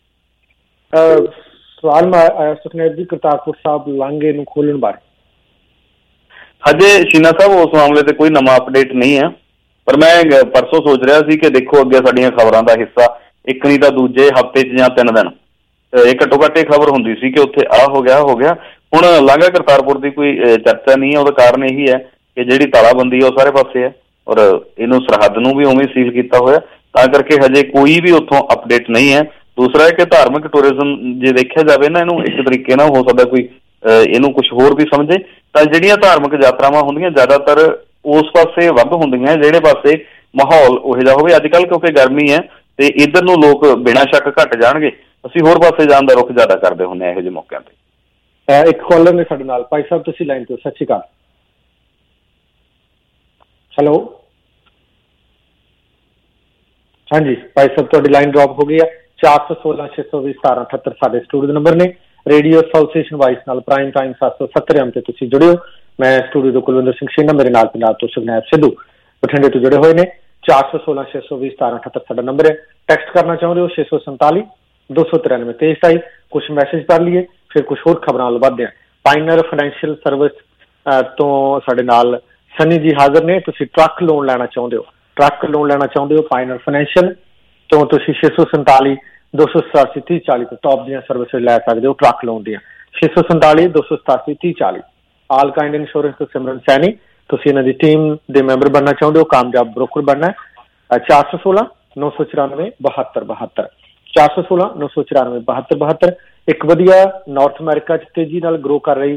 ਸਵਾਲ ਮੈਂ ਆਇਆ ਸੁਖਨੇਤ ਜੀ ਕਰਤਾਰਪੁਰ ਸਾਹਿਬ ਲਾਂਘੇ ਨੂੰ ਖੋਲਣ ਬਾਰੇ। ਹਜੇ ਸ਼ੀਨਾ ਸਾਹਿਬ ਉਸ ਮਾਮਲੇ ਤੇ ਕੋਈ ਨਵਾਂ ਅਪਡੇਟ ਨਹੀਂ ਹੈ, ਪਰ ਮੈਂ ਪਰਸੋਂ ਸੋਚ ਰਿਹਾ ਸੀ ਕਿ ਦੇਖੋ ਅੱਗੇ ਸਾਡੀਆਂ ਖਬਰਾਂ ਦਾ ਹਿੱਸਾ ਇੱਕ ਨਹੀਂ ਤਾਂ ਦੂਜੇ ਹਫ਼ਤੇ 'ਚ ਜਾਂ ਤਿੰਨ ਦਿਨ ਇਹ ਘੱਟੋ ਘੱਟ ਇਹ ਖਬਰ ਹੁੰਦੀ ਸੀ ਕਿ ਉੱਥੇ ਆਹ ਹੋ ਗਿਆ ਹੋ ਗਿਆ। ਹੁਣ ਲਾਂਘਾ ਕਰਤਾਰਪੁਰ ਦੀ ਕੋਈ ਚਰਚਾ ਨਹੀਂ ਹੈ। ਉਹਦਾ ਕਾਰਨ ਇਹੀ ਹੈ ਕਿ ਜਿਹੜੀ ਤਾਲਾਬੰਦੀ ਹੈ ਉਹ ਸਾਰੇ ਪਾਸੇ ਹੈ ਔਰ ਇਹਨੂੰ ਸਰਹੱਦ ਨੂੰ ਵੀ ਉਵੇਂ ਸੀਲ ਕੀਤਾ ਹੋਇਆ, ਤਾਂ ਕਰਕੇ ਹਜੇ ਕੋਈ ਵੀ ਉੱਥੋਂ ਅਪਡੇਟ ਨਹੀਂ ਹੈ। ਦੂਸਰਾ ਹੈ ਕਿ ਧਾਰਮਿਕ ਟੂਰਿਜ਼ਮ ਜੇ ਦੇਖਿਆ ਜਾਵੇ ਨਾ, ਇਹਨੂੰ ਇੱਕ ਤਰੀਕੇ ਨਾਲ ਹੋ ਸਕਦਾ ਕੋਈ ਇਹਨੂੰ ਕੁਛ ਹੋਰ ਵੀ ਸਮਝੇ, ਤਾਂ ਜਿਹੜੀਆਂ ਧਾਰਮਿਕ ਯਾਤਰਾਵਾਂ ਹੁੰਦੀਆਂ ਜ਼ਿਆਦਾਤਰ ਉਸ ਪਾਸੇ ਵੱਧ ਹੁੰਦੀਆਂ ਜਿਹੜੇ ਪਾਸੇ ਮਾਹੌਲ ਉਹੋ ਜਿਹਾ ਹੋਵੇ। ਅੱਜ ਕੱਲ੍ਹ ਕਿਉਂਕਿ ਗਰਮੀ ਹੈ ਤੇ ਇੱਧਰ ਨੂੰ ਲੋਕ ਬਿਨਾਂ ਸ਼ੱਕ ਘੱਟ ਜਾਣਗੇ, ਅਸੀਂ ਹੋਰ ਪਾਸੇ ਜਾਣ ਦਾ ਰੁਖ ਜ਼ਿਆਦਾ ਕਰਦੇ ਹੁੰਦੇ ਹਾਂ ਇਹੋ ਜਿਹੇ ਮੌਕਿਆਂ ਤੇ। ਇੱਕ ਕਾਲਰ ਨੇ ਸਾਡੇ ਨਾਲ। ਭਾਈ ਸਾਹਿਬ ਤੁਸੀਂ ਲਾਈਨ ਤੇ, ਸਤਿ ਸ਼੍ਰੀ ਅਕਾਲ। ਹੈਲੋ, ਹਾਂਜੀ ਭਾਈ ਸਾਹਿਬ ਤੁਹਾਡੀ ਲਾਈਨ ਡ੍ਰੌਪ ਹੋ ਗਈ ਹੈ। ਚਾਰ ਸੌ ਸੋਲਾਂ ਛੇ ਸੌ ਵੀਹ ਸਤਾਰਾਂ ਅਠੱਤਰ ਸਾਡੇ ਸਟੂਡੀਓ ਦੇ ਨੰਬਰ ਨੇ। ਰੇਡੀਓ ਐਸੋਸੀਏਸ਼ਨ ਵਾਇਸ ਨਾਲ ਪ੍ਰਾਈਮ ਟਾਈਮ ਸੱਤ ਸੌ ਸੱਤਰ ਐਮ ਤੇ ਤੁਸੀਂ ਜੁੜੇ ਹੋ। ਮੈਂ ਸਟੂਡੀਓ ਤੋਂ ਕੁਲਵਿੰਦਰ ਸਿੰਘ ਸ਼ੀਨਾ, ਮੇਰੇ ਨਾਲ ਪੰਜਾਬ ਤੋਂ ਸੁਖਨੈਬ ਸਿੱਧੂ ਬਠਿੰਡੇ ਤੋਂ ਜੁੜੇ ਹੋਏ ਨੇ। ਚਾਰ ਸੌ ਸੋਲਾਂ ਛੇ ਸੌ ਵੀਹ ਸਤਾਰਾਂ ਅਠੱਤਰ ਸਾਡਾ ਨੰਬਰ ਹੈ। ਟੈਕਸਟ ਕਰਨਾ ਚਾਹੁੰਦੇ ਹੋ ਛੇ ਸੌ ਸੰਤਾਲੀ ਦੋ ਸੌ ਤਿਰਾਨਵੇਂ ਤੇਈ ਸਤਾਈ। ਕੁਛ ਮੈਸੇਜ ਪੜ੍ਹ ਲਈਏ ਫਿਰ ਕੁਛ ਹੋਰ ਖਬਰਾਂ ਵੱਲ ਵੱਧਦੇ ਹਾਂ। ਪਾਈਨਰ ਫਾਈਨੈਂਸ਼ੀਅਲ ਸਰਵਿਸ ਤੋਂ ਸਾਡੇ ਨਾਲ ਸਨੀ ਜੀ ਹਾਜ਼ਰ ਨੇ। ਤੁਸੀਂ ਟਰੱਕ ਲੋਨ ਲੈਣਾ ਚਾਹੁੰਦੇ ਹੋ, ਟਰੱਕ ਲੋਨ ਲੈਣਾ ਚਾਹੁੰਦੇ ਹੋ ਪਾਈਨਰ ਫਾਈਨੈਂਸ਼ੀਅਲ ਤੋਂ ਤੁਸੀਂ ਛੇ ਸੌ ਸੰਤਾਲੀ ਦੋ ਸੌ ਸਤਾਸੀ ਤੀਹ ਚਾਲੀ ਤੋਂ ਟੌਪ ਦੀਆਂ ਸਰਵਿਸਿਜ਼ ਲੈ ਸਕਦੇ ਹੋ ਟਰੱਕ ਲੋਨ ਦੀਆਂ। ਛੇ ਸੌ ਸੰਤਾਲੀ ਦੋ ਸੌ ਸਤਾਸੀ ਤੀਹ ਚਾਲੀ। ਆਲ ਕਾਇੰਡ ਇੰਸ਼ੋਰੈਂਸ ਤੋਂ ਸਿਮਰਨ ਸੈਣੀ, ਤੁਸੀਂ ਇਹਨਾਂ ਦੀ ਟੀਮ ਦੇ ਮੈਂਬਰ ਬਣਨਾ ਚਾਹੁੰਦੇ ਹੋ, ਕਾਮਯਾਬ ਬ੍ਰੋਕਰ ਬਣਨਾ ਹੈ। ਚਾਰ ਸੌ ਸੋਲਾਂ ਨੌ ਸੌ ਚੁਰਾਨਵੇਂ ਬਹੱਤਰ ਬਹੱਤਰ ਚਾਰ ਸੌ ਸੋਲਾਂ ਨੌ ਸੌ ਚੁਰਾਨਵੇਂ ਬਹੱਤਰ ਬਹੱਤਰ। ਇੱਕ ਵਧੀਆ ਨਾਰਥ ਅਮਰੀਕਾ 'ਚ ਤੇਜ਼ੀ ਨਾਲ ਗਰੋ ਕਰ ਰਹੀ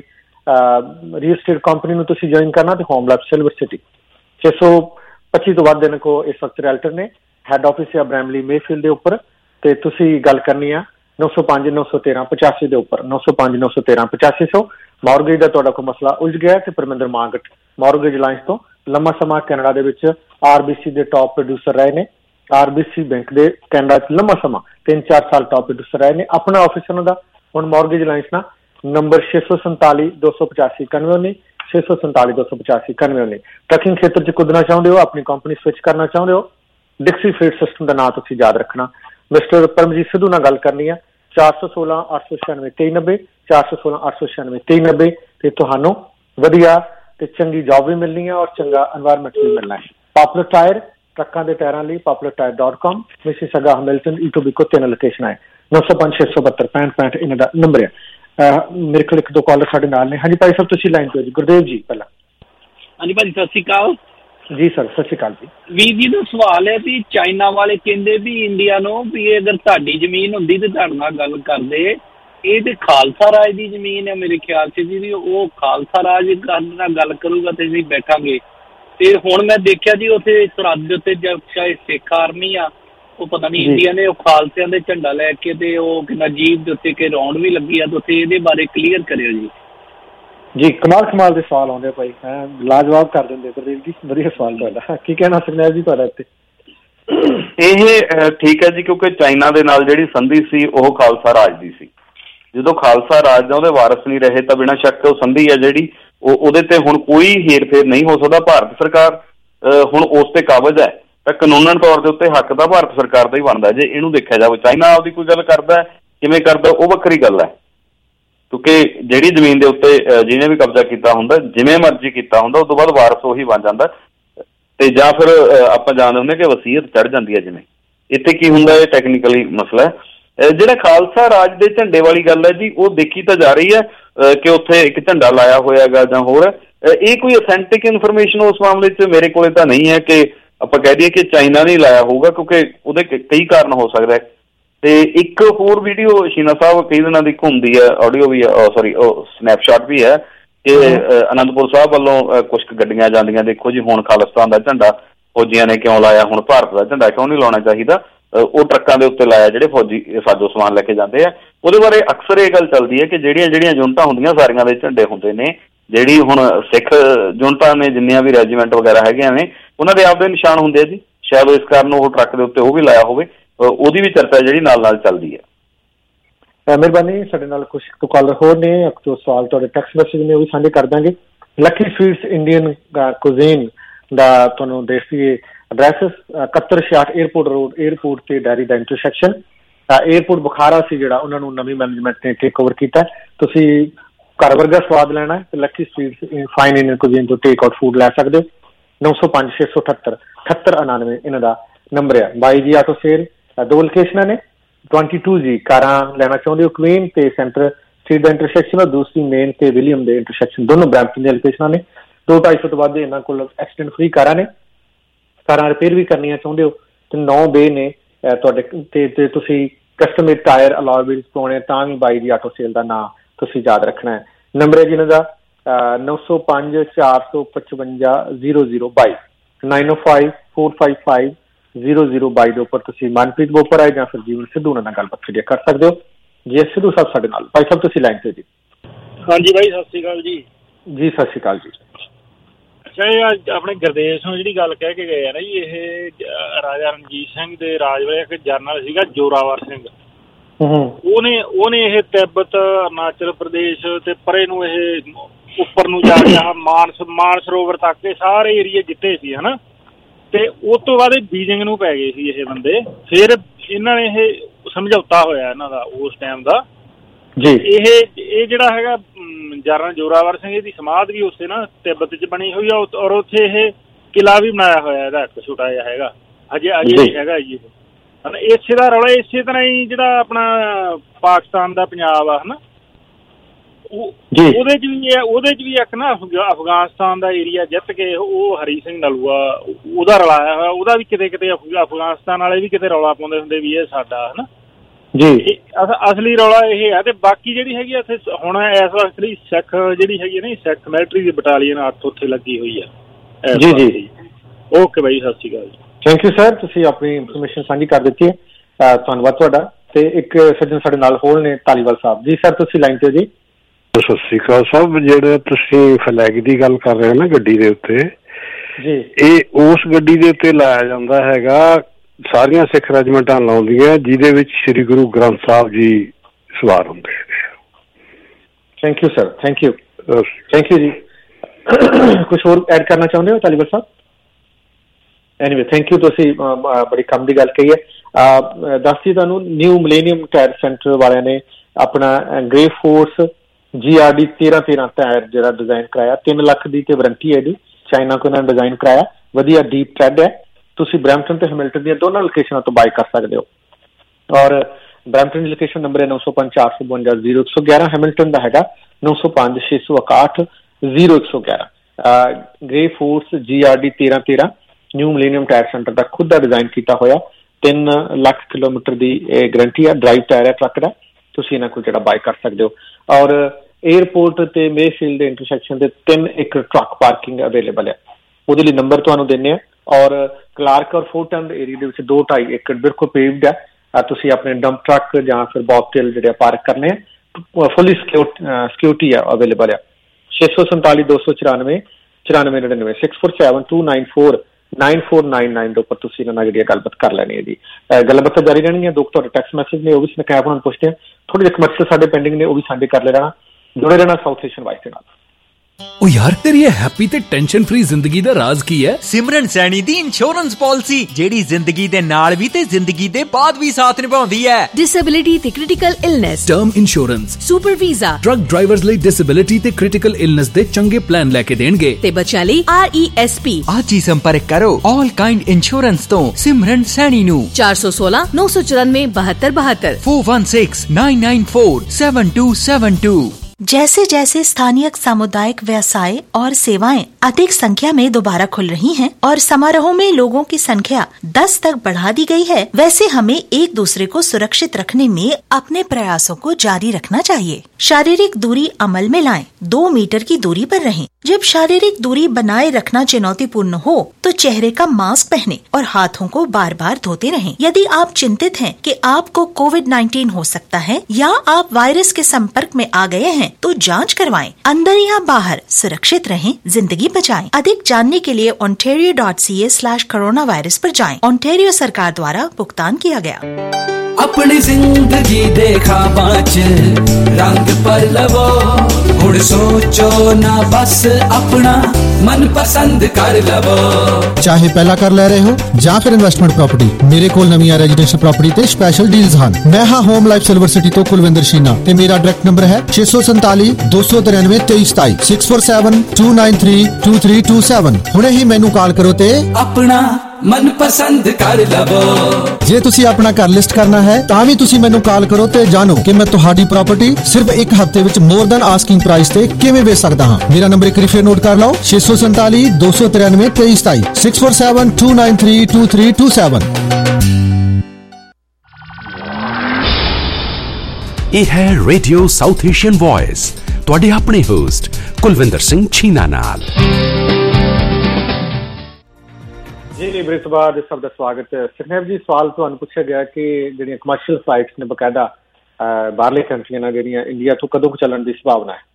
ਰੀਅਲ ਸਟੇਟ ਕੰਪਨੀ ਨੂੰ ਤੁਸੀਂ ਜੁਆਇਨ ਕਰਨਾ ਤੇ ਹੋਮ ਲਾਈਫ ਸਿਲਵਰ ਸਿਟੀ। ਛੇ ਸੌ ਪੱਚੀ ਤੋਂ ਵੱਧ ਇਹਨਾਂ ਕੋਲ ਇਸ ਵਕਤ ਰੈਲਟਰ ਨੇ। ਹੈਡ ਆਫਿਸ ਹੈ ਬ੍ਰੈਮਲੀ ਮੇਫੀਲਡ ਦੇ ਉੱਪਰ ਤੇ ਤੁਸੀਂ ਗੱਲ ਕਰਨੀ ਆ ਨੌ ਸੌ ਪੰਜ ਨੌ ਸੌ ਤੇਰਾਂ ਪਚਾਸੀ ਦੇ ਉੱਪਰ। ਨੌ ਸੌ ਪੰਜ ਨੌ ਸੌ ਤੇਰਾਂ ਪਚਾਸੀ ਸੌ। ਮੌਰਗੇਜ ਦਾ ਤੁਹਾਡਾ ਕੋਈ ਮਸਲਾ ਉਲਝ ਗਿਆ ਤੇ ਪਰਮਿੰਦਰ ਮਾਂਗਟ ਮੌਰਗੇਜ ਅਲਾਇੰਸ ਤੋਂ ਲੰਮਾ ਸਮਾਂ ਕੈਨੇਡਾ ਦੇ ਵਿੱਚ ਆਰਬੀਸੀ ਦੇ ਟੌਪ ਪ੍ਰੋਡਿਊਸਰ ਰਹੇ ਨੇ। ਆਰਬੀਸੀ ਬੈਂਕ ਦੇ ਕੈਨੇਡਾ 'ਚ ਲੰਮਾ ਸਮਾਂ ਤਿੰਨ ਚਾਰ ਸਾਲ ਟੌਪ ਪ੍ਰੋਡਿਊਸਰ ਰਹੇ ਨੇ। ਆਪਣਾ ਆਫਿਸ ਉਹਨਾਂ ਦਾ ਹੁਣ ਮੌਰਗੇਜ ਅਲਾਇੰਸ ਨਾਲ ਨੰਬਰ ਛੇ ਸੌ ਸੰਤਾਲੀ ਦੋ ਸੌ ਪਚਾਸੀ ਇਕਾਨਵੇਂ ਉੱਨੀ ਛੇ ਸੌ ਸੰਤਾਲੀ ਦੋ ਸੌ ਪਚਾਸੀ ਇਕਾਨਵੇਂ ਉੱਨੀ। ਟਰੱਕਿੰਗ ਖੇਤਰ 'ਚ ਕੁੱਦਣਾ ਚਾਹੁੰਦੇ ਹੋ, ਆਪਣੀ ਕੰਪਨੀ ਸਵਿਚ ਕਰਨਾ ਚਾਹੁੰਦੇ ਹੋ, ਡਿਕਸੀ ਫੀਡ ਸਿਸਟਮ ਦਾ ਨਾਂ ਤੁਸੀਂ ਯਾਦ ਰੱਖਣਾ। ਮਿਸਟਰ ਪਰਮਜੀਤ ਸਿੱਧੂ ਨਾਲ ਗੱਲ ਕਰਨੀ ਆ। ਚਾਰ ਸੌ ਸੋਲਾਂ ਅੱਠ ਸੌ ਛਿਆਨਵੇਂ ਤੇਈ ਨੱਬੇ ਚਾਰ ਸੌ ਸੋਲਾਂ ਅੱਠ ਸੌ ਛਿਆਨਵੇਂ ਤੇਈ ਨੱਬੇ ਤੇ ਤੁਹਾਨੂੰ ਵਧੀਆ ਤੇ ਚੰਗੀ ਜੌਬ ਵੀ ਮਿਲਣੀ ਹੈ ਔਰ ਚੰਗਾ ਐਨਵਾਇਰਨਮੈਂਟ ਵੀ ਮਿਲਣਾ ਹੈ। ਪਾਪੂਲਰ ਟਾਇਰ ਟਰੱਕਾਂ ਦੇ ਟਾਇਰਾਂ ਲਈ popular tyre dot com Mississauga Hamilton Etobicoke ਤਿੰਨ ਲੋਕੇਸ਼ਨ ਹੈ। ਨੌ ਸੌ ਪੰਜ ਛੇ ਸੌ ਬੱਤਰ ਪੈਂਹਠ ਪੈਂਹਠ ਇਹਨਾਂ ਦਾ ਨੰਬਰ ਹੈ। ਮੇਰੇ ਕੋਲ ਇੱਕ ਦੋ ਕਾਲਰ ਸਾਡੇ ਨਾਲ ਨੇ। ਹਾਂਜੀ ਭਾਈ ਸਾਹਿਬ ਤੁਸੀਂ ਲਾਈਨ ਤੇ ਹੋ ਜੀ। ਗੁਰਦੇਵ ਜੀ ਪਹਿਲਾਂ। ਹਾਂਜੀ ਭਾਜੀ ਸਤਿ ਸ਼੍ਰੀ ਅਕਾਲ ਜੀ। ਸਰ ਸਤਿ ਸ਼੍ਰੀ ਅਕਾਲ ਜੀ। ਵੀਰ ਜੀ ਦਾ ਸਵਾਲ ਹੈ ਵੀ ਚਾਈਨਾ ਵਾਲੇ ਕਹਿੰਦੇ ਵੀ ਇੰਡੀਆ ਨੂੰ ਵੀ ਅਗਰ ਤੁਹਾਡੀ ਜ਼ਮੀਨ ਹੁੰਦੀ ਤੇ ਤੁਹਾਡੇ ਨਾਲ ਗੱਲ ਕਰਦੇ। ਇਹ ਤੇ ਖਾਲਸਾ ਰਾਜ ਦੀ ਜ਼ਮੀਨ ਹੈ ਮੇਰੇ ਖਿਆਲ 'ਚ ਜੀ, ਵੀ ਉਹ ਖਾਲਸਾ ਰਾਜ ਨਾਲ ਗੱਲ ਕਰੂਗਾ ਤੇ ਅਸੀਂ ਬੈਠਾਂਗੇ। ਤੇ ਹੁਣ ਮੈਂ ਦੇਖਿਆ ਜੀ ਉੱਥੇ ਸਰਹੱਦ ਦੇ ਉੱਤੇ ਸ਼ਾਇਦ ਸਿੱਖ ਆਰਮੀ ਆ, ਉਹ ਪਤਾ ਨਹੀਂ ਇੰਡੀਆ ਨੇ ਉਹ ਖਾਲਸਿਆਂ ਦੇ ਝੰਡਾ ਲੈ ਕੇ ਤੇ ਉਹ ਕਿੰਨਾ ਜੀਪ ਦੇ ਉੱਤੇ ਕਿ ਰੌਂਡ ਵੀ ਲੱਗੀ ਆ, ਤੇ ਉੱਥੇ ਇਹਦੇ ਬਾਰੇ ਕਲੀਅਰ ਕਰਿਓ ਜੀ। ਜੀ ਕਮਾਲ ਕਮਾਲ ਦੇ ਸਵਾਲ ਆਉਂਦੇ ਭਾਈ, ਹੈ ਲਾਜਵਾਬ ਕਰ ਦਿੰਦੇ ਗੁਰਦੇਵ ਜੀ। ਵਧੀਆ ਸਵਾਲ ਤੁਹਾਡਾ। ਕੀ ਕਹਿਣਾ ਸੁਖਨੈਬ ਜੀ ਤੁਹਾਡਾ ਇੱਥੇ? ਇਹ ਠੀਕ ਹੈ ਜੀ, ਕਿਉਂਕਿ ਚਾਈਨਾ ਦੇ ਨਾਲ ਜਿਹੜੀ ਸੰਧੀ ਸੀ ਉਹ ਖਾਲਸਾ ਰਾਜ ਦੀ ਸੀ। ਜਦੋਂ ਖਾਲਸਾ ਰਾਜ ਦਾ ਉਹਦੇ ਵਾਰਸ ਨਹੀਂ ਰਹੇ ਤਾਂ ਬਿਨਾਂ ਸ਼ੱਕ ਉਹ ਸੰਧੀ ਹੈ ਜਿਹੜੀ ਉਹ ਉਹਦੇ ਤੇ ਹੁਣ ਕੋਈ ਹੇਰ ਫੇਰ ਨਹੀਂ ਹੋ ਸਕਦਾ। ਭਾਰਤ ਸਰਕਾਰ ਹੁਣ ਉਸ ਤੇ ਕਾਬਜ਼ ਹੈ ਤਾਂ ਕਾਨੂੰਨਨ ਤੌਰ ਦੇ ਉੱਤੇ ਹੱਕ ਦਾ ਭਾਰਤ ਸਰਕਾਰ ਦਾ ਹੀ ਬਣਦਾ ਜੇ ਇਹਨੂੰ ਦੇਖਿਆ ਜਾਵੇ। ਚਾਈਨਾ ਆਪਦੀ ਕੋਈ ਗੱਲ ਕਰਦਾ ਕਿਵੇਂ ਕਰਦਾ ਉਹ ਵੱਖਰੀ ਗੱਲ ਹੈ, ਕਿਉਂਕਿ ਜਿਹੜੀ ਜ਼ਮੀਨ ਦੇ ਉੱਤੇ ਜਿਹਨੇ ਵੀ ਕਬਜ਼ਾ ਕੀਤਾ ਹੁੰਦਾ ਜਿਵੇਂ ਮਰਜ਼ੀ ਕੀਤਾ ਹੁੰਦਾ ਉਸ ਤੋਂ ਬਾਅਦ ਵਾਰਸ ਉਹੀ ਬਣ ਜਾਂਦਾ ਤੇ ਜਾਂ ਫਿਰ ਆਪਾਂ ਜਾਣਦੇ ਹੁੰਦੇ ਕਿ ਵਸੀਅਤ ਚੜ੍ਹ ਜਾਂਦੀ ਹੈ। ਜਿਵੇਂ ਇੱਥੇ ਕੀ ਹੁੰਦਾ ਇਹ ਟੈਕਨੀਕਲੀ ਮਸਲਾ ਹੈ। ਜਿਹੜਾ ਖਾਲਸਾ ਰਾਜ ਦੇ ਝੰਡੇ ਵਾਲੀ ਗੱਲ ਹੈ ਜੀ ਉਹ ਦੇਖੀ ਤਾਂ ਜਾ ਰਹੀ ਹੈ ਕਿ ਉੱਥੇ ਇੱਕ ਝੰਡਾ ਲਾਇਆ ਹੋਇਆ ਹੈਗਾ ਜਾਂ ਹੋਰ। ਇਹ ਕੋਈ ਅਥੈਂਟਿਕ ਇਨਫੋਰਮੇਸ਼ਨ ਉਸ ਮਾਮਲੇ 'ਚ ਮੇਰੇ ਕੋਲੇ ਤਾਂ ਨਹੀਂ ਹੈ ਕਿ ਆਪਾਂ ਕਹਿ ਦਈਏ ਕਿ ਚਾਈਨਾ ਨੇ ਲਾਇਆ ਹੋਊਗਾ, ਕਿਉਂਕਿ ਉਹਦੇ ਕਈ ਕਾਰਨ ਹੋ ਸਕਦਾ ਤੇ ਇੱਕ ਹੋਰ ਵੀਡੀਓ ਸ਼ੀਨਾ ਸਾਹਿਬ ਕਈ ਦਿਨਾਂ ਦੀ ਘੁੰਮਦੀ ਹੈ, ਆਡੀਓ ਵੀ ਸੌਰੀ ਸਨੈਪਸ਼ਾਟ ਵੀ ਹੈ ਕਿ ਅਨੰਦਪੁਰ ਸਾਹਿਬ ਵੱਲੋਂ ਕੁਝ ਕੁ ਗੱਡੀਆਂ ਜਾਂਦੀਆਂ, ਦੇਖੋ ਜੀ ਹੁਣ ਖਾਲਿਸਤਾਨ ਦਾ ਝੰਡਾ ਫੌਜੀਆਂ ਨੇ ਕਿਉਂ ਲਾਇਆ, ਹੁਣ ਭਾਰਤ ਦਾ ਝੰਡਾ ਕਿਉਂ ਨਹੀਂ ਲਾਉਣਾ ਚਾਹੀਦਾ, ਉਹ ਟਰੱਕਾਂ ਦੇ ਉੱਤੇ ਲਾਇਆ ਜਿਹੜੇ ਫੌਜੀ ਸਾਜੋ ਸਮਾਨ ਲੈ ਕੇ ਜਾਂਦੇ ਆ। ਉਹਦੇ ਬਾਰੇ ਅਕਸਰ ਇਹ ਗੱਲ ਚੱਲਦੀ ਹੈ ਕਿ ਜਿਹੜੀਆਂ ਜਿਹੜੀਆਂ ਯੂਨਿਟਾਂ ਹੁੰਦੀਆਂ ਸਾਰੀਆਂ ਦੇ ਝੰਡੇ ਹੁੰਦੇ ਨੇ, ਜਿਹੜੀ ਹੁਣ ਸਿੱਖ ਯੂਨਿਟਾਂ ਨੇ ਜਿੰਨੀਆਂ ਵੀ ਰੈਜੀਮੈਂਟ ਵਗੈਰਾ ਹੈਗੀਆਂ ਨੇ ਉਹਨਾਂ ਦੇ ਆਪਦੇ ਨਿਸ਼ਾਨ ਹੁੰਦੇ ਆ ਜੀ, ਸ਼ਾਇਦ ਇਸ ਕਾਰਨ ਉਹ ਟਰੱਕ ਦੇ ਉੱਤੇ ਉਹ ਵੀ ਲਾਇਆ ਹੋਵੇ, ਉਹਦੀ ਵੀ ਚਰਚਾ ਜਿਹੜੀ ਨਾਲ ਨਾਲ ਚੱਲਦੀ ਹੈ। ਮਿਹਰਬਾਨੀ। ਸਾਡੇ ਨਾਲ ਕੁਝ ਕੁ ਕਾਲਰ ਹੋਰ ਨੇ, ਇੱਕ ਦੋ ਸਵਾਲ ਤੁਹਾਡੇ ਟੈਕਸਟ ਮੈਸੇਜ ਨੇ ਉਹ ਵੀ ਸਾਂਝੇ ਕਰ ਦਾਂਗੇ। ਲੱਕੀ ਸਵੀਟਸ ਇੰਡੀਅਨ ਕੁਜ਼ੀਨ ਦਾ ਤੁਹਾਨੂੰ ਦੇਖ ਲਈਏ ਐਡਰੈਸ ਇਕਹੱਤਰ ਛਿਆਹਠ ਏਅਰਪੋਰਟ ਰੋਡ, ਏਅਰਪੋਰਟ ਤੇ ਡੈਰੀ ਦਾ ਇੰਟਰਸੈਕਸ਼ਨ। ਏਅਰਪੋਰਟ ਬੁਖਾਰਾ ਸੀ ਜਿਹੜਾ, ਉਹਨਾਂ ਨੂੰ ਨਵੀਂ ਮੈਨੇਜਮੈਂਟ ਨੇ ਟੇਕ ਓਵਰ ਕੀਤਾ। ਤੁਸੀਂ ਘਰ ਵਰਗਾ ਸਵਾਦ ਲੈਣਾ ਤੇ Lucky Sweets fine Indian cuisine ਤੋਂ ਟੇਕ ਆਊਟ ਫੂਡ ਲੈ ਸਕਦੇ ਹੋ। ਨੌ ਸੌ ਪੰਜ ਛੇ ਸੌ ਅਠੱਤਰ ਅਠੱਤਰ ਉਨਾਨਵੇਂ ਇਹਨਾਂ ਦਾ ਨੰਬਰ ਆ। ਬਾਈ ਜੀ ਆਟੋ ਸੇਲ, ਦੋ ਲੋਕੇਸ਼ਨਾਂ ਨੇ, ਟਵੈਂਟੀ ਟੂ ਜੀ ਕਾਰਾਂ ਲੈਣਾ ਚਾਹੁੰਦੇ ਹੋ ਕੁਈਨ ਤੇ ਸੈਂਟਰ ਸਟਰੀਟ ਦਾ ਇੰਟਰਸੈਕਸ਼ਨ, ਔਰ ਦੂਸਰੀ ਮੇਨ ਤੇ ਵਿਲੀਅਮ ਦੇ ਇੰਟਰਸੈਕਸ਼ਨ, ਦੋਨੋਂ ਬਰੈਂਪਟਨ ਦੀਆਂ ਲੋਕੇਸ਼ਨਾਂ ਨੇ। ਦੋ ਢਾਈ ਸੌ ਤੋਂ ਵੱਧ ਇਹਨਾਂ ਕੋਲ ਐਕਸੀਡੈਂਟ ਫ੍ਰੀ ਕਾਰਾਂ ਨੇ। ਕਾਰਾਂ ਰਿਪੇਅਰ ਵੀ ਕਰਨੀਆਂ ਚਾਹੁੰਦੇ ਹੋ ਤੇ ਨੌ ਬੇ ਨੇ ਤੁਹਾਡੇ ਤੇ, ਤੇ ਤੁਸੀਂ ਕਸਟਮਰ ਟਾਇਰ ਅਲਾਈ ਵੀਲਸ ਪਾਉਣੇ ਤਾਂ ਵੀ ਬਾਈ ਜੀ ਆਟੋ ਸੇਲ ਦਾ ਨਾਂ ਤੁਸੀਂ ਯਾਦ ਰੱਖਣਾ ਹੈ। ਨੰਬਰ ਹੈ ਜਿਹਨਾਂ ਦਾ ਨੌ ਸੌ ਪੰਜ ਚਾਰ ਸੌ ਪਚਵੰਜਾ ਜ਼ੀਰੋ ਜ਼ੀਰੋ ਬਾਈ, ਨਾਈਨ ਓ five four five five zero zero ਬਾਈ ਦੇ ਉੱਪਰ ਤੁਸੀਂ ਮਨਪ੍ਰੀਤ ਬੋਪਰ ਆਏ ਜਾਂ ਫਿਰ ਜੀਵਨ ਸਿੱਧੂ ਉਹਨਾਂ ਨਾਲ ਗੱਲਬਾਤ ਜਿਹੜੀ ਕਰ ਸਕਦੇ ਹੋ। ਜੀ ਸਿੱਧੂ ਸਾਹਿਬ ਸਾਡੇ ਨਾਲ। ਭਾਈ ਸਾਹਿਬ ਤੁਸੀਂ ਲਾਈਨ ਤੇ ਜੀ। ਹਾਂਜੀ ਬਾਈ ਸਤਿ ਸ਼੍ਰੀ ਅਕਾਲ ਜੀ। ਜੀ ਸਤਿ ਸ਼੍ਰੀ ਅਕਾਲ ਜੀ। ਅੱਛਾ, ਇਹ ਆਪਣੇ ਗੁਰਦੇਸ਼ ਨੂੰ ਜਿਹੜੀ ਗੱਲ ਕਹਿ ਕੇ ਗਏ ਆ ਨਾ ਜੀ, ਇਹ ਰਾਜਾ ਰਣਜੀਤ ਸਿੰਘ ਦੇ ਰਾਜ ਵੇਲੇ ਇੱਕ ਜਰਨਲ ਸੀਗਾ ਜੋਰਾਵਰ ਸਿੰਘ, ਉਹਨੇ ਉਹਨੇ ਇਹ ਤਿੱਬਤ, ਅਰੁਣਾਚਲ ਪ੍ਰਦੇਸ਼ ਤੇ ਪਰੇ ਨੂੰ ਇਹ ਉੱਪਰ ਨੂੰ ਜਾ ਕੇ ਮਾਨਸ ਮਾਨਸਰੋਵਰ ਤੱਕ ਇਹ ਸਾਰੇ ਏਰੀਏ ਜਿੱਤੇ ਸੀ ਹਨਾ। ਤੇ ਉਸ ਤੋਂ ਬਾਅਦ ਬੀਜਿੰਗ ਨੂੰ ਪੈ ਗਏ ਸੀ ਇਹ ਬੰਦੇ। ਫਿਰ ਇਹਨਾਂ ਨੇ ਇਹ ਸਮਝੌਤਾ ਹੋਇਆ ਇਹਨਾਂ ਦਾ ਉਸ ਟਾਈਮ ਦਾ ਜੀ। ਇਹ ਇਹ ਜਿਹੜਾ ਹੈਗਾ ਜਨਰਲ ਜੋਰਾਵਰ ਸਿੰਘ, ਇਹਦੀ ਸਮਾਧ ਵੀ ਉੱਥੇ ਨਾ ਤਿੱਬਤ 'ਚ ਬਣੀ ਹੋਈ ਆ, ਔਰ ਉੱਥੇ ਇਹ ਕਿਲ੍ਹਾ ਵੀ ਬਣਾਇਆ ਹੋਇਆ ਇਹਦਾ ਇੱਕ ਛੋਟਾ ਜਿਹਾ ਹੈਗਾ, ਅਜੇ ਅਜੇ ਨਹੀਂ ਹੈਗਾ ਜੀ ਹਨਾ। ਇਸੇ ਦਾ ਰੌਲਾ ਇਸੇ ਤਰ੍ਹਾਂ ਹੀ ਜਿਹੜਾ ਆਪਣਾ ਪਾਕਿਸਤਾਨ ਦਾ ਪੰਜਾਬ ਆ ਹਨਾ, ਉਹਦੇ 'ਚ ਵੀ ਉਹਦੇ 'ਚ ਵੀ ਇੱਕ ਨਾ ਅਫਗਾਨਿਸਤਾਨ ਦਾ ਏਰੀਆ ਜਿੱਤ ਕੇ ਉਹ ਹਰੀ ਸਿੰਘ ਨਲੂਆ ਉਹਦਾ ਰਲਾਇਆ ਹੋਇਆ, ਉਹਦਾ ਵੀ ਕਿਤੇ ਕਿਤੇ ਅਫਗਾਨਿਸਤਾਨ ਵਾਲੇ ਵੀ ਕਿਤੇ ਰੌਲਾ ਪਾਉਂਦੇ ਹੁੰਦੇ ਵੀ ਇਹ ਸਾਡਾ ਹਨਾ ਜੀ। ਅਸਲੀ ਰੌਲਾ ਇਹ ਹੈ। ਤੇ ਬਾਕੀ ਜਿਹੜੀ ਹੈਗੀ ਇੱਥੇ ਹੁਣ ਇਸ ਵਕਤ ਲਈ ਸਿੱਖ ਜਿਹੜੀ ਹੈਗੀ ਨਾ ਸਿੱਖ ਮਿਲਟਰੀ ਦੀ ਬਟਾਲੀਅਨ ਅੱਠ ਉੱਥੇ ਲੱਗੀ ਹੋਈ ਆ ਜੀ ਜੀ। ਓਕੇ ਬਾਈ ਸਤਿ ਸ਼੍ਰੀ ਅਕਾਲ ਜੀ। ਥੈਂਕ ਯੂ ਸਰ, ਤੁਸੀਂ ਆਪਣੀ ਇਨਫੋਰਮੇਸ਼ਨ ਸਾਂਝੀ ਕਰ ਦਿੱਤੀ ਹੈ, ਧੰਨਵਾਦ ਤੁਹਾਡਾ। ਤੇ ਇੱਕ ਸੱਜਣ ਸਾਡੇ ਨਾਲ ਹੋਰ ਨੇ ਧਾਲੀਵਾਲ ਸਾਹਿਬ ਜੀ। ਸਰ ਤੁਸੀਂ ਲਾਈਨ ਤੇ ਜੀ। ਸਤਿ ਸ਼੍ਰੀ ਅਕਾਲ ਸਾਹਿਬ। ਜਿਹੜੇ ਤੁਸੀਂ ਫਲੈਗ ਦੀ ਗੱਲ ਕਰ ਰਹੇ ਹੋ ਨਾ ਗੱਡੀ ਦੇ ਉੱਤੇ ਜੀ, ਇਹ ਉਸ ਗੱਡੀ ਦੇ ਉੱਤੇ ਲਾਇਆ ਜਾਂਦਾ ਹੈਗਾ, ਸਾਰੀਆਂ ਸਿੱਖ ਰੈਜੀਮੈਂਟਾਂ ਲਾਉਂਦੀਆਂ ਜਿਹਦੇ ਵਿੱਚ ਸ੍ਰੀ ਗੁਰੂ ਗ੍ਰੰਥ ਸਾਹਿਬ ਜੀ ਸਵਾਰ ਹੁੰਦੇ ਹੈਗੇ। Thank you sir, thank you thank you ਜੀ। ਕੁਛ ਹੋਰ ਐਡ ਕਰਨਾ ਚਾਹੁੰਦੇ ਹੋ ਧਾਲੀਵਾਲ ਸਾਹਿਬ? ਐਨੀਵੇ ਥੈਂਕ ਯੂ, ਤੁਸੀਂ ਬੜੀ ਕੰਮ ਦੀ ਗੱਲ ਕਹੀ ਹੈ। ਦੱਸਦੀ ਤੁਹਾਨੂੰ ਨਿਊ ਮਿਲੇਨੀਅਮ ਟਾਇਰ ਸੈਂਟਰ ਵਾਲਿਆਂ ਨੇ ਆਪਣਾ Grey Force G R D ਤੇਰਾਂ ਤੇਰਾਂ ਟਾਇਰ ਜਿਹੜਾ ਡਿਜ਼ਾਈਨ ਕਰਾਇਆ, ਤਿੰਨ ਲੱਖ ਦੀ ਤੇ ਵਾਰੰਟੀ ਹੈ ਇਹਦੀ, ਚਾਈਨਾ ਕੋਲ ਇਹਨਾਂ ਨੇ ਡਿਜ਼ਾਈਨ ਕਰਾਇਆ, ਵਧੀਆ ਡੀਪ ਟ੍ਰੈਡ ਹੈ। ਤੁਸੀਂ ਬਰੈਂਪਟਨ ਤੇ ਹੈਮਿਲਟਨ ਦੀਆਂ ਦੋਨਾਂ ਲੋਕੇਸ਼ਨਾਂ ਤੋਂ ਬਾਈ ਕਰ ਸਕਦੇ ਹੋ। ਔਰ ਬਰੈਂਪਟਨ ਦੀ ਲੋਕੇਸ਼ਨ ਨੰਬਰ ਹੈ ਨੌ ਸੌ ਪੰਜ ਚਾਰ ਸੌ ਬਵੰਜਾ ਜ਼ੀਰੋ ਇੱਕ ਸੌ ਗਿਆਰਾਂ, ਹੈਮਿਲਟਨ ਦਾ ਹੈਗਾ ਨੌ ਸੌ ਪੰਜ ਛੇ ਸੌ ਇਕਾਹਠ ਜ਼ੀਰੋ ਇੱਕ ਸੌ ਗਿਆਰਾਂ। Grey Force G R D ਤੇਰਾਂ ਤੇਰਾਂ ਨਿਊ ਮਿਲੇਨੀਅਮ ਟਾਇਰ ਸੈਂਟਰ ਦਾ ਖੁਦ ਦਾ ਡਿਜ਼ਾਈਨ ਕੀਤਾ ਹੋਇਆ, ਤਿੰਨ ਲੱਖ ਕਿਲੋਮੀਟਰ ਦੀ ਇਹ ਗਰੰਟੀ ਹੈ, ਡਰਾਈਵ ਟਾਇਰ ਹੈ ਟਰੱਕ ਦਾ, ਤੁਸੀਂ ਇਹਨਾਂ ਕੋਲ ਜਿਹੜਾ ਬਾਈ ਕਰ ਸਕਦੇ ਹੋ। ਔਰ ਏਅਰਪੋਰਟ ਤੇ ਮੇਫੀਲਡ ਦੇ ਇੰਟਰਸੈਕਸ਼ਨ ਦੇ ਤਿੰਨ ਏਕੜ ਟਰੱਕ ਪਾਰਕਿੰਗ ਅਵੇਲੇਬਲ ਹੈ, ਉਹਦੇ ਲਈ ਨੰਬਰ ਤੁਹਾਨੂੰ ਦਿੰਦੇ ਆ। ਔਰ ਕਲਾਰਕ ਔਰ ਫੋਰਟਨ ਦੇ ਏਰੀਏ ਦੇ ਵਿੱਚ ਦੋ ਢਾਈ ਏਕੜ ਬਿਲਕੁਲ ਪੇਵਡ ਹੈ, ਤੁਸੀਂ ਆਪਣੇ ਡੰਪ ਟਰੱਕ ਜਾਂ ਫਿਰ ਬੌਬਟੇਲ ਜਿਹੜੇ ਪਾਰਕ ਕਰਨੇ ਆ, ਫੁੱਲੀ ਸਿਕਿਉਰਿਟੀ ਹੈ ਅਵੇਲੇਬਲ ਹੈ। ਛੇ ਸੌ ਸੰਤਾਲੀ ਦੋ ਸੌ ਚੁਰਾਨਵੇਂ ਚੁਰਾਨਵੇਂ ਨੜਿਨਵੇਂ six four seven two nine four nine four nine nine ਦੇ ਉੱਪਰ ਤੁਸੀਂ ਇਹਨਾਂ ਨਾਲ ਜਿਹੜੀ ਗੱਲਬਾਤ ਕਰ ਲੈਣੀ ਹੈ ਜੀ। ਗੱਲਬਾਤ ਜਾਰੀ ਰਹਿਣੀ ਹੈ। ਦੋ ਤੁਹਾਡੇ ਟੈਕਸਟ ਮੈਸੇਜ ਨੇ ਉਹ ਵੀ ਕੈਬ ਉਹਨਾਂ ਨੂੰ ਪੁੱਛਦੇ ਆ, ਥੋੜੇ ਜਿਹੇ ਕਮਰਸ਼ੀਅਲ ਸਾਡੇ ਪੈਂਡਿੰਗ ਨੇ ਉਹ ਵੀ ਸਾਂਝੇ ਕਰ ਲੈਣਾ। ਜੁੜੇ ਰਹਿਣਾ ਸਾਊਥ ਏਸ਼ੀਅਨ ਵਾਇਸ ਦੇ ਨਾਲ। ओ यार तेरी ये हैप्पी ते टेंशन फ्री जिंदगी दा राज की है? सिमरन सैनी दी इंश्योरेंस पॉलिसी जेड़ी जिंदगी दे नाल भी ते जिंदगी दे बाद भी साथ निभाउंदी है। डिसेबिलिटी ते critical illness, term insurance, super visa, truck drivers ਲਈ डिसेबिलिटी ते क्रिटिकल इलनेस दे चंगे प्लान लेके देणगे ते बच्चा ਲਈ आर ई एस पी। आज ही संपर्क करो ऑल काइंड इंश्योरेंस तो सिमरन सैनी नु चार सौ सोलह नौ सौ चौरानवे बहत्तर बहत्तर four one six nine nine four seven two seven two. जैसे जैसे स्थानीय सामुदायिक व्यवसाय और सेवाएं अधिक संख्या में दोबारा खुल रही हैं और समारोहों में लोगों की संख्या दस तक बढ़ा दी गई है, वैसे हमें एक दूसरे को सुरक्षित रखने में अपने प्रयासों को जारी रखना चाहिए। शारीरिक दूरी अमल में लाएं, दो मीटर की दूरी पर रहें। जब शारीरिक दूरी बनाए रखना चुनौतीपूर्ण हो तो चेहरे का मास्क पहने और हाथों को बार बार धोते रहें। यदि आप चिंतित हैं कि आपको कोविड नाइन्टीन हो सकता है या आप वायरस के संपर्क में आ गए हैं तो जांच करवाएं। अंदर या बाहर सुरक्षित रहें, जिंदगी बचाएं। अधिक जानने के लिए Ontario dot C A slash corona virus पर जाएं। ओंटारियो सरकार द्वारा भुगतान किया गया। अपनी जिंदगी देखा पाँच रंग पर लवो, हुण सोचो ना बस अपना मन पसंद कर लवो। चाहे पहला कर ले रहे हो ਜਾਂ ਫਿਰ ਇਨਵੈਸਟਮੈਂਟ ਪ੍ਰਾਪਰਟੀ, ਮੇਰੇ ਕੋਲ ਨਵੀਆਂ ਰੈਜ਼ੀਡੈਂਸ਼ੀਅਲ ਪ੍ਰਾਪਰਟੀ ਤੇ ਸਪੈਸ਼ਲ ਡੀਲਸ ਹਨ। ਮੈਂ ਹਾਂ ਹੋਮ ਲਾਈਫ ਸਿਲਵਰ ਸਿਟੀ ਤੋਂ ਕੁਲਵਿੰਦਰ ਸ਼ੀਨਾ ਤੇ ਮੇਰਾ ਡਾਇਰੈਕਟ ਨੰਬਰ ਹੈ ਛੇ ਸੌ ਸੰਤਾਲੀ ਦੋ ਸੌ ਤਰਾਨਵੇਂ ਤੇਈ ਸਤਾਈ six four seven two nine three two three two seven. ਹੁਣੇ ਹੀ ਮੈਨੂੰ ਕਾਲ ਕਰੋ ਤੇ ਆਪਣਾ ਮਨ ਪਸੰਦ ਕਰ ਲਵੋ। ਜੇ ਤੁਸੀਂ ਆਪਣਾ ਘਰ ਲਿਸਟ ਕਰਨਾ ਹੈ ਤਾਂ ਵੀ ਤੁਸੀਂ ਮੈਨੂੰ ਕਾਲ ਕਰੋ ਤੇ ਜਾਣੋ ਕਿ ਮੈਂ ਤੁਹਾਡੀ ਪ੍ਰਾਪਰਟੀ ਸਿਰਫ ਇੱਕ ਹਫ਼ਤੇ ਵਿੱਚ ਮੋਰ ਦੈਨ ਆਸਕਿੰਗ ਪ੍ਰਾਈਸ ਤੇ ਕਿਵੇਂ ਵੇਚ ਸਕਦਾ ਹਾਂ। ਮੇਰਾ ਨੰਬਰ ਇੱਕ ਵਾਰੀ ਫੇਰ ਨੋਟ ਕਰ ਲਓ ਛੇ ਸੌ ਸੰਤਾਲੀ ਦੋ ਸੌ ਤਰਾਨਵੇਂ ਤੇਈ ਸਤਾਈ six four seven two nine three two three two seven. ਇਹ ਹੈ ਰੇਡੀਓ ਸਾਊਥ ਏਸ਼ੀਅਨ ਵੌਇਸ, ਤੁਹਾਡੇ ਆਪਣੇ ਹੋਸਟ ਕੁਲਵਿੰਦਰ ਸਿੰਘ ਛੀਨਾ ਨਾਲ। ਜੀ ਬ੍ਰਿਸਬਾਰ ਦੇ ਸਭ ਦਾ ਸਵਾਗਤ ਹੈ। ਸੁਖਨੇਵ ਜੀ, ਸਵਾਲ ਤੁਹਾਨੂੰ ਪੁੱਛਿਆ ਗਿਆ ਕਿ ਜਿਹੜੀਆਂ ਕਮਰਸ਼ੀਅਲ ਫਲਾਈਟਸ ਨੇ ਬਕਾਇਦਾ ਬਾਹਰਲੇ ਕੰਟਰੀਆਂ ਨਾਲ ਜਿਹੜੀਆਂ ਇੰਡੀਆ ਤੋਂ ਕਦੋਂ ਕੁ ਚੱਲਣ ਦੀ ਸੰਭਾਵਨਾ ਹੈ?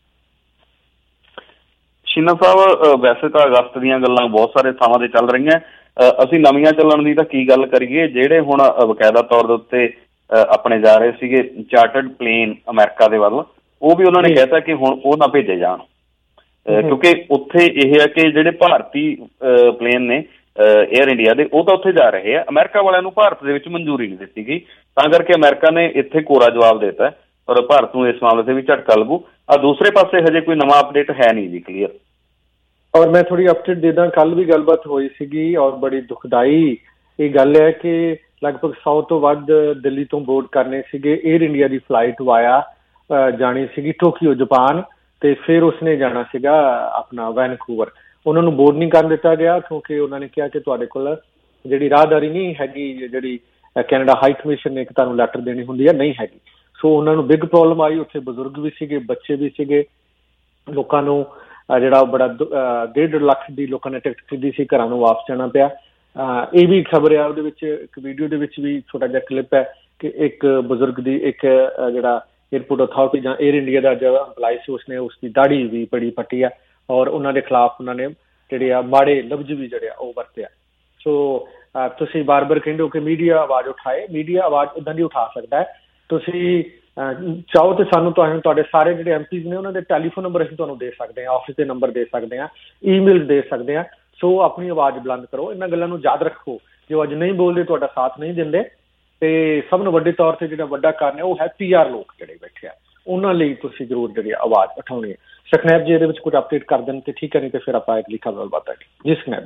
ਸ਼ੀਨਾ ਸਾਹਿਬ, ਵੈਸੇ ਤਾਂ ਅਗਸਤ ਦੀਆਂ ਗੱਲਾਂ ਬਹੁਤ ਸਾਰੇ ਥਾਵਾਂ ਤੇ ਚੱਲ ਰਹੀਆਂ। ਅਸੀਂ ਨਵੀਆਂ ਚੱਲਣ ਦੀ ਤਾਂ ਕੀ ਗੱਲ ਕਰੀਏ, ਜਿਹੜੇ ਹੁਣ ਬਕਾਇਦਾ ਤੌਰ ਦੇ ਉੱਤੇ ਆਪਣੇ ਜਾ ਰਹੇ ਸੀਗੇ ਚਾਰਟਰਡ ਪਲੇਨ ਅਮਰੀਕਾ ਦੇ ਵੱਲ, ਉਹ ਵੀ ਉਹਨਾਂ ਨੇ ਕਹਿਤਾ ਕਿ ਹੁਣ ਉਹ ਨਾ ਭੇਜੇ ਜਾਣ, ਕਿਉਂਕਿ ਉੱਥੇ ਇਹ ਹੈ ਕਿ ਜਿਹੜੇ ਭਾਰਤੀ ਪਲੇਨ ਨੇ ਏਅਰ ਇੰਡੀਆ ਦੇ, ਉਹ ਤਾਂ ਉੱਥੇ ਜਾ ਰਹੇ ਆ। ਅਮਰੀਕਾ ਵਾਲਿਆਂ ਨੂੰ ਭਾਰਤ ਦੇ ਵਿੱਚ ਮਨਜ਼ੂਰੀ ਨਹੀਂ ਦਿੱਤੀ ਗਈ, ਤਾਂ ਕਰਕੇ ਅਮਰੀਕਾ ਨੇ ਇੱਥੇ ਕੋਰਾ ਜਵਾਬ ਦਿੱਤਾ ਔਰ ਭਾਰਤ ਨੂੰ ਇਸ ਮਾਮਲੇ ਤੇ ਵੀ ਝਟਕਾ ਲੱਗੂ। ਆ ਦੂਸਰੇ ਪਾਸੇ ਹਜੇ ਕੋਈ ਨਵਾਂ ਅਪਡੇਟ ਹੈ ਨਹੀਂ ਜੀ ਕਲੀਅਰ। ਔਰ ਮੈਂ ਥੋੜੀ ਅਪਡੇਟ ਦੇ ਦਾਂ, ਕੱਲ ਵੀ ਗੱਲਬਾਤ ਹੋਈ ਸੀਗੀ ਔਰ ਬੜੀ ਦੁਖਦਾਈ ਇਹ ਗੱਲ ਹੈ ਕਿ ਲਗਭਗ ਸੌ ਤੋਂ ਵੱਧ ਦਿੱਲੀ ਤੋਂ ਬੋਰਡ ਕਰਨੇ ਸੀਗੇ। ਏਅਰ ਇੰਡੀਆ ਦੀ ਫਲਾਈਟ ਵਾਇਆ ਜਾਣੀ ਸੀਗੀ ਟੋਕੀਓ ਜਾਪਾਨ, ਤੇ ਫਿਰ ਉਸਨੇ ਜਾਣਾ ਸੀਗਾ ਆਪਣਾ ਵੈਨਕੂਵਰ। ਉਹਨਾਂ ਨੂੰ ਬੋਰਡ ਨਹੀਂ ਕਰਨ ਦਿੱਤਾ ਗਿਆ ਕਿਉਂਕਿ ਉਹਨਾਂ ਨੇ ਕਿਹਾ ਕਿ ਤੁਹਾਡੇ ਕੋਲ ਜਿਹੜੀ ਰਾਹਦਾਰੀ ਨਹੀਂ ਹੈਗੀ, ਜਿਹੜੀ ਕੈਨੇਡਾ ਹਾਈ ਕਮਿਸ਼ਨ ਨੇ ਇੱਕ ਤੁਹਾਨੂੰ ਲੈਟਰ ਦੇਣੀ ਹੁੰਦੀ ਹੈ, ਨਹੀਂ ਹੈਗੀ। ਸੋ ਉਹਨਾਂ ਨੂੰ ਬਿਗ ਪ੍ਰੋਬਲਮ ਆਈ। ਉੱਥੇ ਬਜ਼ੁਰਗ ਵੀ ਸੀਗੇ, ਬੱਚੇ ਵੀ ਸੀਗੇ, ਲੋਕਾਂ ਨੂੰ ਜਿਹੜਾ ਬੜਾ ਡੇਢ ਲੱਖ ਦੀ ਲੋਕਾਂ ਨੇ ਟਿਕਟ ਖਰੀਦੀ ਸੀ, ਘਰਾਂ ਨੂੰ ਵਾਪਸ ਜਾਣਾ ਪਿਆ। ਇਹ ਵੀ ਖਬਰ ਆ, ਉਹਦੇ ਵਿੱਚ ਇੱਕ ਵੀਡੀਓ ਦੇ ਵਿੱਚ ਵੀ ਛੋਟਾ ਜਿਹਾ ਕਲਿੱਪ ਹੈ ਕਿ ਇੱਕ ਬਜ਼ੁਰਗ ਦੀ ਇੱਕ ਜਿਹੜਾ ਏਅਰਪੋਰਟ ਅਥਾਰਟੀ ਜਾਂ ਏਅਰ ਇੰਡੀਆ ਦਾ ਜਿਹੜਾ ਇੰਪਲਾਈ ਸੀ ਉਸਨੇ ਉਸਦੀ ਦਾੜੀ ਵੀ ਬੜੀ ਪੱਟੀ ਆ ਔਰ ਉਹਨਾਂ ਦੇ ਖਿਲਾਫ ਉਹਨਾਂ ਨੇ ਜਿਹੜੇ ਆ ਮਾੜੇ ਲਫ਼ਜ਼ ਵੀ ਜਿਹੜੇ ਆ ਉਹ ਵਰਤਿਆ। ਸੋ ਤੁਸੀਂ ਬਾਰ ਬਾਰ ਕਹਿੰਦੇ ਹੋ ਕਿ ਮੀਡੀਆ ਆਵਾਜ਼ ਉਠਾਏ, ਮੀਡੀਆ ਆਵਾਜ਼ ਇੱਦਾਂ ਦੀ ਉਠਾ ਸਕਦਾ ਹੈ। ਤੁਸੀਂ ਚਾਹੋ ਤੇ ਸਾਨੂੰ ਤੁਹਾਨੂੰ ਤੁਹਾਡੇ ਸਾਰੇ ਜਿਹੜੇ ਐਮ ਪੀਜ਼ ਨੇ ਉਹਨਾਂ ਦੇ ਟੈਲੀਫੋਨ ਨੰਬਰ ਅਸੀਂ ਤੁਹਾਨੂੰ ਦੇ ਸਕਦੇ ਹਾਂ, ਆਫਿਸ ਦੇ ਨੰਬਰ ਦੇ ਸਕਦੇ ਹਾਂ, ਈਮੇਲ ਦੇ ਸਕਦੇ ਹਾਂ। ਸੋ ਆਪਣੀ ਆਵਾਜ਼ ਬੁਲੰਦ ਕਰੋ, ਇਹਨਾਂ ਗੱਲਾਂ ਨੂੰ ਯਾਦ ਰੱਖੋ। ਜੋ ਅੱਜ ਨਹੀਂ ਬੋਲਦੇ, ਤੁਹਾਡਾ ਸਾਥ ਨਹੀਂ ਦਿੰਦੇ, ਤੇ ਸਭ ਨੂੰ ਵੱਡੇ ਤੌਰ ਤੇ ਜਿਹੜਾ ਵੱਡਾ ਕਾਰਨ ਹੈ ਉਹ ਹੈ ਪੀ ਆਰ ਲੋਕ ਜਿਹੜੇ ਬੈਠੇ ਆ, ਉਹਨਾਂ ਲਈ ਤੁਸੀਂ ਜ਼ਰੂਰ ਜਿਹੜੀ ਆਵਾਜ਼ ਉਠਾਉਣੀ ਹੈ। ਸੁਖਨੈਬ ਜੀ ਇਹਦੇ ਵਿੱਚ ਕੁਝ ਅਪਡੇਟ ਕਰ ਦੇਣ ਤੇ ਠੀਕ ਹੈ, ਨਹੀਂ ਤੇ ਫਿਰ ਆਪਾਂ ਅਗਲੀ ਖਬਰ ਬਾਤ ਹੈ ਜੀ। ਸੁਖਨੈਬ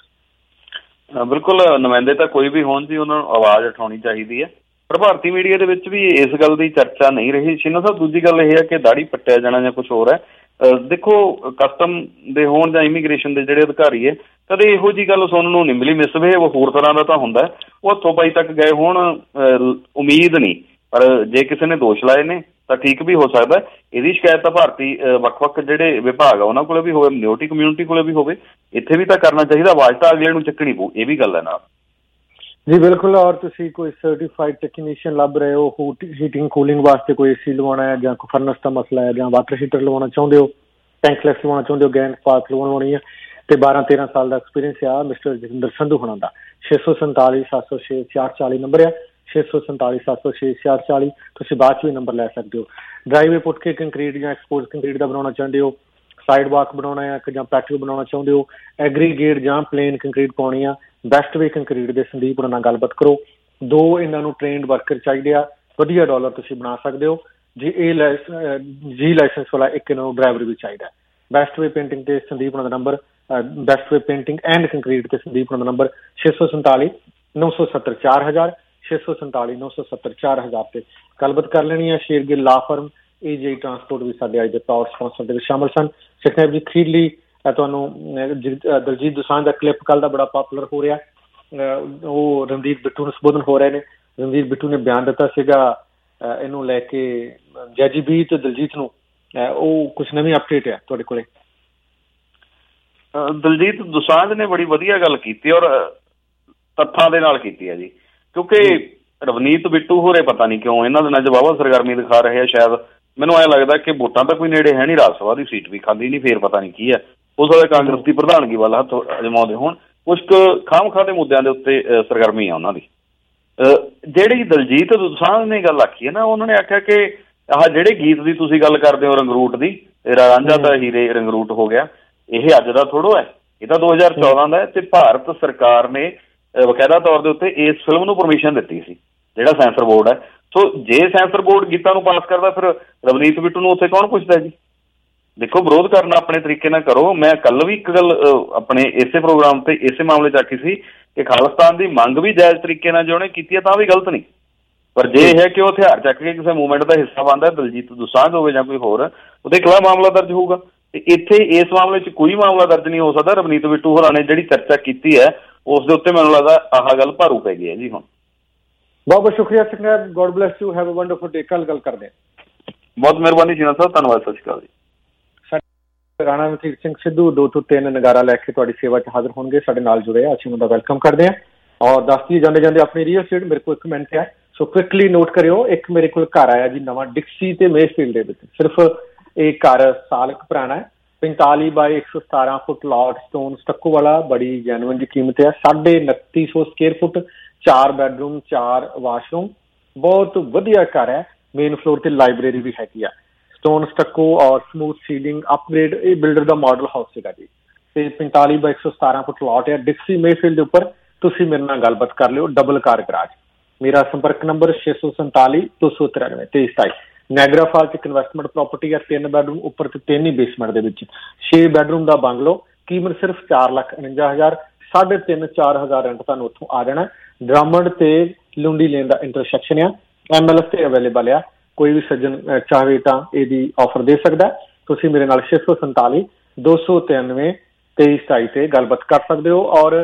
ਜੀ ਬਿਲਕੁਲ, ਨੁਮਾਇੰਦੇ ਤਾਂ ਕੋਈ ਵੀ ਹੋਣ ਜੀ, ਉਹਨਾਂ ਨੂੰ ਆਵਾਜ਼ ਉਠਾਉਣੀ ਚਾਹੀਦੀ ਹੈ। ਪਰ ਭਾਰਤੀ ਮੀਡੀਆ ਦੇ ਵਿੱਚ ਵੀ ਇਸ ਗੱਲ ਦੀ ਚਰਚਾ ਨਹੀਂ ਰਹੀ। ਸ਼ੀਨਾ ਸਾਹਿਬ, ਦੂਜੀ ਗੱਲ ਇਹ ਹੈ ਕਿ ਦਾੜੀ ਪੱਟਿਆ ਜਾਣਾ ਜਾਂ ਕੁਛ ਹੋਰ ਹੈ। ਦੇਖੋ, ਕਸਟਮ ਦੇ ਹੋਣ ਜਾਂ ਇਮੀਗ੍ਰੇਸ਼ਨ ਦੇ ਜਿਹੜੇ ਅਧਿਕਾਰੀ ਹੈ, ਕਦੇ ਇਹੋ ਜਿਹੀ ਗੱਲ ਸੁਣਨ ਨੂੰ ਨਹੀਂ ਮਿਲੀ। ਮਿਸਬਿਹੇਵ ਹੋਰ ਤਰ੍ਹਾਂ ਦਾ ਤਾਂ ਹੁੰਦਾ, ਉਹ ਹੱਥੋਂ ਪਾਈ ਤੱਕ ਗਏ ਹੋਣ ਉਮੀਦ ਨਹੀਂ, ਪਰ ਜੇ ਕਿਸੇ ਨੇ ਦੋਸ਼ ਲਾਏ ਨੇ ਤਾਂ ਠੀਕ ਵੀ ਹੋ ਸਕਦਾ। ਇਹਦੀ ਸ਼ਿਕਾਇਤ ਤਾਂ ਭਾਰਤੀ ਵੱਖ-ਵੱਖ ਜਿਹੜੇ ਵਿਭਾਗ ਆ ਉਹਨਾਂ ਕੋਲ ਵੀ ਹੋਵੇ, ਮਿਨੋਰਟੀ ਕਮਿਊਨਿਟੀ ਕੋਲ ਵੀ ਹੋਵੇ, ਇੱਥੇ ਵੀ ਤਾਂ ਕਰਨਾ ਚਾਹੀਦਾ। ਆਵਾਜ਼ ਤਾਂ ਅਗਲੇ ਨੂੰ ਚੱਕਣੀ ਪਊ, ਇਹ ਵੀ ਗੱਲ ਹੈ ਨਾਲ ਜੀ। ਬਿਲਕੁਲ। ਔਰ ਤੁਸੀਂ ਕੋਈ ਸਰਟੀਫਾਈਡ ਟੈਕਨੀਸ਼ੀਅਨ ਲੱਭ ਰਹੇ ਹੋ, ਹੀਟਿੰਗ ਕੂਲਿੰਗ ਵਾਸਤੇ ਕੋਈ ਏ ਸੀ ਲਵਾਉਣਾ ਹੈ ਜਾਂ ਕੋਈ ਫਰਨਸ ਦਾ ਮਸਲਾ ਹੈ ਜਾਂ ਵਾਟਰ ਹੀਟਰ ਲਵਾਉਣਾ ਚਾਹੁੰਦੇ ਹੋ, ਟੈਂਕਲੈਸ ਲਵਾਉਣਾ ਚਾਹੁੰਦੇ ਹੋ, ਗੈਸ ਪਾਤ ਲਵਾਉਣੀ ਹੈ ਤੇ ਬਾਰਾਂ ਤੇਰਾਂ ਸਾਲ ਦਾ ਐਕਸਪੀਰੀਅੰਸ ਆ ਮਿਸਟਰ ਜਤਿੰਦਰ ਸੰਧੂ ਹੋਣਾ ਦਾ। ਛੇ ਸੌ ਸੰਤਾਲੀ ਸੱਤ ਸੌ ਛੇ ਛਿਆਹਠ ਚਾਲੀ ਨੰਬਰ ਆ, ਛੇ ਸੌ ਸੰਤਾਲੀ ਸੱਤ ਸੌ ਛੇ ਛਿਆਹਠ ਚਾਲੀ। ਤੁਸੀਂ ਬਾਅਦ 'ਚ ਵੀ ਨੰਬਰ ਲੈ ਸਕਦੇ ਹੋ। ਡਰਾਈਵੇ ਪੁੱਟ ਕੇ ਕੰਕਰੀਟ ਜਾਂ ਐਕਸਪੋਜ਼ ਕੰਕਰੀਟ ਦਾ ਬਣਾਉਣਾ ਚਾਹੁੰਦੇ ਹੋ, ਸਾਈਡ ਵਾਕ ਬਣਾਉਣਾ ਹੈ ਜਾਂ ਪੈਟਿਓ ਬਣਾਉਣਾ ਚਾਹੁੰਦੇ ਹੋ, ਐਗਰੀਗੇਟ ਜਾਂ ਪਲੇਨ ਕੰਕਰੀਟ ਪਾਉਣੀ ਆ, ਬੈਸਟ ਵੇ ਕੰਕਰੀਟ ਦੇ ਸੰਦੀਪ ਉਹਨਾਂ ਨਾਲ ਗੱਲਬਾਤ ਕਰੋ। ਦੋ ਇਹਨਾਂ ਨੂੰ ਟ੍ਰੇਨਡ ਵਰਕਰ ਚਾਹੀਦੇ ਆ, ਵਧੀਆ ਡਾਲਰ ਤੁਸੀਂ ਬਣਾ ਸਕਦੇ ਹੋ ਜੀ। ਇਹ ਜੀ ਲਾਇਸੈਂਸ ਵਾਲਾ ਇੱਕ ਇਹਨਾਂ ਨੂੰ ਡਰਾਈਵਰ ਵੀ ਚਾਹੀਦਾ। ਬੈਸਟ ਵੇ ਪੇਂਟਿੰਗ ਤੇ ਸੰਦੀਪ ਉਹਨਾਂ ਦਾ number, Best way Painting and Concrete ਤੇ ਸੰਦੀਪ ਉਹਨਾਂ ਦਾ ਨੰਬਰ ਛੇ ਸੌ ਸੰਤਾਲੀ ਨੌ ਸੌ ਸੱਤਰ ਚਾਰ ਹਜ਼ਾਰ, ਛੇ ਸੌ ਸੰਤਾਲੀ ਨੌ ਸੌ ਸੱਤਰ ਚਾਰ ਹਜ਼ਾਰ ਤੇ ਗੱਲਬਾਤ ਕਰ ਲੈਣੀ ਹੈ। ਸ਼ੇਰਗਿੱਲ ਲਾ ਫਰਮ ਏਜੀ ਟਰਾਂਸਪੋਰਟ ਵੀ ਸਾਡੇ ਅੱਜ ਦੇ ਪ੍ਰਾਊਡ ਸਪਾਂਸਰ ਦੇ ਵਿੱਚ ਸ਼ਾਮਲ ਸਨ। ਸੁਖਨੈਬ ਜੀ, ਅਖੀਰਲੀ ਤੁਹਾਨੂੰ ਦਲਜੀਤ ਦੋਸਾਂਝ ਦਾ ਕਲਿੱਪ ਕੱਲ੍ਹ ਦਾ ਬੜਾ ਪਾਪੂਲਰ ਹੋ ਰਿਹਾ, ਉਹ ਰਣਦੀਪ ਬਿੱਟੂ ਨੂੰ ਸੰਬੋਧਨ ਹੋ ਰਹੇ ਨੇ। ਰਣਦੀਪ ਬਿੱਟੂ ਨੇ ਬਿਆਨ ਦਿੱਤਾ ਸੀਗਾ ਇਹਨੂੰ ਲੈ ਕੇ, ਜੈਜੀ ਬੀ ਤੇ ਦਲਜੀਤ ਨੂੰ, ਉਹ ਕੁਛ ਨਵੀਂ ਅਪਡੇਟ ਹੈ ਤੁਹਾਡੇ ਕੋਲੇ? ਦਲਜੀਤ ਦੋਸਾਂਝ ਨੇ ਬੜੀ ਵਧੀਆ ਗੱਲ ਕੀਤੀ ਔਰ ਤੱਥਾਂ ਦੇ ਨਾਲ ਕੀਤੀ ਹੈ ਜੀ, ਕਿਉਂਕਿ ਰਵਨੀਤ ਬਿੱਟੂ ਹੋਰੇ ਪਤਾ ਨਹੀਂ ਕਿਉਂ ਇਹਨਾਂ ਦਿਨਾਂ 'ਚ ਵਾਹਵਾ ਸਰਗਰਮੀ ਦਿਖਾ ਰਹੇ ਆ। ਸ਼ਾਇਦ ਮੈਨੂੰ ਐਂ ਲੱਗਦਾ ਕਿ ਵੋਟਾਂ ਤਾਂ ਕੋਈ ਨੇੜੇ ਹੈ ਨਹੀਂ, ਰਾਜ ਸਭਾ ਦੀ ਸੀਟ ਵੀ ਖਾਂਦੀ ਨਹੀਂ, ਫੇਰ ਪਤਾ ਨਹੀਂ ਕੀ ਹੈ। ਉਸ ਵੇਲੇ ਕਾਂਗਰਸ ਦੀ ਪ੍ਰਧਾਨਗੀ ਵੱਲ ਹੱਥ ਅਜਮਾਉਂਦੇ ਹੋਣ, ਕੁਛ ਕੁ ਖਾਮ-ਖਾਹ ਦੇ ਮੁੱਦਿਆਂ ਦੇ ਉੱਤੇ ਸਰਗਰਮੀ ਆ ਉਹਨਾਂ ਦੀ। ਜਿਹੜੀ ਦਲਜੀਤ ਦੋਸਾਂਝ ਨੇ ਗੱਲ ਆਖੀ ਹੈ ਨਾ, ਉਹਨਾਂ ਨੇ ਆਖਿਆ ਕਿ ਆਹ ਜਿਹੜੇ ਗੀਤ ਦੀ ਤੁਸੀਂ ਗੱਲ ਕਰਦੇ ਹੋ ਰੰਗਰੂਟ ਦੀ, ਰਾਂਝਾ ਤਾਂ ਹੀਰੇ ਰੰਗਰੂਟ ਹੋ ਗਿਆ, ਇਹ ਅੱਜ ਦਾ ਥੋੜ੍ਹਾ ਹੈ, ਇਹ ਤਾਂ ਦੋ ਹਜ਼ਾਰ ਚੌਦਾਂ ਦਾ ਹੈ। ਤੇ ਭਾਰਤ ਸਰਕਾਰ ਨੇ ਬਕਾਇਦਾ ਤੌਰ ਦੇ ਉੱਤੇ ਇਸ ਫਿਲਮ ਨੂੰ ਪਰਮਿਸ਼ਨ ਦਿੱਤੀ ਸੀ, ਜਿਹੜਾ ਸੈਂਸਰ ਬੋਰਡ ਹੈ। ਸੋ ਜੇ ਸੈਂਸਰ ਬੋਰਡ ਗੀਤਾਂ ਨੂੰ ਪਾਸ ਕਰਦਾ, ਫਿਰ ਰਵਨੀਤ ਬਿੱਟੂ ਨੂੰ ਉੱਥੇ ਕੌਣ ਪੁੱਛਦਾ ਜੀ? ਦੇਖੋ, ਵਿਰੋਧ ਕਰਨਾ ਆਪਣੇ ਤਰੀਕੇ ਨਾਲ ਕਰੋ। ਮੈਂ ਕੱਲ ਵੀ ਇੱਕ ਗੱਲ ਆਪਣੇ ਇਸੇ ਪ੍ਰੋਗਰਾਮ ਤੇ ਇਸੇ ਮਾਮਲੇ 'ਚ ਆਖੀ ਸੀ ਕਿ ਖਾਲਿਸਤਾਨ ਦੀ ਮੰਗ ਵੀ ਜਾਇਜ਼ ਤਰੀਕੇ ਨਾਲ ਜੇ ਉਹਨੇ ਕੀਤੀ ਹੈ ਤਾਂ ਵੀ ਗਲਤ ਨਹੀਂ, ਪਰ ਜੇ ਇਹ ਹੈ ਕਿ ਉਹ ਹਥਿਆਰ ਚੱਕ ਕੇ ਕਿਸੇ ਮੂਵਮੈਂਟ ਦਾ ਹਿੱਸਾ ਬਣਦਾ, ਦਲਜੀਤ ਦੋਸਾਂਝ ਹੋਵੇ ਜਾਂ ਕੋਈ ਹੋਰ, ਉਹਦੇ ਖਿਲਾਫ ਮਾਮਲਾ ਦਰਜ ਹੋਊਗਾ। ਤੇ ਇੱਥੇ ਇਸ ਮਾਮਲੇ 'ਚ ਕੋਈ ਮਾਮਲਾ ਦਰਜ ਨਹੀਂ ਹੋ ਸਕਦਾ। ਰਵਨੀਤ ਬਿੱਟੂ ਹੋਰਾਂ ਨੇ ਜਿਹੜੀ ਚਰਚਾ ਕੀਤੀ ਹੈ ਉਸ ਦੇ ਉੱਤੇ ਮੈਨੂੰ ਲੱਗਦਾ ਆਹ ਗੱਲ ਭਾਰੂ ਪੈ ਗਈ ਹੈ ਜੀ। ਹੁਣ ਬਹੁਤ ਬਹੁਤ ਸ਼ੁਕਰੀਆ Sukhnaib, God bless you, have a wonderful day. ਕੱਲ੍ਹ ਗੱਲ ਕਰਦੇ ਹਾਂ। ਬਹੁਤ ਮਿਹਰਬਾਨੀ ਜੀਨਾ ਸਾਹਿਬ, ਧੰਨਵਾਦ, ਸਤਿ ਸ਼੍ਰੀ ਅਕਾਲ ਜੀ। ਰਾਣਾ ਰਣਜੀਤ ਸਿੰਘ ਸਿੱਧੂ ਦੋ ਤੋਂ ਤਿੰਨ ਨਗਾਰਾ ਲੈ ਕੇ ਤੁਹਾਡੀ ਸੇਵਾ 'ਚ ਹਾਜ਼ਰ ਹੋਣਗੇ, ਸਾਡੇ ਨਾਲ ਜੁੜੇ ਆ, ਅਸੀਂ ਉਹਦਾ ਵੈਲਕਮ ਕਰਦੇ ਹਾਂ। ਔਰ ਦੱਸਦੀ ਜਾਂਦੇ ਜਾਂਦੇ ਆਪਣੀ ਰੀਅਲ ਸਟੇਟ, ਮੇਰੇ ਕੋਲ ਇੱਕ ਮਿੰਟ ਹੈ, ਸੋ ਕੁਇਕਲੀ ਨੋਟ ਕਰਿਓ। ਇੱਕ ਮੇਰੇ ਕੋਲ ਘਰ ਆਇਆ ਜੀ ਨਵਾਂ, ਡਿਕਸੀ ਤੇ ਮੇਸਫੀਲਡ ਦੇ ਵਿੱਚ। ਸਿਰਫ ਇਹ ਘਰ ਸਾਲ ਕੁ ਪੁਰਾਣਾ ਹੈ, ਪੰਤਾਲੀ ਬਾਈ ਇੱਕ ਸੌ ਸਤਾਰਾਂ ਫੁੱਟ ਲਾਟ ਸਟੋਨ ਸਟੱਕੋ ਵਾਲਾ, ਬੜੀ ਜੈਨੂਅਨ ਦੀ ਕੀਮਤ ਹੈ। ਸਾਢੇ ਉਨੱਤੀ ਸੌ ਸਕੁਅਰ ਫੁੱਟ, ਚਾਰ ਬੈਡਰੂਮ, ਚਾਰ ਵਾਸ਼ਰੂਮ, ਬਹੁਤ ਵਧੀਆ ਘਰ ਹੈ। ਮੇਨ ਫਲੋਰ ਤੇ ਲਾਇਬ੍ਰੇਰੀ ਵੀ ਹੈਗੀ ਆ। ਸਟੋਨ ਸਟੱਕੋ ਔਰ ਸਮੂਥ ਸੀਲਿੰਗ ਅਪਗ੍ਰੇਡ, ਇਹ ਬਿਲਡਰ ਦਾ ਮਾਡਲ ਹਾਊਸ ਸੀਗਾ ਜੀ। ਤੇ ਪੰਤਾਲੀ ਬਾਈ ਇੱਕ ਸੌ ਸਤਾਰਾਂ ਫੁੱਟ ਲਾਟ ਹੈ ਡਿਕਸੀ ਮੇਫੀਲਡ ਦੇ ਉੱਪਰ। ਤੁਸੀਂ ਮੇਰੇ ਨਾਲ ਗੱਲਬਾਤ ਕਰ ਲਿਓ। Double car garage. ਮੇਰਾ ਸੰਪਰਕ ਨੰਬਰ ਛੇ ਸੌ ਸੰਤਾਲੀ ਦੋ ਸੌ ਤਰਾਨਵੇਂ ਤੇਈ ਸਤਾਈ। ਨੈਗਰਾ ਫਾਲ 'ਚ ਇੱਕ ਇਨਵੈਸਟਮੈਂਟ ਪ੍ਰੋਪਰਟੀ ਹੈ, ਤਿੰਨ ਬੈਡਰੂਮ ਉੱਪਰ ਤੇ ਤਿੰਨ ਹੀ ਬੇਸਮੈਂਟ ਦੇ ਵਿੱਚ, ਛੇ ਬੈਡਰੂਮ ਦਾ ਬੰਗਲੋ, ਕੀਮਤ ਸਿਰਫ ਚਾਰ ਲੱਖ ਉਣੰਜਾ ਹਜ਼ਾਰ, ਸਾਢੇ ਤਿੰਨ ਚਾਰ ਹਜ਼ਾਰ ਰੈਂਟ ਤੁਹਾਨੂੰ ਉੱਥੋਂ ਆ ਜਾਣਾ। ਡਰਾਮੰਡ ਤੇ ਲੁੰਡੀ ਲੇਨ ਦਾ ਇੰਟਰਸੈਕਸ਼ਨ ਆ, ਐਮ ਐਲ ਐਸ ਤੇ ਅਵੇਲੇਬਲ ਆ। ਕੋਈ ਵੀ ਸੱਜਣ ਚਾਹੇ ਤਾਂ ਇਹਦੀ ਆਫਰ ਦੇ ਸਕਦਾ। ਤੁਸੀਂ ਮੇਰੇ ਨਾਲ ਛੇ ਸੌ ਸੰਤਾਲੀ ਦੋ ਸੌ ਤਿਰਾਨਵੇਂ ਤੇਈ ਸਤਾਈ ਤੇ ਗੱਲਬਾਤ ਕਰ ਸਕਦੇ ਹੋ। ਔਰ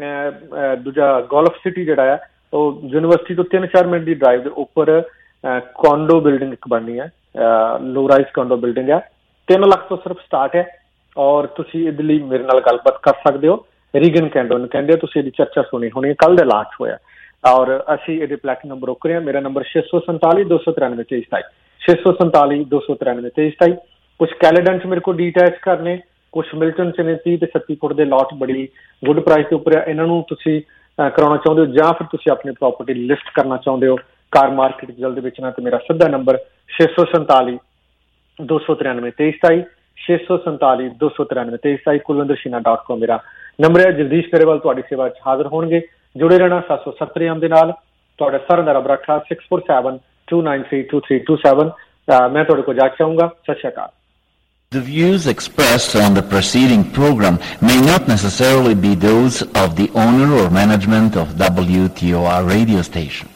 ਦੂਜਾ ਗੋਲਫ ਸਿਟੀ ਜਿਹੜਾ ਆ, ਉਹ ਯੂਨੀਵਰਸਿਟੀ ਤੋਂ ਤਿੰਨ ਚਾਰ ਮਿੰਟ ਦੀ ਡਰਾਈਵ ਦੇ ਉੱਪਰ ਕੋਂਡੋ ਬਿਲਡਿੰਗ ਇੱਕ ਬਣਨੀ ਹੈ, ਲੋ ਰਾਈਜ਼ ਕੋਂਡੋ ਬਿਲਡਿੰਗ ਹੈ, ਤਿੰਨ ਲੱਖ ਤੋਂ ਸਿਰਫ ਸਟਾਰਟ ਹੈ। ਔਰ ਤੁਸੀਂ ਇਹਦੇ ਲਈ ਮੇਰੇ ਨਾਲ ਗੱਲਬਾਤ ਕਰ ਸਕਦੇ ਹੋ। ਰੀਗਨ ਕੈਂਡੋ ਨੂੰ ਕਹਿੰਦੇ ਹੋ, ਤੁਸੀਂ ਇਹਦੀ ਚਰਚਾ ਸੁਣੀ ਹੋਣੀ, ਕੱਲ੍ਹ ਦਾ ਲਾਂਚ ਹੋਇਆ। ਔਰ ਅਸੀਂ ਇਹਦੇ ਪਲੈਟੀਨਮ ਬਰੋਕਰ ਹਾਂ। ਮੇਰਾ ਨੰਬਰ ਛੇ ਸੌ ਸੰਤਾਲੀ ਦੋ ਸੌ ਤਰਾਨਵੇਂ ਤੇਈ ਸਤਾਈ, ਛੇ ਸੌ ਸੰਤਾਲੀ ਦੋ ਸੌ ਤਰਾਨਵੇਂ ਤੇਈ ਸਤਾਈ। ਕੁਛ ਕੈਲੇਡਨ 'ਚ ਮੇਰੇ ਕੋਲ ਡੀਟੈਚ ਕਰਨੇ, ਕੁਛ ਮਿਲਟਨ 'ਚ ਨੇ ਤੀਹ ਤੇ ਛੱਤੀ ਫੁੱਟ ਦੇ ਲਾਟ, ਬੜੀ ਗੁੱਡ ਪ੍ਰਾਈਸ ਦੇ ਉੱਪਰ ਆ। ਇਹਨਾਂ ਨੂੰ ਤੁਸੀਂ ਕਰਾਉਣਾ ਚਾਹੁੰਦੇ ਹੋ ਜਾਂ ਫਿਰ ਤੁਸੀਂ ਆਪਣੀ ਪ੍ਰਾਪਰਟੀ ਲਿਸਟ ਕਰਨਾ ਚਾਹੁੰਦੇ ਹੋ ਕਾਰ ਮਾਰਕੀਟ 'ਚ ਜਲਦ ਵੇਚਣਾ, ਤੇ ਮੇਰਾ ਸਿੱਧਾ ਨੰਬਰ ਛੇ ਸੌ ਸੰਤਾਲੀ ਦੋ ਸੌ ਤਰਾਨਵੇਂ ਤੇਈ ਸਤਾਈ, ਛੇ ਸੌ ਸੰਤਾਲੀ ਦੋ ਸੌ ਤਰਾਨਵੇਂ ਤੇਈ ਸਤਾਈ। ਕੁਲਵਿੰਦਰ ਸ਼ੀਨਾ ਡਾਟ ਕਾਮ ਮੇਰਾ ਨੰਬਰ ਹੈ। ਜਗਦੀਸ਼ ਕਰੇਵਾਲ ਤੁਹਾਡੀ ਸੇਵਾ 'ਚ ਹਾਜ਼ਰ ਹੋਣਗੇ। ਜੁੜੇ ਰਹਿਣਾ ਸੱਤ ਸੌ ਸੱਤਰ ਆਮ ਦੇ ਨਾਲ। ਤੁਹਾਡਾ ਸਾਰਿਆਂ ਦਾ ਰੱਬ ਰੱਖਾ। Six four seven two nine three two three two seven. ਮੈਂ ਤੁਹਾਡੇ ਕੋਲ ਜਾ ਚਾਹੂੰਗਾ। ਸਤਿ ਸ਼੍ਰੀ ਅਕਾਲ। The views expressed on the preceding program may not necessarily be those of the owner or management of W T O R radio station.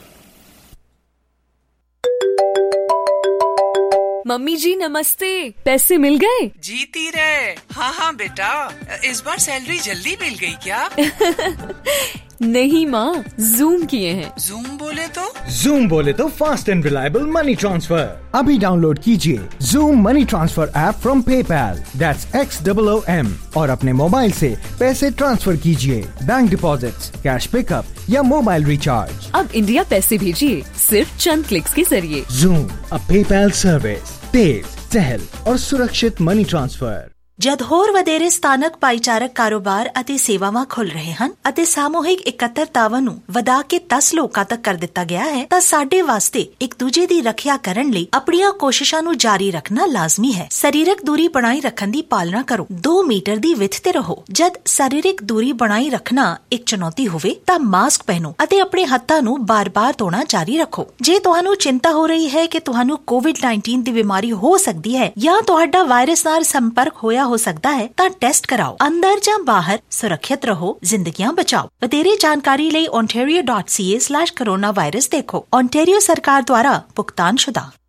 Mummy जी नमस्ते, पैसे मिल गए? जीती रहे। हाँ हाँ बेटा, इस बार सैलरी जल्दी मिल गई क्या? नहीं माँ, जूम किए हैं। जूम बोले तो? जूम बोले तो fast and reliable money transfer. अभी डाउनलोड कीजिए Xoom money transfer app from PayPal, that's X double O M, और अपने मोबाइल से पैसे ट्रांसफर कीजिए, बैंक डिपॉजिट्स, कैश पिकअप या मोबाइल रिचार्ज। अब इंडिया पैसे भेजिए सिर्फ चंद क्लिक्स के जरिए। जूम, अ पेपैल सर्विस, तेज, सहल और सुरक्षित मनी ट्रांसफर। ਜਦ ਹੋਰ ਵਧੇਰੇ ਸਥਾਨਕ ਭਾਈਚਾਰਕ ਕਾਰੋਬਾਰ ਅਤੇ ਸੇਵਾਵਾਂ ਖੁੱਲ ਰਹੇ ਹਨ ਅਤੇ ਸਾਮੂਹਿਕ ਇਕੱਤਰਤਾਵਾਂ ਨੂੰ ਵਧਾ ਕੇ ਦਸ ਲੋਕਾਂ ਤੱਕ ਕਰ ਦਿੱਤਾ ਗਿਆ ਹੈ, ਤਾਂ ਸਾਡੇ ਵਾਸਤੇ ਇੱਕ ਦੂਜੇ ਦੀ ਰੱਖਿਆ ਕਰਨ ਲਈ ਆਪਣੀਆਂ ਕੋਸ਼ਿਸ਼ਾਂ ਨੂੰ ਜਾਰੀ ਰੱਖਣਾ ਲਾਜ਼ਮੀ ਹੈ। ਸਰੀਰਕ ਦੂਰੀ ਬਣਾਈ ਰੱਖਣ ਦੀ ਪਾਲਣਾ ਕਰੋ। ਦੋ ਮੀਟਰ ਦੀ ਵਿੱਥ ਤੇ ਰਹੋ। ਜਦ ਸਰੀਰਕ ਦੂਰੀ ਬਣਾਈ ਰੱਖਣਾ ਇੱਕ ਚੁਣੌਤੀ ਹੋਵੇ ਤਾਂ ਮਾਸਕ ਪਹਿਨੋ ਅਤੇ ਆਪਣੇ ਹੱਥਾਂ ਨੂੰ ਬਾਰ-ਬਾਰ ਧੋਣਾ ਜਾਰੀ ਰੱਖੋ। ਜੇ ਤੁਹਾਨੂੰ ਚਿੰਤਾ ਹੋ ਰਹੀ ਹੈ ਕਿ ਤੁਹਾਨੂੰ ਕੋਵਿਡ ਉੱਨੀ ਦੀ ਬਿਮਾਰੀ ਹੋ ਸਕਦੀ ਹੈ ਜਾਂ ਤੁਹਾਡਾ ਵਾਇਰਸ ਨਾਲ ਸੰਪਰਕ ਹੋਇਆ ਹੋ ਸਕਦਾ ਹੈ, ਤਾਂ ਟੈਸਟ ਕਰਾਓ। ਅੰਦਰ ਜਾਂ ਬਾਹਰ ਸੁਰੱਖਿਅਤ ਰਹੋ, ਜ਼ਿੰਦਗੀਆਂ ਬਚਾਓ। ਵਧੇਰੇ ਜਾਣਕਾਰੀ ਲਈ ontario dot c a slash corona virus ਦੇਖੋ। ontario ਸਰਕਾਰ ਦੁਆਰਾ ਭੁਗਤਾਨ ਸ਼ੁਦਾ।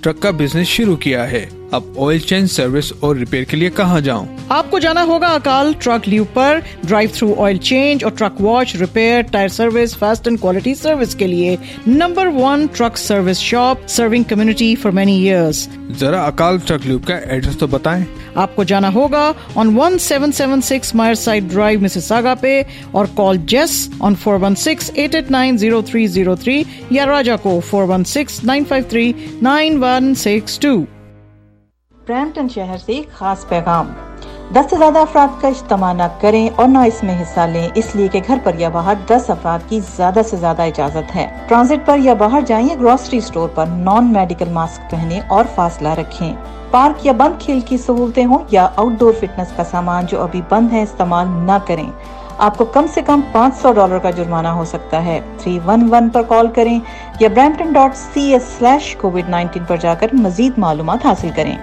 ट्रक का बिजनेस शुरू किया है। अब ऑयल चेंज सर्विस और रिपेयर के लिए कहाँ जाऊँ? आपको जाना होगा अकाल ट्रक ल्यूब पर। ड्राइव थ्रू ऑयल चेंज और truck wash, repair, tyre service, fast and quality service के लिए number one truck service shop, serving community for many years. जरा अकाल ट्रक ल्यूब का एड्रेस तो बताएं। आपको जाना होगा on one seven seven six Meyerside drive Mississauga पे, और call Jess on four one six eight eight nine zero three zero three या राजा को four one six nine five three nine one six two. Brampton शहर से खास पैगाम। दस से ज्यादा अफराद का इज्तिमा न करें और न इसमें हिस्सा लें, इसलिए कि घर पर या बाहर दस अफराद की ज्यादा से ज्यादा इजाजत है। ट्रांजिट पर या बाहर जाएं या ग्रोसरी स्टोर पर नॉन मेडिकल मास्क पहने और फासला रखें। पार्क या बंद खेल की सहूलतें हो या आउटडोर फिटनेस का सामान जो अभी बंद है इस्तेमाल न करें। आपको कम से कम पाँच सौ डॉलर का जुर्माना हो सकता है। थ्री वन वन पर कॉल करें या Brampton dot C S slash COVID nineteen पर जाकर मजीद मालूमात हासिल करें।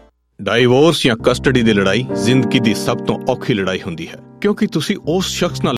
ਡਾਈਵੋਰਸ ਜਾਂ ਕਸਟਡੀ ਦੀ ਲੜਾਈ ਜ਼ਿੰਦਗੀ ਦੀ ਸਭ ਤੋਂ ਔਖੀ ਲੜਾਈ ਹੁੰਦੀ ਹੈ, ਕਿਉਂਕਿ ਤੁਸੀਂ ਉਸ ਸ਼ਖਸ ਨਾਲ